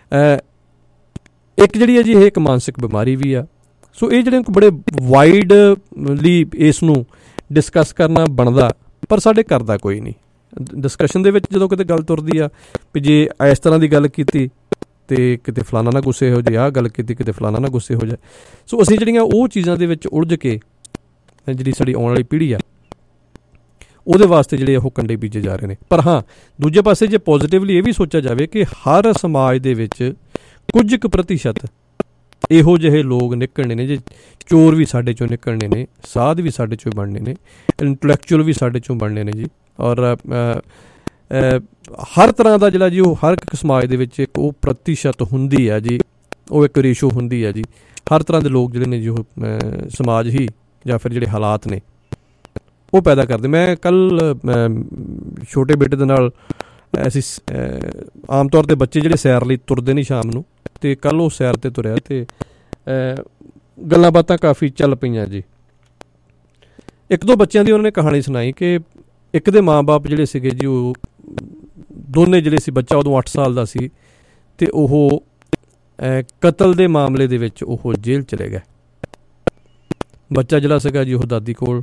ਇੱਕ ਜਿਹੜੀ ਹੈ ਜੀ ਇਹ ਇੱਕ ਮਾਨਸਿਕ ਬਿਮਾਰੀ ਵੀ ਆ। ਸੋ ਇਹ ਜਿਹੜੇ ਬੜੇ ਵਾਈਡਲੀ ਇਸ ਨੂੰ ਡਿਸਕਸ ਕਰਨਾ ਬਣਦਾ, ਪਰ ਸਾਡੇ ਕਰਦਾ ਕੋਈ ਨਹੀਂ। ਡਿਸਕਸ਼ਨ ਦੇ ਵਿੱਚ ਜਦੋਂ ਕਿਤੇ ਗੱਲ ਤੁਰਦੀ ਆ ਵੀ ਜੇ ਇਸ ਤਰ੍ਹਾਂ ਦੀ ਗੱਲ ਕੀਤੀ ਅਤੇ ਕਿਤੇ ਫਲਾਣਾ ਨਾ ਗੁੱਸੇ ਹੋ ਜਾਏ, ਆਹ ਗੱਲ ਕੀਤੀ ਕਿਤੇ ਫਲਾਣਾ ਨਾ ਗੁੱਸੇ ਹੋ ਜਾਏ। ਸੋ ਅਸੀਂ ਜਿਹੜੀਆਂ ਉਹ ਚੀਜ਼ਾਂ ਦੇ ਵਿੱਚ ਉਲਝ ਕੇ ਜਿਹੜੀ ਸਾਡੀ ਆਉਣ ਵਾਲੀ ਪੀੜ੍ਹੀ ਆ ਉਹਦੇ ਵਾਸਤੇ ਜਿਹੜੇ ਉਹ ਕੰਡੇ ਬੀਜੇ ਜਾ ਰਹੇ ਨੇ। ਪਰ ਹਾਂ, ਦੂਜੇ ਪਾਸੇ ਜੇ ਪੋਜ਼ੀਟਿਵਲੀ ਇਹ ਵੀ ਸੋਚਿਆ ਜਾਵੇ ਕਿ ਹਰ ਸਮਾਜ ਦੇ ਵਿੱਚ ਕੁਝ ਕੁ ਪ੍ਰਤੀਸ਼ਤ ਇਹੋ ਜਿਹੇ ਲੋਕ ਨਿਕਲਣੇ ਨੇ, ਜੇ ਚੋਰ ਵੀ ਸਾਡੇ 'ਚੋਂ ਨਿਕਲਣੇ ਨੇ, ਸਾਧ ਵੀ ਸਾਡੇ 'ਚੋਂ ਬਣਨੇ ਨੇ, ਇੰਟਲੈਕਚੁਅਲ ਵੀ ਸਾਡੇ 'ਚੋਂ ਬਣਨੇ ਨੇ ਜੀ। ਔਰ ਹਰ ਤਰ੍ਹਾਂ ਦਾ ਜਿਹੜਾ ਜੀ ਉਹ ਹਰ ਇੱਕ ਸਮਾਜ ਦੇ ਵਿੱਚ ਇੱਕ ਉਹ ਪ੍ਰਤੀਸ਼ਤ ਹੁੰਦੀ ਹੈ ਜੀ, ਉਹ ਇੱਕ ਰੇਸ਼ੋ ਹੁੰਦੀ ਹੈ ਜੀ। ਹਰ ਤਰ੍ਹਾਂ ਦੇ ਲੋਕ ਜਿਹੜੇ ਨੇ ਜੀ ਉਹ ਸਮਾਜ ਹੀ ਜਾਂ ਫਿਰ ਜਿਹੜੇ ਹਾਲਾਤ ਨੇ ਉਹ ਪੈਦਾ ਕਰਦੇ। ਮੈਂ ਕੱਲ੍ਹ ਛੋਟੇ ਬੇਟੇ ਦੇ ਨਾਲ ਅਸੀਂ ਆਮ ਤੌਰ 'ਤੇ ਬੱਚੇ ਜਿਹੜੇ ਸੈਰ ਲਈ ਤੁਰਦੇ ਨਹੀਂ ਸ਼ਾਮ ਨੂੰ, ਅਤੇ ਕੱਲ੍ਹ ਉਹ ਸੈਰ 'ਤੇ ਤੁਰਿਆ ਅਤੇ ਗੱਲਾਂ ਬਾਤਾਂ ਕਾਫੀ ਚੱਲ ਪਈਆਂ ਜੀ। ਇੱਕ ਦੋ ਬੱਚਿਆਂ ਦੀ ਉਹਨਾਂ ਨੇ ਕਹਾਣੀ ਸੁਣਾਈ ਕਿ ਇੱਕ ਦੇ ਮਾਂ ਬਾਪ ਜਿਹੜੇ ਸੀਗੇ ਜੀ ਉਹ ਦੋਨੇ ਜਿਹੜੇ ਸੀ, ਬੱਚਾ ਉਦੋਂ ਅੱਠ ਸਾਲ ਦਾ ਸੀ ਅਤੇ ਉਹ ਕਤਲ ਦੇ ਮਾਮਲੇ ਦੇ ਵਿੱਚ ਉਹ ਜੇਲ੍ਹ ਚਲੇ ਗਏ। ਬੱਚਾ ਜਿਹੜਾ ਸੀਗਾ ਜੀ ਉਹ ਦਾਦੀ ਕੋਲ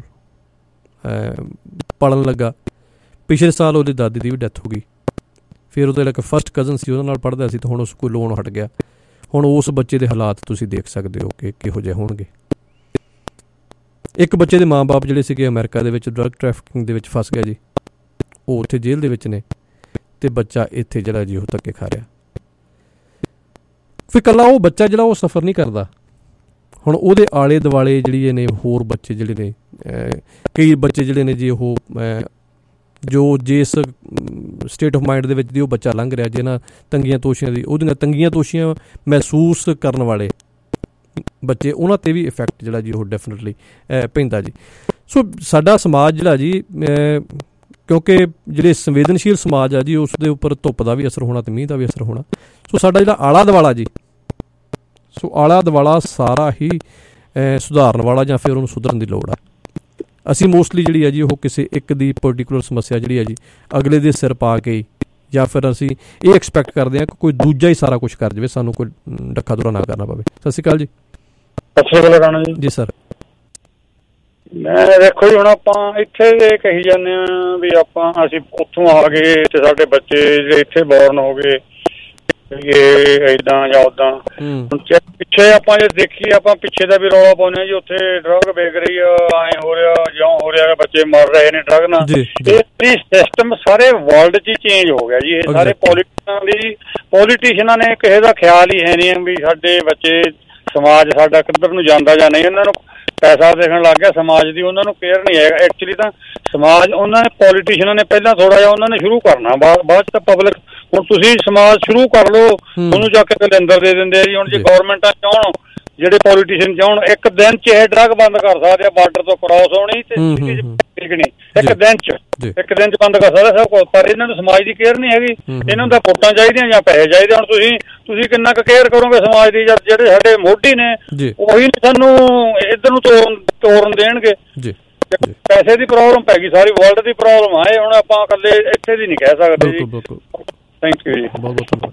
ਪੜ੍ਹਨ ਲੱਗਾ। ਪਿਛਲੇ ਸਾਲ ਉਹਦੀ ਦਾਦੀ ਦੀ ਵੀ ਡੈਥ ਹੋ ਗਈ। ਫਿਰ ਉਹਦਾ ਜਿਹੜਾ ਇੱਕ ਫਸਟ ਕਜ਼ਨ ਸੀ ਉਹਦੇ ਨਾਲ ਪੜ੍ਹਦਾ ਸੀ, ਅਤੇ ਹੁਣ ਉਸ ਕੋਲ ਲੋਨ ਹਟ ਗਿਆ। ਹੁਣ ਉਸ ਬੱਚੇ ਦੇ ਹਾਲਾਤ ਤੁਸੀਂ ਦੇਖ ਸਕਦੇ ਹੋ ਕਿ ਕਿਹੋ ਜਿਹੇ ਹੋਣਗੇ। ਇੱਕ ਬੱਚੇ ਦੇ ਮਾਂ ਬਾਪ ਜਿਹੜੇ ਸੀਗੇ ਅਮਰੀਕਾ ਦੇ ਵਿੱਚ ਡਰੱਗ ਟ੍ਰੈਫਿਕਿੰਗ ਦੇ ਵਿੱਚ ਫਸ ਗਿਆ ਜੀ, ਉਹ ਉੱਥੇ ਜੇਲ੍ਹ ਦੇ ਵਿੱਚ ਨੇ, ਅਤੇ ਬੱਚਾ ਇੱਥੇ ਜਿਹੜਾ ਜੀ ਉਹ ਧੱਕੇ ਖਾ ਰਿਹਾ। ਫਿਰ ਇਕੱਲਾ ਉਹ ਬੱਚਾ ਜਿਹੜਾ ਉਹ ਸਫ਼ਰ ਨਹੀਂ ਕਰਦਾ, ਹੁਣ ਉਹਦੇ ਆਲੇ ਦੁਆਲੇ ਜਿਹੜੀ ਨੇ ਹੋਰ ਬੱਚੇ ਜਿਹੜੇ ਨੇ, ਕਈ ਬੱਚੇ ਜਿਹੜੇ ਨੇ ਜੀ ਉਹ ਜੋ ਜਿਸ ਸਟੇਟ ਆਫ ਮਾਈਂਡ ਦੇ ਵਿੱਚ ਦੀ ਉਹ ਬੱਚਾ ਲੰਘ ਰਿਹਾ, ਜਿਹਨਾਂ ਤੰਗੀਆਂ ਤੋਸ਼ੀਆਂ ਦੀ ਉਹਦੀਆਂ ਤੰਗੀਆਂ ਤੋਸ਼ੀਆਂ ਮਹਿਸੂਸ ਕਰਨ ਵਾਲੇ ਬੱਚੇ, ਉਹਨਾਂ 'ਤੇ ਵੀ ਇਫੈਕਟ ਜਿਹੜਾ ਜੀ ਉਹ ਡੈਫੀਨੇਟਲੀ ਪੈਂਦਾ ਜੀ। ਸੋ ਸਾਡਾ ਸਮਾਜ ਜਿਹੜਾ ਜੀ, ਕਿਉਂਕਿ ਜਿਹੜੇ ਸੰਵੇਦਨਸ਼ੀਲ ਸਮਾਜ ਆ ਜੀ ਉਸ ਦੇ ਉੱਪਰ ਧੁੱਪ ਦਾ ਵੀ ਅਸਰ ਹੋਣਾ ਅਤੇ ਮੀਂਹ ਦਾ ਵੀ ਅਸਰ ਹੋਣਾ। ਸੋ ਸਾਡਾ ਜਿਹੜਾ ਆਲਾ ਦੁਆਲਾ ਜੀ, ਸੋ ਆਲਾ ਦੁਆਲਾ ਸਾਰਾ ਹੀ ਸੁਧਾਰਨ ਵਾਲਾ ਜਾਂ ਫਿਰ ਉਹਨੂੰ ਸੁਧਰਨ ਦੀ ਲੋੜ ਆ। ਅਸੀਂ ਮੋਸਟਲੀ ਜਿਹੜੀ ਹੈ ਜੀ ਉਹ ਕਿਸੇ ਇੱਕ ਦੀ ਪਰਟੀਕੂਲਰ ਸਮੱਸਿਆ ਜਿਹੜੀ ਹੈ ਜੀ ਅਗਲੇ ਦੇ ਸਿਰ ਪਾ ਕੇ, ਜਾਂ ਫਿਰ ਅਸੀਂ ਇਹ ਐਕਸਪੈਕਟ ਕਰਦੇ ਹਾਂ ਕਿ ਕੋਈ ਦੂਜਾ ਹੀ ਸਾਰਾ ਕੁਛ ਕਰ ਜਾਵੇ, ਸਾਨੂੰ ਕੋਈ ਡੱਕਾ ਦੁਰਾ ਨਾ ਕਰਨਾ ਪਵੇ। ਸਤਿ ਸ਼੍ਰੀ ਅਕਾਲ ਜੀ। ਸਤਿ ਸ਼੍ਰੀ ਅਕਾਲ ਰਾਣਾ ਜੀ। ਜੀ ਸਰ। ਮੈਂ ਦੇਖੋ ਜੀ, ਹੁਣ ਆਪਾਂ ਇੱਥੇ ਇਹ ਕਹੀ ਜਾਂਦੇ ਹਾਂ ਵੀ ਆਪਾਂ ਅਸੀਂ ਉੱਥੋਂ ਆ ਗਏ ਤੇ ਸਾਡੇ ਬੱਚੇ ਜਿਹੜੇ ਇੱਥੇ ਬੋਰਨ ਹੋ ਗਏ, ਇਹ ਏਦਾਂ ਜਾਂ ਉੱਦਾਂ। ਹੁਣ ਪਿੱਛੇ ਆਪਾਂ ਜੇ ਦੇਖੀਏ, ਆਪਾਂ ਪਿੱਛੇ ਦਾ ਵੀ ਰੌਲਾ ਪਾਉਂਦੇ ਹਾਂ ਜੀ, ਉੱਥੇ ਡਰੱਗ ਵੇਚ ਰਹੀ ਆ, ਐਂ ਹੋ ਰਿਹਾ ਜਿਉਂ ਹੋ ਰਿਹਾ, ਬੱਚੇ ਮਰ ਰਹੇ ਨੇ ਡਰੱਗ ਨਾਲ। ਇਹ ਸਿਸਟਮ ਸਾਰੇ ਵਰਲਡ 'ਚ ਹੀ ਚੇਂਜ ਹੋ ਗਿਆ ਜੀ। ਇਹ ਸਾਰੇ ਪੋਲੀਟੀਸ਼ਨਾਂ ਦੀ ਪੋਲੀਟੀਸ਼ਨਾਂ ਨੇ ਕਿਸੇ ਦਾ ਖਿਆਲ ਹੀ ਹੈ ਨਹੀਂ ਵੀ ਸਾਡੇ ਬੱਚੇ, ਸਮਾਜ ਸਾਡਾ ਕਿੱਧਰ ਨੂੰ ਜਾਂਦਾ ਜਾਂ ਨਹੀਂ। ਉਹਨਾਂ ਨੂੰ ਪੈਸਾ ਦੇਖਣ ਲੱਗ ਗਿਆ ਸਮਾਜ ਦੀ, ਉਹਨਾਂ ਨੂੰ ਕੇਅਰ ਨਹੀਂ ਹੈਗਾ। ਐਕਚੁਅਲੀ ਤਾਂ ਸਮਾਜ ਉਹਨਾਂ ਨੇ, ਪੋਲੀਟੀਸ਼ਨਾਂ ਨੇ ਪਹਿਲਾਂ ਥੋੜ੍ਹਾ ਜਿਹਾ ਉਹਨਾਂ ਨੇ ਸ਼ੁਰੂ ਕਰਨਾ, ਬਾਅਦ ਬਾਅਦ 'ਚ ਤਾਂ ਪਬਲਿਕ। ਹੁਣ ਤੁਸੀਂ ਸਮਾਜ ਸ਼ੁਰੂ ਕਰ ਲਓ, ਉਹਨੂੰ ਜਾ ਕੇ ਅੰਦਰ ਦੇ ਦਿੰਦੇ ਆ ਜੀ। ਹੁਣ ਜੇ ਗੌਰਮੈਂਟਾਂ ਚਾਹੁਣ, ਜਿਹੜੇ ਪੋਲੀਟੀਸ਼ੀਅਨ ਚਾਹੁਣ, ਇੱਕ ਦਿਨ 'ਚ ਇਹ ਡਰੱਗ ਬੰਦ ਕਰ ਸਕਦੇ ਆ, ਬਾਰਡਰ ਤੋਂ ਕ੍ਰਾਸ ਹੋਣੀ ਤੇ ਨਹੀਂ, ਇੱਕ ਦਿਨ 'ਚ ਇੱਕ ਦਿਨ 'ਚ ਬੰਦ ਕਰ ਸਕਦਾ ਸਭ ਕੁਝ। ਪਰ ਇਹਨਾਂ ਨੂੰ ਸਮਾਜ ਦੀ ਕੇਅਰ ਨਹੀਂ ਹੈਗੀ। ਇਹਨਾਂ ਨੂੰ ਤਾਂ ਵੋਟਾਂ ਚਾਹੀਦੀਆਂ ਜਾਂ ਪੈਸੇ ਚਾਹੀਦੇ। ਹੁਣ ਤੁਸੀਂ ਤੁਸੀਂ ਕਿੰਨਾ ਕੁ ਕੇਅਰ ਕਰੋਗੇ ਸਮਾਜ ਦੀ? ਜਦ ਜਿਹੜੇ ਸਾਡੇ ਮੋਢੀ ਨੇ ਉਹੀ ਸਾਨੂੰ ਇੱਧਰ ਨੂੰ ਤੋਰਨ ਤੋਰਨ ਦੇਣਗੇ। ਪੈਸੇ ਦੀ ਪ੍ਰੋਬਲਮ ਪੈ ਗਈ, ਸਾਰੀ ਵਰਲਡ ਦੀ ਪ੍ਰੋਬਲਮ ਆ ਇਹ। ਹੁਣ ਆਪਾਂ ਇਕੱਲੇ ਇੱਥੇ ਦੀ ਨਹੀਂ ਕਹਿ ਸਕਦੇ ਜੀ। ਥੈਂਕ ਯੂ ਜੀ, ਬਹੁਤ ਬਹੁਤ ਧੰਨਵਾਦ।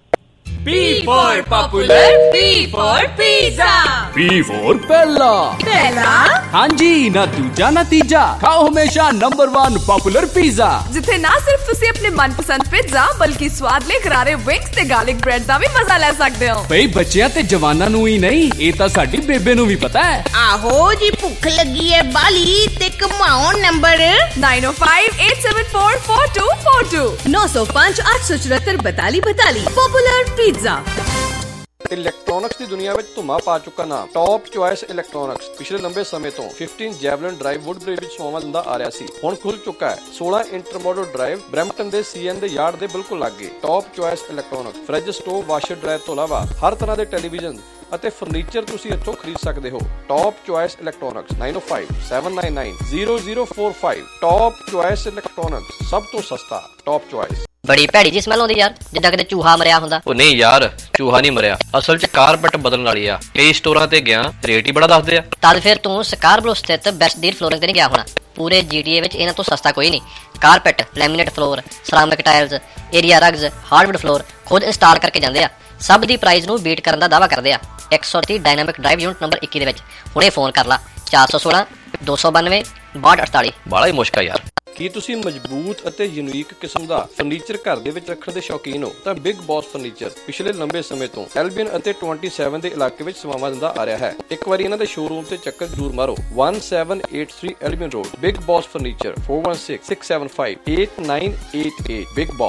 P for popular, P for pizza, P for ਪਹਿਲਾ ਪਹਿਲਾ ਹਾਂਜੀ, ਨਾ ਦੂਜਾ ਨਾ ਤੀਜਾ, ਖਾਓ ਹਮੇਸ਼ਾ ਨੰਬਰ वन ਪਪੂਲਰ ਪੀਜ਼ਾ, ਜਿੱਥੇ ਨਾ ਸਿਰਫ ਤੁਸੀਂ ਆਪਣੇ ਮਨਪਸੰਦ ਪਿਜ਼ਾ ਬਲਕਿ ਸਵਾਦਲੇ ਕਰਾਰੇ ਵਿੰਗਸ ਤੇ ਗਾਰਲਿਕ ਬ੍ਰੈਡ ਦਾ ਵੀ ਮਜ਼ਾ ਲੈ ਸਕਦੇ ਹੋ। ਬਈ ਬੱਚਿਆਂ ਤੇ ਜਵਾਨਾਂ ਨੂੰ ਹੀ ਨਹੀਂ, ਇਹ ਤਾਂ ਸਾਡੀ ਬੇਬੇ ਨੂੰ ਵੀ ਪਤਾ ਹੈ। ਆਹੋ ਜੀ, ਭੁੱਖ ਲੱਗੀ ਹੈ ਬਾਲੀ ਤੇ ਕਮਾਓ number nine oh five eight seven four four two four two नौ सौ पाँच आठ सौ चौहत्तर बताली बताली पॉपुलर पिज्जा। ਇਲੈਕਟ੍ਰੋਨਿਕਸ ਦੀ ਦੁਨੀਆ ਵਿੱਚ ਧੁੰਮਾ ਪਾ ਚੁੱਕਾ ਨਾਮ ਟੌਪ ਚੁਆਇਸ ਇਲੈਕਟ੍ਰੋਨਿਕਸ ਪਿਛਲੇ ਲੰਬੇ ਸਮੇਂ ਤੋਂ ਪੰਦਰਾਂ ਜੈਵਲਿਨ ਡਰਾਈਵ ਵੁੱਡਬ੍ਰਿਜ ਵਿੱਚ ਸੇਵਾਵਾਂ ਦਿੰਦਾ ਆ ਰਿਹਾ ਸੀ। ਹੁਣ ਖੁੱਲ ਚੁੱਕਾ ਹੈ ਸੋਲਾਂ ਇੰਟਰਮੋਡਲ ਡਰਾਈਵ ਬਰੈਂਪਟਨ ਦੇ ਸੀਐਨ ਦੇ ਯਾਰਡ ਦੇ ਬਿਲਕੁਲ ਲਾਗੇ। Top choice electronics fridge, stove, washer dryer ਤੋਂ ਇਲਾਵਾ ਹਰ ਤਰ੍ਹਾਂ ਦੇ ਟੈਲੀਵਿਜ਼ਨ ਅਤੇ ਫਰਨੀਚਰ ਤੁਸੀਂ ਇੱਥੋਂ ਖਰੀਦ ਸਕਦੇ ਹੋ। Top choice electronics nine oh five seven nine nine zero zero four five। Top choice electronics, ਸਭ ਤੋਂ ਸਸਤਾ। Top choice. ਬੜੀ ਭੈੜੀ ਜੀ ਸਮੈਲ ਆਉਂਦੀ ਯਾਰ, ਜਿੱਦਾਂ ਕਿਤੇ ਚੂਹਾ ਮਰਿਆ ਹੁੰਦਾ। ਉਹ ਨਹੀਂ ਯਾਰ, ਚੂਹਾ ਨਹੀਂ ਮਰਿਆ, ਅਸਲ 'ਚ ਕਾਰਪੈਟ ਬਦਲਣ ਵਾਲੀ ਆ। ਕਈ ਸਟੋਰਾਂ ਤੇ ਗਿਆ, ਰੇਟ ਹੀ ਬੜਾ ਦੱਸਦੇ ਆ। ਤਦ ਫਿਰ ਤੂੰ ਸਕਾਰਬਰੋ ਸਥਿਤ ਬੈਸਟ ਡੀਲ ਫਲੋਰਿੰਗ ਤੇ ਨਹੀਂ ਗਿਆ ਹੋਣਾ। ਪੂਰੇ ਜੀਟੀਏ ਵਿੱਚ ਇਹਨਾਂ ਤੋਂ ਸਸਤਾ ਕੋਈ ਨਹੀਂ। Carpet, laminate floor, ceramic tiles, area rugs, hardwood floor ਖੁਦ ਇੰਸਟਾਲ ਕਰਕੇ ਜਾਂਦੇ ਆ। ਸਭ ਦੀ ਪ੍ਰਾਈਸ ਨੂੰ ਬੀਟ ਕਰਨ ਦਾ ਦਾਅਵਾ ਕਰਦੇ ਆ। ਇੱਕ ਸੌ ਤੀਹ ਡਾਇਨਾਮਿਕ ਡਰਾਈਵ ਯੂਨਿਟ ਨੰਬਰ ਇੱਕੀ ਦੇ ਵਿੱਚ ਹੁਣੇ ਫੋਨ ਕਰ ਲਾ ਚਾਰ ਸੌ ਸੋਲਾਂ ਦੋ ਸੌ ਬਾਨਵੇਂ ਬਾਹਠ ਅਠਤਾਲੀ। ਬਾਲਾ ਹੀ ਮੁਸ਼ਕਾ ਯਾਰ। ਕੀ ਤੁਸੀਂ ਮਜ਼ਬੂਤ ਅਤੇ ਯੂਨੀਕ ਕਿਸਮ ਦਾ ਫਰਨੀਚਰ ਘਰ ਦੇ ਵਿੱਚ ਰੱਖਣ ਦੇ ਸ਼ੌਕੀਨ ਹੋ? ਤਾਂ ਬਿਗ ਬੌਸ ਫਰਨੀਚਰ ਪਿਛਲੇ ਲੰਬੇ ਸਮੇਂ ਤੋਂ ਐਲਬੀਅਨ ਅਤੇ ਸੱਤਾਈ ਦੇ ਇਲਾਕੇ ਵਿੱਚ ਸੇਵਾਵਾਂ ਦਿੰਦਾ ਆ ਰਿਹਾ ਹੈ। ਇੱਕ ਵਾਰੀ ਇਹਨਾਂ ਦੇ ਸ਼ੋਰੂਮ ਤੇ ਚੱਕਰ ਜ਼ਰੂਰ ਮਾਰੋ। one seven eight three Albion Road, Big Boss Furniture four one six six seven five eight nine eight eight। Big Boss.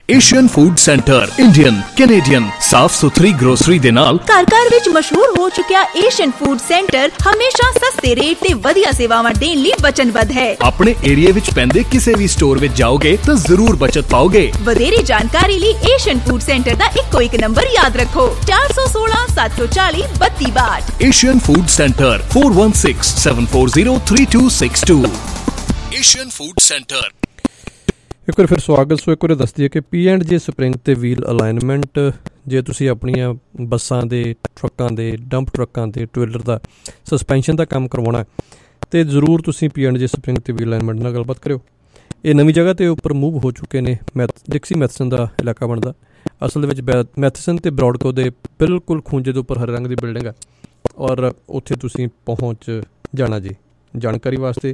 Asian food centre Indian Canadian ਸਾਫ਼ ਸੁਥਰੀ ਗਰੋਸਰੀ ਦੇ ਨਾਲ ਘਰ ਘਰ ਵਿੱਚ ਮਸ਼ਹੂਰ ਹੋ ਚੁੱਕਿਆ ਏਸ਼ੀਅਨ ਫੂਡ ਸੈਂਟਰ ਹਮੇਸ਼ਾ ਸਸਤੇ ਰੇਟ ਤੇ ਵਧੀਆ ਸੇਵਾਵਾਂ ਦੇਣ ਲਈ ਵਚਨਬੱਧ ਹੈ। ਆਪਣੇ ਏਰੀਆ ਵਿੱਚ ਪੈਂਦੇ ਕਿਸੇ ਵੀ ਸਟੋਰ ਵਿੱਚ ਜਾਓਗੇ ਤਾਂ ਜ਼ਰੂਰ ਬਚਤ ਪਾਓਗੇ। ਵਧੇਰੇ ਜਾਣਕਾਰੀ ਲਈ ਏਸ਼ੀਅਨ ਫੂਡ ਸੈਂਟਰ ਦਾ ਇੱਕੋ ਇੱਕ ਨੰਬਰ ਯਾਦ ਰੱਖੋ ਚਾਰ ਸੌ ਸੋਲਾਂ ਸੱਤ ਸੌ ਚਾਲੀ ਬੱਤੀ ਬਾਹਠ। Asian food centre four one six seven four zero three two six two। Asian food centre. ਇੱਕ ਵਾਰ ਫਿਰ ਸਵਾਗਤ। ਸੋ ਇੱਕ ਵਾਰ ਦੱਸ ਦਈਏ ਕਿ ਪੀ ਐਂਡ ਜੇ ਸਪਰਿੰਗ ਤੇ ਵੀਲ ਅਲਾਈਨਮੈਂਟ ਜੇ ਤੁਸੀਂ ਆਪਣੀਆਂ ਬੱਸਾਂ ਦੇ ਟਰੱਕਾਂ ਦੇ ਡੰਪ ਟਰੱਕਾਂ ਦੇ ਟ੍ਰੇਲਰ ਦਾ ਸਸਪੈਂਸ਼ਨ ਦਾ ਕੰਮ ਕਰਵਾਉਣਾ ਤੇ ਜ਼ਰੂਰ ਤੁਸੀਂ ਪੀ ਐਂਡ ਜੇ ਸਪਰਿੰਗ ਤੇ ਵੀਲ ਅਲਾਈਨਮੈਂਟ ਨਾਲ ਗੱਲਬਾਤ ਕਰਿਓ। ਇਹ ਨਵੀਂ ਜਗ੍ਹਾ ਤੇ ਉੱਪਰ ਮੂਵ ਹੋ ਚੁੱਕੇ ਨੇ। ਮੈਥ ਡਿਕਸੀ ਮੈਥਸਨ ਦਾ ਇਲਾਕਾ ਬਣਦਾ। ਅਸਲ ਦੇ ਵਿੱਚ ਮੈਥਸਨ ਤੇ ਬਰੋਡਕੋ ਦੇ ਬਿਲਕੁਲ ਖੂੰਜੇ ਦੇ ਉੱਪਰ ਹਰੇ ਰੰਗ ਦੀ ਬਿਲਡਿੰਗ ਆ ਔਰ ਉੱਥੇ ਤੁਸੀਂ ਪਹੁੰਚ ਜਾਣਾ ਜੀ। ਜਾਣਕਾਰੀ ਵਾਸਤੇ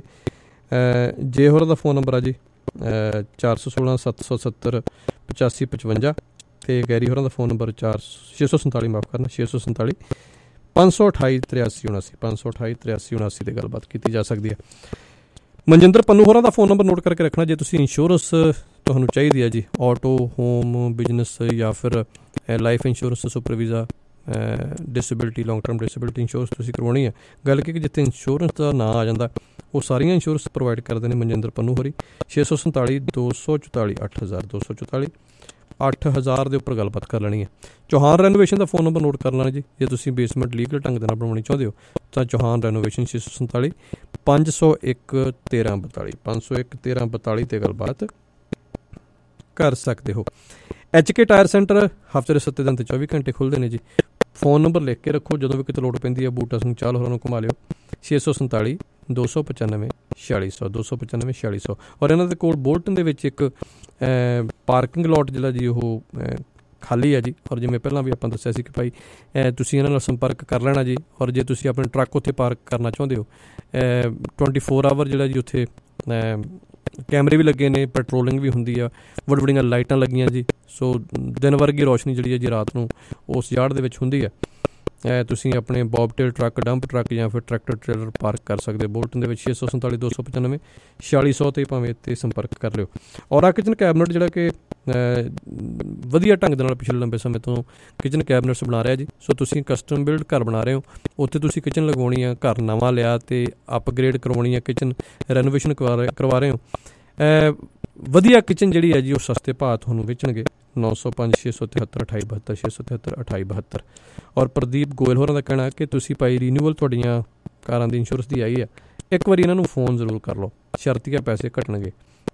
ਜੇ ਹੋਰਾਂ ਦਾ ਫੋਨ ਨੰਬਰ ਆ ਜੀ ਚਾਰ ਸੌ ਸੋਲਾਂ ਸੱਤ ਸੌ ਸੱਤਰ ਪਚਾਸੀ ਪਚਵੰਜਾ ਅਤੇ ਗੈਰੀ ਹੋਰਾਂ ਦਾ ਫੋਨ ਨੰਬਰ ਚਾਰ ਛੇ ਸੌ ਸੰਤਾਲੀ ਮਾਫ ਕਰਨਾ ਛੇ ਸੌ ਸੰਤਾਲੀ ਪੰਜ ਸੌ ਅਠਾਈ ਤਰਿਆਸੀ ਉਣਾਸੀ ਪੰਜ ਸੌ ਅਠਾਈ ਤਰਿਆਸੀ ਉਣਾਸੀ 'ਤੇ ਗੱਲਬਾਤ ਕੀਤੀ ਜਾ ਸਕਦੀ ਹੈ। ਮਨਜਿੰਦਰ ਪੰਨੂ ਹੋਰਾਂ ਦਾ ਫੋਨ ਨੰਬਰ ਨੋਟ ਕਰਕੇ ਰੱਖਣਾ ਜੇ ਤੁਸੀਂ ਇੰਸ਼ੋਰੈਂਸ ਤੁਹਾਨੂੰ ਚਾਹੀਦੀ ਹੈ ਜੀ ਆਟੋ ਹੋਮ ਬਿਜ਼ਨਸ ਜਾਂ ਫਿਰ life insurance super visa disability long term disability insurance ਤੁਸੀਂ ਕਰਵਾਉਣੀ ਹੈ। ਗੱਲ ਕੀ ਕਿ ਜਿੱਥੇ ਇੰਸ਼ੋਰੈਂਸ ਦਾ ਨਾਂ ਆ ਜਾਂਦਾ ਉਹ ਸਾਰੀਆਂ ਇੰਸ਼ੋਰੈਂਸ ਪ੍ਰੋਵਾਈਡ ਕਰਦੇ ਨੇ ਮਨਜਿੰਦਰ ਪੰਨੂ ਹੋਰੀ। ਛੇ ਸੌ ਸੰਤਾਲੀ ਦੋ ਸੌ ਚੁਤਾਲੀ ਅੱਠ ਹਜ਼ਾਰ ਦੋ ਸੌ ਚੁਤਾਲੀ ਅੱਠ ਹਜ਼ਾਰ ਦੇ ਉੱਪਰ ਗੱਲਬਾਤ ਕਰ ਲੈਣੀ ਹੈ। ਚੌਹਾਨ ਰੈਨੋਵੇਸ਼ਨ ਦਾ ਫੋਨ ਨੰਬਰ ਨੋਟ ਕਰ ਲੈਣਾ ਜੀ ਜੇ ਤੁਸੀਂ ਬੇਸਮੈਂਟ ਲੀਗਲ ਢੰਗ ਦੇ ਨਾਲ ਬਣਾਉਣੀ ਚਾਹੁੰਦੇ ਹੋ ਤਾਂ ਚੌਹਾਨ ਰੈਨੋਵੇਸ਼ਨ ਛੇ ਸੌ ਸੰਤਾਲੀ ਪੰਜ ਸੌ ਇੱਕ ਤੇਰ੍ਹਾਂ ਬਤਾਲੀ ਪੰਜ ਸੌ ਇੱਕ ਤੇਰ੍ਹਾਂ ਬਤਾਲੀ 'ਤੇ ਗੱਲਬਾਤ ਕਰ ਸਕਦੇ ਹੋ। ਐਚ ਕੇ ਟਾਇਰ ਸੈਂਟਰ ਹਫ਼ਤੇ ਦੇ ਸੱਤੇ ਦਿਨ ਤੇ ਚੌਵੀ ਘੰਟੇ ਖੁੱਲ੍ਹਦੇ ਨੇ ਜੀ। ਫੋਨ ਨੰਬਰ ਲਿਖ ਕੇ ਰੱਖੋ ਜਦੋਂ ਵੀ ਕਿਤੇ ਲੋੜ ਪੈਂਦੀ ਹੈ ਬੂਟਾ ਸਿੰਘ ਚਾਹਲ ਹੋਰਾਂ ਨੂੰ ਘੁਮਾ ਲਿਓ ਛੇ ਸੌ ਸੰਤਾਲੀ ਦੋ ਸੌ ਪਚਾਨਵੇਂ ਛਿਆਲੀ ਸੌ ਦੋ ਸੌ ਪਚਾਨਵੇਂ ਛਿਆਲੀ ਸੌ। ਔਰ ਇਹਨਾਂ ਦੇ ਕੋਲ ਬੋਲਟਨ ਦੇ ਵਿੱਚ ਇੱਕ ਪਾਰਕਿੰਗ ਲੋਟ ਜਿਹੜਾ ਜੀ ਉਹ ਖਾਲੀ ਹੈ ਜੀ। ਔਰ ਜਿਵੇਂ ਪਹਿਲਾਂ ਵੀ ਆਪਾਂ ਦੱਸਿਆ ਸੀ ਕਿ ਭਾਈ ਤੁਸੀਂ ਇਹਨਾਂ ਨਾਲ ਸੰਪਰਕ ਕਰ ਲੈਣਾ ਜੀ। ਔਰ ਜੇ ਤੁਸੀਂ ਆਪਣੇ ਟਰੱਕ ਉੱਥੇ ਪਾਰਕ ਕਰਨਾ ਚਾਹੁੰਦੇ ਹੋ ਟਵੈਂਟੀ ਫੋਰ ਆਵਰ ਜਿਹੜਾ ਜੀ ਉੱਥੇ ਕੈਮਰੇ ਵੀ ਲੱਗੇ ਨੇ ਪੈਟਰੋਲਿੰਗ ਵੀ ਹੁੰਦੀ ਆ ਵੱਡ ਵੱਡੀਆਂ ਲਾਈਟਾਂ ਲੱਗੀਆਂ ਜੀ। ਸੋ ਦਿਨ ਵਰਗੀ ਰੋਸ਼ਨੀ ਜਿਹੜੀ ਹੈ ਜੀ ਰਾਤ ਨੂੰ ਉਸ ਯਾਰਡ ਦੇ ਵਿੱਚ ਹੁੰਦੀ ਹੈ। ਤੁਸੀਂ ਆਪਣੇ ਬੌਬਟੇਲ ਟਰੱਕ ਡੰਪ ਟਰੱਕ ਜਾਂ ਫਿਰ ਟਰੈਕਟਰ ਟ੍ਰੇਲਰ ਪਾਰਕ ਕਰ ਸਕਦੇ ਬੋਲਟਨ ਦੇ ਵਿੱਚ ਛੇ ਸੌ ਸੰਤਾਲੀ ਦੋ ਸੌ ਪਚਾਨਵੇਂ ਛਿਆਲੀ ਸੌ 'ਤੇ ਭਾਵੇਂ 'ਤੇ ਸੰਪਰਕ ਕਰ ਲਿਓ। ਔਰ ਆ ਕਿਚਨ ਕੈਬਨਟ ਜਿਹੜਾ ਕਿ ਵਧੀਆ ਢੰਗ ਦੇ ਨਾਲ ਪਿਛਲੇ ਲੰਬੇ ਸਮੇਂ ਤੋਂ ਕਿਚਨ ਕੈਬਨਟਸ ਬਣਾ ਰਿਹਾ ਜੀ। ਸੋ ਤੁਸੀਂ ਕਸਟਮ ਬਿਲਡ ਘਰ ਬਣਾ ਰਹੇ ਹੋ ਉੱਥੇ ਤੁਸੀਂ ਕਿਚਨ ਲਗਵਾਉਣੀ ਆ ਘਰ ਨਵਾਂ ਲਿਆ ਅਤੇ ਅਪਗ੍ਰੇਡ ਕਰਵਾਉਣੀ ਆ ਕਿਚਨ ਰੈਨੋਵੇਸ਼ਨ ਕਰਵਾ ਕਰਵਾ ਰਹੇ ਹੋ ਵਧੀਆ ਕਿਚਨ ਜਿਹੜੀ ਹੈ ਜੀ ਉਹ ਸਸਤੇ ਭਾਅ ਤੁਹਾਨੂੰ ਵੇਚਣਗੇ ਨੌ ਸੌ ਪੰਜ ਛੇ ਸੌ ਤਿਹੱਤਰ ਅਠਾਈ ਬਹੱਤਰ ਛੇ ਸੌ ਤਿਹੱਤਰ ਅਠਾਈ ਬਹੱਤਰ। ਔਰ ਪ੍ਰਦੀਪ ਗੋਇਲ ਹੋਰਾਂ ਦਾ ਕਹਿਣਾ ਕਿ ਤੁਸੀਂ ਭਾਈ ਰੀਨਿਊਵਲ ਤੁਹਾਡੀਆਂ ਕਾਰਾਂ ਦੀ ਇੰਸ਼ੋਰੈਂਸ ਦੀ ਆਈ ਹੈ ਇੱਕ ਵਾਰੀ ਇਹਨਾਂ ਨੂੰ ਫੋਨ ਜ਼ਰੂਰ ਕਰ ਲਓ ਸ਼ਰਤੀਆ ਪੈਸੇ ਘਟਣਗੇ।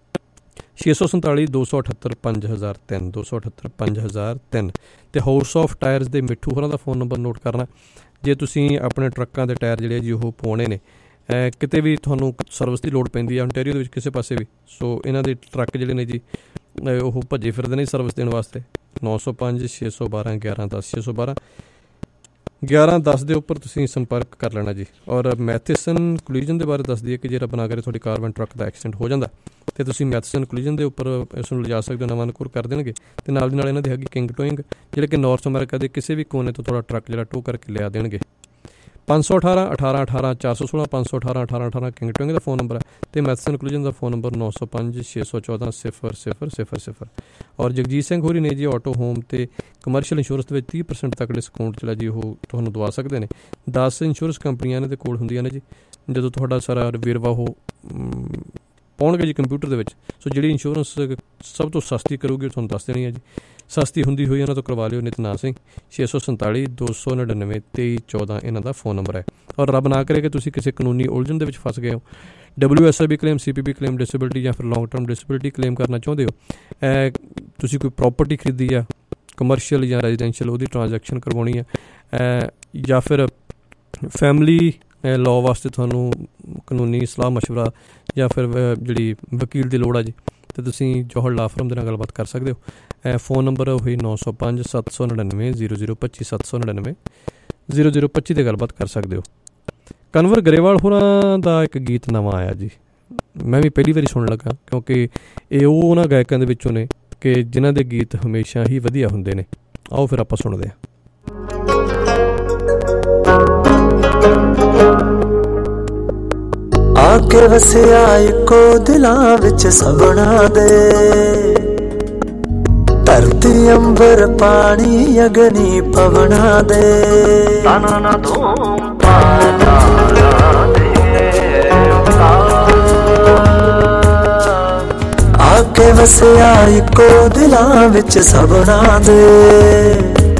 ਛੇ ਸੌ ਸੰਤਾਲੀ ਦੋ ਸੌ ਅਠੱਤਰ ਪੰਜ ਹਜ਼ਾਰ ਤਿੰਨ ਦੋ ਸੌ ਅਠੱਤਰ ਪੰਜ ਹਜ਼ਾਰ ਤਿੰਨ ਅਤੇ ਹਾਊਸ ਆਫ ਟਾਇਰਸ ਦੇ ਮਿੱਠੂ ਹੋਰਾਂ ਦਾ ਫੋਨ ਨੰਬਰ ਨੋਟ ਕਰਨਾ ਜੇ ਤੁਸੀਂ ਆਪਣੇ ਟਰੱਕਾਂ ਦੇ ਟਾਇਰ ਜਿਹੜੇ ਜੀ ਉਹ ਪਵਾਉਣੇ ਨੇ ਕਿਤੇ ਵੀ ਤੁਹਾਨੂੰ ਸਰਵਿਸ ਦੀ ਲੋੜ ਪੈਂਦੀ ਹੈ ontario ਦੇ ਵਿੱਚ ਕਿਸੇ ਪਾਸੇ ਵੀ। ਸੋ ਇਹਨਾਂ ਦੇ ਟਰੱਕ ਜਿਹੜੇ ਨੇ ਜੀ ਉਹ ਭੱਜੇ ਫਿਰਦੇ ਨੇ ਸਰਵਿਸ ਦੇਣ ਵਾਸਤੇ ਨੌ ਸੌ ਪੰਜ ਛੇ ਸੌ ਬਾਰਾਂ ਗਿਆਰਾਂ ਦਸ ਛੇ ਸੌ ਬਾਰਾਂ ਗਿਆਰਾਂ ਦਸ ਦੇ ਉੱਪਰ ਤੁਸੀਂ ਸੰਪਰਕ ਕਰ ਲੈਣਾ ਜੀ। ਔਰ ਮੈਥਿਸਨ ਕੋਲੀਜਨ ਦੇ ਬਾਰੇ ਦੱਸ ਦਈਏ ਕਿ ਜਿਹੜਾ ਬਣਾ ਕੇ ਤੁਹਾਡੀ ਕਾਰ ਵੈਨ ਟਰੱਕ ਦਾ ਐਕਸੀਡੈਂਟ ਹੋ ਜਾਂਦਾ ਅਤੇ ਤੁਸੀਂ ਮੈਥਿਸਨ ਕੋਲੀਜਨ ਦੇ ਉੱਪਰ ਇਸ ਨੂੰ ਲਿਜਾ ਸਕਦੇ ਹੋ ਨਵਾਂ ਨਕੁਰ ਕਰ ਦੇਣਗੇ। ਅਤੇ ਨਾਲ ਦੀ ਨਾਲ ਇਹਨਾਂ ਦੀ ਹੈਗੀ ਕਿੰਗ ਟੋਇੰਗ ਜਿਹੜੇ ਕਿ ਨਾਰਥ ਅਮਰੀਕਾ ਦੇ ਕਿਸੇ ਵੀ ਕੋਨੇ ਤੋਂ ਤੁਹਾਡਾ ਟਰੱਕ ਜਿਹੜਾ ਟੋ ਕਰਕੇ ਲਿਆ ਦੇਣਗੇ। ਪੰਜ ਸੌ ਅਠਾਰਾਂ ਅਠਾਰਾਂ ਅਠਾਰਾਂ ਚਾਰ ਸੌ ਸੋਲਾਂ ਪੰਜ ਸੌ ਅਠਾਰਾਂ ਅਠਾਰਾਂ ਅਠਾਰਾਂ ਕਿੰਗ ਟੋਇੰਗ ਦਾ ਫੋਨ ਨੰਬਰ ਹੈ ਅਤੇ ਮੈਥਸਨ ਕੋਲੀਜਨ ਦਾ ਫੋਨ ਨੰਬਰ ਨੌ ਸੌ ਪੰਜ ਛੇ ਸੌ ਚੌਦਾਂ ਸਿਫਰ ਸਿਫਰ ਸਿਫਰ ਸਿਫਰ। ਔਰ ਜਗਜੀਤ ਸਿੰਘ ਹੋਰੀ ਨੇ ਜੀ ਆਟੋ ਹੋਮ ਅਤੇ ਕਮਰਸ਼ੀਅਲ ਇੰਸ਼ੋਰੈਂਸ ਦੇ ਵਿੱਚ ਤੀਹ ਪਰਸੈਂਟ ਤੱਕ ਡਿਸਕਾਊਂਟ ਜਿਹੜਾ ਜੀ ਉਹ ਤੁਹਾਨੂੰ ਦਵਾ ਸਕਦੇ ਨੇ। ਦਸ ਇੰਸ਼ੋਰੈਂਸ ਕੰਪਨੀਆਂ ਇਹਨਾਂ ਦੇ ਕੋਲ ਹੁੰਦੀਆਂ ਨੇ ਜੀ ਜਦੋਂ ਤੁਹਾਡਾ ਸਾਰਾ ਵੇਰਵਾ ਉਹ ਪਾਉਣਗੇ ਜੀ ਕੰਪਿਊਟਰ ਦੇ ਵਿੱਚ। ਸੋ ਜਿਹੜੀ ਇੰਸ਼ੋਰੈਂਸ ਸਭ ਤੋਂ ਸਸਤੀ ਕਰੂਗੀ ਉਹ ਤੁਹਾਨੂੰ ਦੱਸ ਦੇਣੀ ਹੈ ਜੀ। ਸਸਤੀ ਹੁੰਦੀ ਹੋਈ ਇਹਨਾਂ ਤੋਂ ਕਰਵਾ ਲਿਓ ਨਿਤਨਾਮ ਸਿੰਘ ਛੇ ਸੌ ਸੰਤਾਲੀ ਦੋ ਸੌ ਨੜਿਨਵੇਂ ਤੇਈ ਚੌਦਾਂ ਇਹਨਾਂ ਦਾ ਫੋਨ ਨੰਬਰ ਹੈ। ਔਰ ਰੱਬ ਨਾ ਕਰੇ ਕਿ ਤੁਸੀਂ ਕਿਸੇ ਕਾਨੂੰਨੀ ਉਲਝਣ ਦੇ ਵਿੱਚ ਫਸ ਗਏ ਹੋ W S I B claim C P B claim disability ਜਾਂ ਫਿਰ ਲੌਂਗ ਟਰਮ ਡਿਸੇਬਿਲਿਟੀ ਕਲੇਮ ਕਰਨਾ ਚਾਹੁੰਦੇ ਹੋ ਤੁਸੀਂ ਕੋਈ ਪ੍ਰੋਪਰਟੀ ਖਰੀਦੀ ਆ ਕਮਰਸ਼ੀਅਲ ਜਾਂ ਰੈਜ਼ੀਡੈਂਸ਼ੀਅਲ ਉਹਦੀ ਟ੍ਰਾਂਜੈਕਸ਼ਨ ਕਰਵਾਉਣੀ ਹੈ ਜਾਂ ਫਿਰ ਫੈਮਿਲੀ ਲਾਅ ਵਾਸਤੇ ਤੁਹਾਨੂੰ ਕਾਨੂੰਨੀ ਸਲਾਹ ਮਸ਼ਵਰਾ ਜਾਂ ਫਿਰ ਜਿਹੜੀ ਵਕੀਲ ਦੀ ਲੋੜ ਆ ਜੀ ਅਤੇ ਤੁਸੀਂ ਜੌਹਰ ਲਾਅ ਫਰਮ ਦੇ ਨਾਲ ਗੱਲਬਾਤ ਕਰ ਸਕਦੇ ਹੋ। ਫੋਨ ਨੰਬਰ ਉਹੀ ਨੌ ਸੌ ਪੰਜ ਸੱਤ ਸੌ ਨੜਿਨਵੇਂ ਜ਼ੀਰੋ ਜ਼ੀਰੋ ਪੱਚੀ ਸੱਤ ਸੌ ਨੜਿਨਵੇਂ ਜ਼ੀਰੋ ਜ਼ੀਰੋ ਪੱਚੀ 'ਤੇ ਗੱਲਬਾਤ ਕਰ ਸਕਦੇ ਹੋ। ਕਨਵਰ ਗਰੇਵਾਲ ਹੋਰਾਂ ਦਾ ਇੱਕ ਗੀਤ ਨਵਾਂ ਆਇਆ ਜੀ ਮੈਂ ਵੀ ਪਹਿਲੀ ਵਾਰੀ ਸੁਣਨ ਲੱਗਾ ਕਿਉਂਕਿ ਇਹ ਉਹ ਉਹਨਾਂ ਗਾਇਕਾਂ ਦੇ ਵਿੱਚੋਂ ਨੇ ਕਿ ਜਿਨ੍ਹਾਂ ਦੇ ਗੀਤ ਹਮੇਸ਼ਾ ਹੀ ਵਧੀਆ ਹੁੰਦੇ ਨੇ। ਆਓ ਫਿਰ ਆਪਾਂ ਸੁਣਦੇ ਹਾਂ। ਆ ਕੇ ਵਸਿਆ ਇੱਕੋ ਦਿਲਾਂ ਵਿੱਚ ਸਭਨਾ ਦੇ ਅੰਬਰ ਪਾਣੀ ਅਗਨੀ ਪਵਨਾ ਦੇ ਤਾਨਾ ਨਾ ਧੂਮ ਤਾਰਾ ਦੇ ਆਕੇ ਵਸਿਆ ਇੱਕੋ ਦਿਲਾਂ ਵਿੱਚ ਸਭਨਾ ਦੇ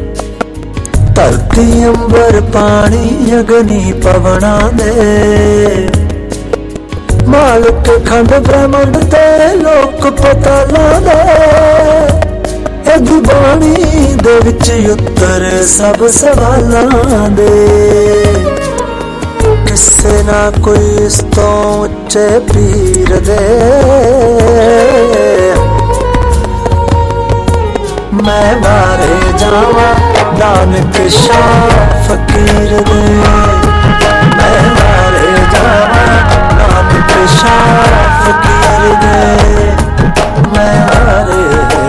ਧਰਤੀ ਅੰਬਰ ਪਾਣੀ ਅਗਨੀ ਪਵਨਾ ਦੇ ਮਾਲਕ ਖੰਡ ਬ੍ਰਹਮੰਡ ਤੇ ਲੋਕ ਪਤਾਲਾਂ ਦੇ ਇਹਦੀ ਬਾਣੀ ਦੇ ਵਿੱਚ ਉੱਤਰ ਸਭ ਸਵਾਲਾਂ ਦੇ ਕਿਸੇ ਨਾ ਕੋਈ ਇਸ ਤੋਂ ਉੱਚੇ ਪੀਰ ਦੇ ਮੈਂ ਮਾਰੇ ਜਾਵਾਂ ਨਾਨਕ ਸ਼ਾਹ ਫਕੀਰ ਦੇ ਮੈਂ ਮਾਰੇ ਜਾਵਾਂ ਨਾਨਕ ਸ਼ਾਹ ਫਕੀਰ ਦੇ ਮੈਂ ਮਾਰੇ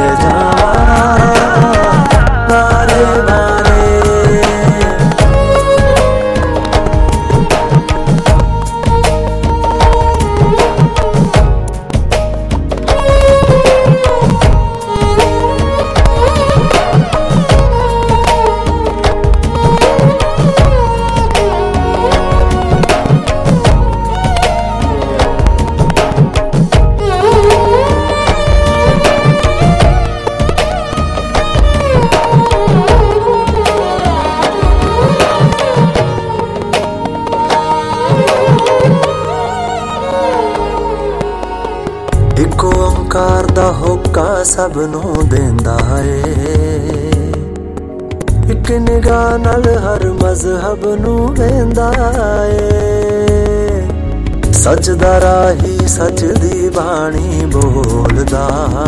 ਸਭ ਨੂੰ ਦਿੰਦਾ ਏ ਇੱਕ ਨਿਗਾਹ ਨਾਲ ਹਰ ਮਜ਼ਹਬ ਨੂੰ ਵੇਂਦਾ ਏ ਸੱਚਦਾ ਰਾਹੀ ਸੱਚ ਦੀ ਬਾਣੀ ਬੋਲਦਾ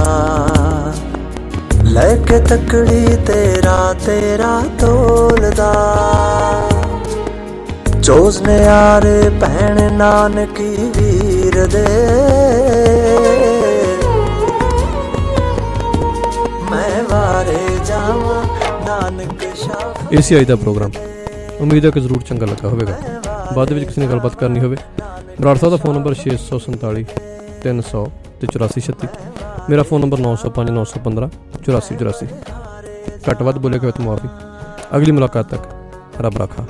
ਲੈ ਕੇ ਤਕੜੀ ਤੇਰਾ ਤੇਰਾ ਤੋਲਦਾ ਚੋਜ਼ ਨੇ ਯਾਰੇ ਭੈਣ ਨਾਨਕੀ ਵੀਰ ਦੇ ਇਹ ਸੀ ਅੱਜ ਦਾ ਪ੍ਰੋਗਰਾਮ। ਉਮੀਦ ਹੈ ਕਿ ਜ਼ਰੂਰ ਚੰਗਾ ਲੱਗਾ ਹੋਵੇਗਾ। ਬਾਅਦ ਵਿੱਚ ਕਿਸੇ ਨੇ ਗੱਲਬਾਤ ਕਰਨੀ ਹੋਵੇ ਬਰਾੜ ਸਾਹਿਬ ਦਾ ਫੋਨ ਨੰਬਰ ਛੇ ਸੌ ਸੰਤਾਲੀ ਤਿੰਨ ਸੌ ਤੇ ਚੁਰਾਸੀ ਛੱਤੀ, ਮੇਰਾ ਫੋਨ ਨੰਬਰ ਨੌ ਸੌ ਪੰਜ ਨੌ ਸੌ ਪੰਦਰਾਂ ਚੁਰਾਸੀ ਚੁਰਾਸੀ। ਘੱਟ ਵੱਧ ਬੋਲੇ ਕਿ ਮਾਫੀ। ਅਗਲੀ ਮੁਲਾਕਾਤ ਤੱਕ ਰੱਬ ਰਾਖਾ।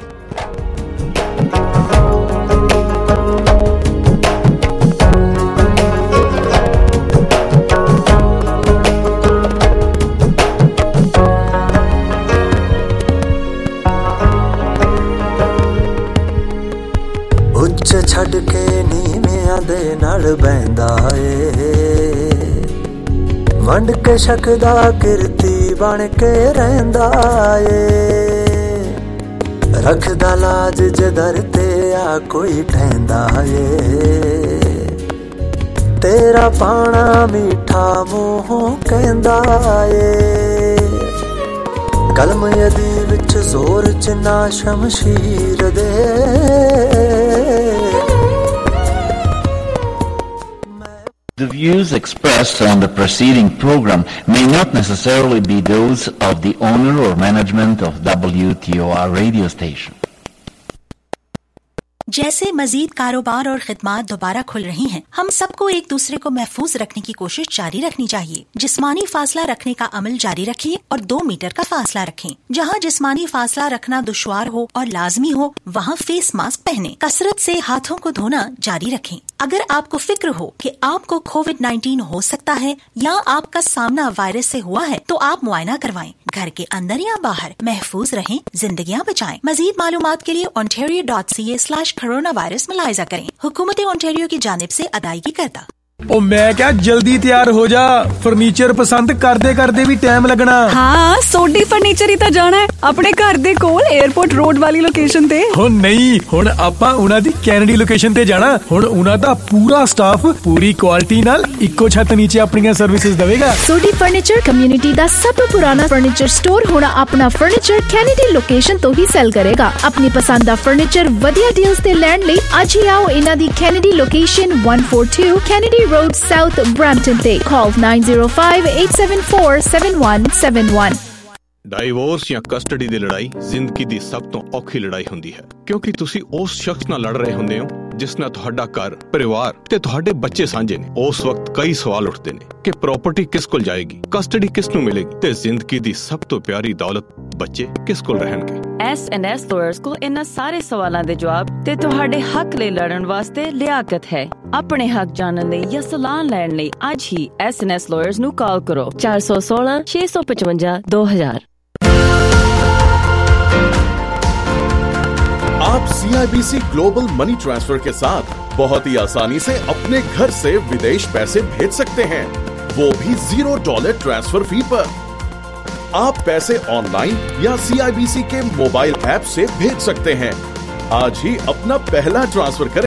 ਛੱਡ ਕੇ ਨੀਵਿਆਂ ਦੇ ਨਾਲ ਬਹਿੰਦਾ ਏ ਵੰਡ ਕੇ ਸ਼ੱਕ ਦਾ ਕਿਰਤੀ ਬਣ ਕੇ ਰਹਿੰਦਾ ਏ ਰੱਖਦਾ ਲਾਜ ਜਦਰ ਤੇ ਆ ਕੋਈ ਠਹਿੰਦਾ ਏ ਤੇਰਾ ਪਾਣਾ ਮਿੱਠਾ ਮੂੰਹੋਂ ਕਹਿੰਦਾ ਏ ਕਲਮ ਯਦੀ ਵਿੱਚ ਜ਼ੋਰ ਜਿੰਨਾ ਸ਼ਮਸ਼ੀਰ ਦੇ The views expressed on the preceding program may not necessarily be those of the owner or management of W T O R radio station. जैसे मजीद कारोबार और खिदमात दोबारा खुल रही हैं, हम सबको एक दूसरे को महफूज रखने की कोशिश जारी रखनी चाहिए। जिस्मानी फासला रखने का अमल जारी रखिए और दो मीटर का फासला रखें। जहां जिस्मानी फासला रखना दुश्वार हो और लाजमी हो, वहां फेस मास्क पहने। कसरत से हाथों को धोना जारी रखें। अगर आपको फिक्र हो कि आपको कोविड नाइन्टीन हो सकता है या आपका सामना वायरस से हुआ है, तो आप मुआयना करवाएं। घर के अंदर या बाहर महफूज रहें, जिंदगियां बचाएं। मजीद मालूमात के लिए Ontario dot C A slash corona virus मुलाहिजा करें। हुकूमत ओंटारियो की जानिब से अदायगी करता। ओ मैं क्या जल्दी तैयार हो जा, फर्नीचर पसंद करदे करदे भी टाइम लगना। हाँ सोडी फर्नीचर ही तो जाना है अपने घर दे कोल एयरपोर्ट रोड वाली लोकेशन ते। हो नहीं हुण आपां उन्हां दी कैनेडी लोकेशन ते जाना। हुण उन्हां दा पूरा स्टाफ पूरी क्वालिटी नाल इक्को छत नीचे अपनी सर्विसेज देवेगा। सोडी फर्नीचर कम्युनिटी दा सब तो पुराना फर्नीचर स्टोर हुण अपना फर्नीचर कैनेडी लोकेशन तो ही सेल करेगा। अपनी पसंद दा फर्नीचर वधिया डील्स ते लैंड लई अज ही आओ इन्हां दी Kennedy location one forty-two Kennedy Road South Brampton ਤੇ call nine zero five eight seven four seven one seven one। Divorce ਜਾਂ ਕਸਟਡੀ ਦੀ ਲੜਾਈ ਜ਼ਿੰਦਗੀ ਦੀ ਸਭ ਤੋਂ ਔਖੀ ਲੜਾਈ ਹੁੰਦੀ ਹੈ, ਕਿਉਂਕਿ ਤੁਸੀਂ ਉਸ ਸ਼ਖਸ ਨਾਲ ਲੜ ਰਹੇ ਹੁੰਦੇ ਹੋ ਜਿਸ ਨਾਲ ਤੁਹਾਡਾ ਘਰ, ਪਰਿਵਾਰ ਤੇ ਤੁਹਾਡੇ ਬੱਚੇ ਸਾਂਝੇ ਨੇ, ਉਸ ਵਕਤ ਕਈ ਸਵਾਲ ਉੱਠਦੇ ਨੇ ਕਿ ਪ੍ਰਾਪਰਟੀ ਕਿਸ ਕੋਲ ਜਾਏਗੀ, ਕਸਟਡੀ ਕਿਸ ਨੂੰ ਮਿਲੇਗੀ ਤੇ ਜ਼ਿੰਦਗੀ ਦੀ ਸਭ ਤੋਂ ਪਿਆਰੀ ਦੌਲਤ ਬੱਚੇ ਕਿਸ ਕੋਲ ਰਹਿਣਗੇ। ਐਸ ਐਂਡ ਐਸ ਲਾਇਰਸ ਕੋਲ ਇਹਨਾਂ ਸਾਰੇ ਸਵਾਲਾਂ ਦੇ ਜਵਾਬ ਤੇ ਤੁਹਾਡੇ ਹੱਕ ਲਈ ਲੜਨ ਵਾਸਤੇ ਲਿਆਕਤ ਹੈ। ਆਪਣੇ ਹੱਕ ਜਾਣਨ ਲਈ ਜਾਂ ਸਲਾਹ ਲੈਣ ਲਈ ਅੱਜ ਹੀ ਐਸ ਐਂਡ ਐਸ ਲਾਇਰਸ ਨੂੰ ਕਾਲ ਕਰੋ ਚਾਰ ਸੌ ਸੋਲਾਂ ਛੇ ਸੌ ਪਚਵੰਜਾ ਦੋ ਹਜ਼ਾਰ। आप C I B C global money transfer के साथ बहुत ही आसानी से अपने घर से विदेश पैसे भेज सकते हैं, वो भी जीरो डॉलर ट्रांसफर फी पर। आप पैसे ऑनलाइन या सी आई बी सी के मोबाइल ऐप से भेज सकते हैं। आज ही अपना पहला ट्रांसफर करें।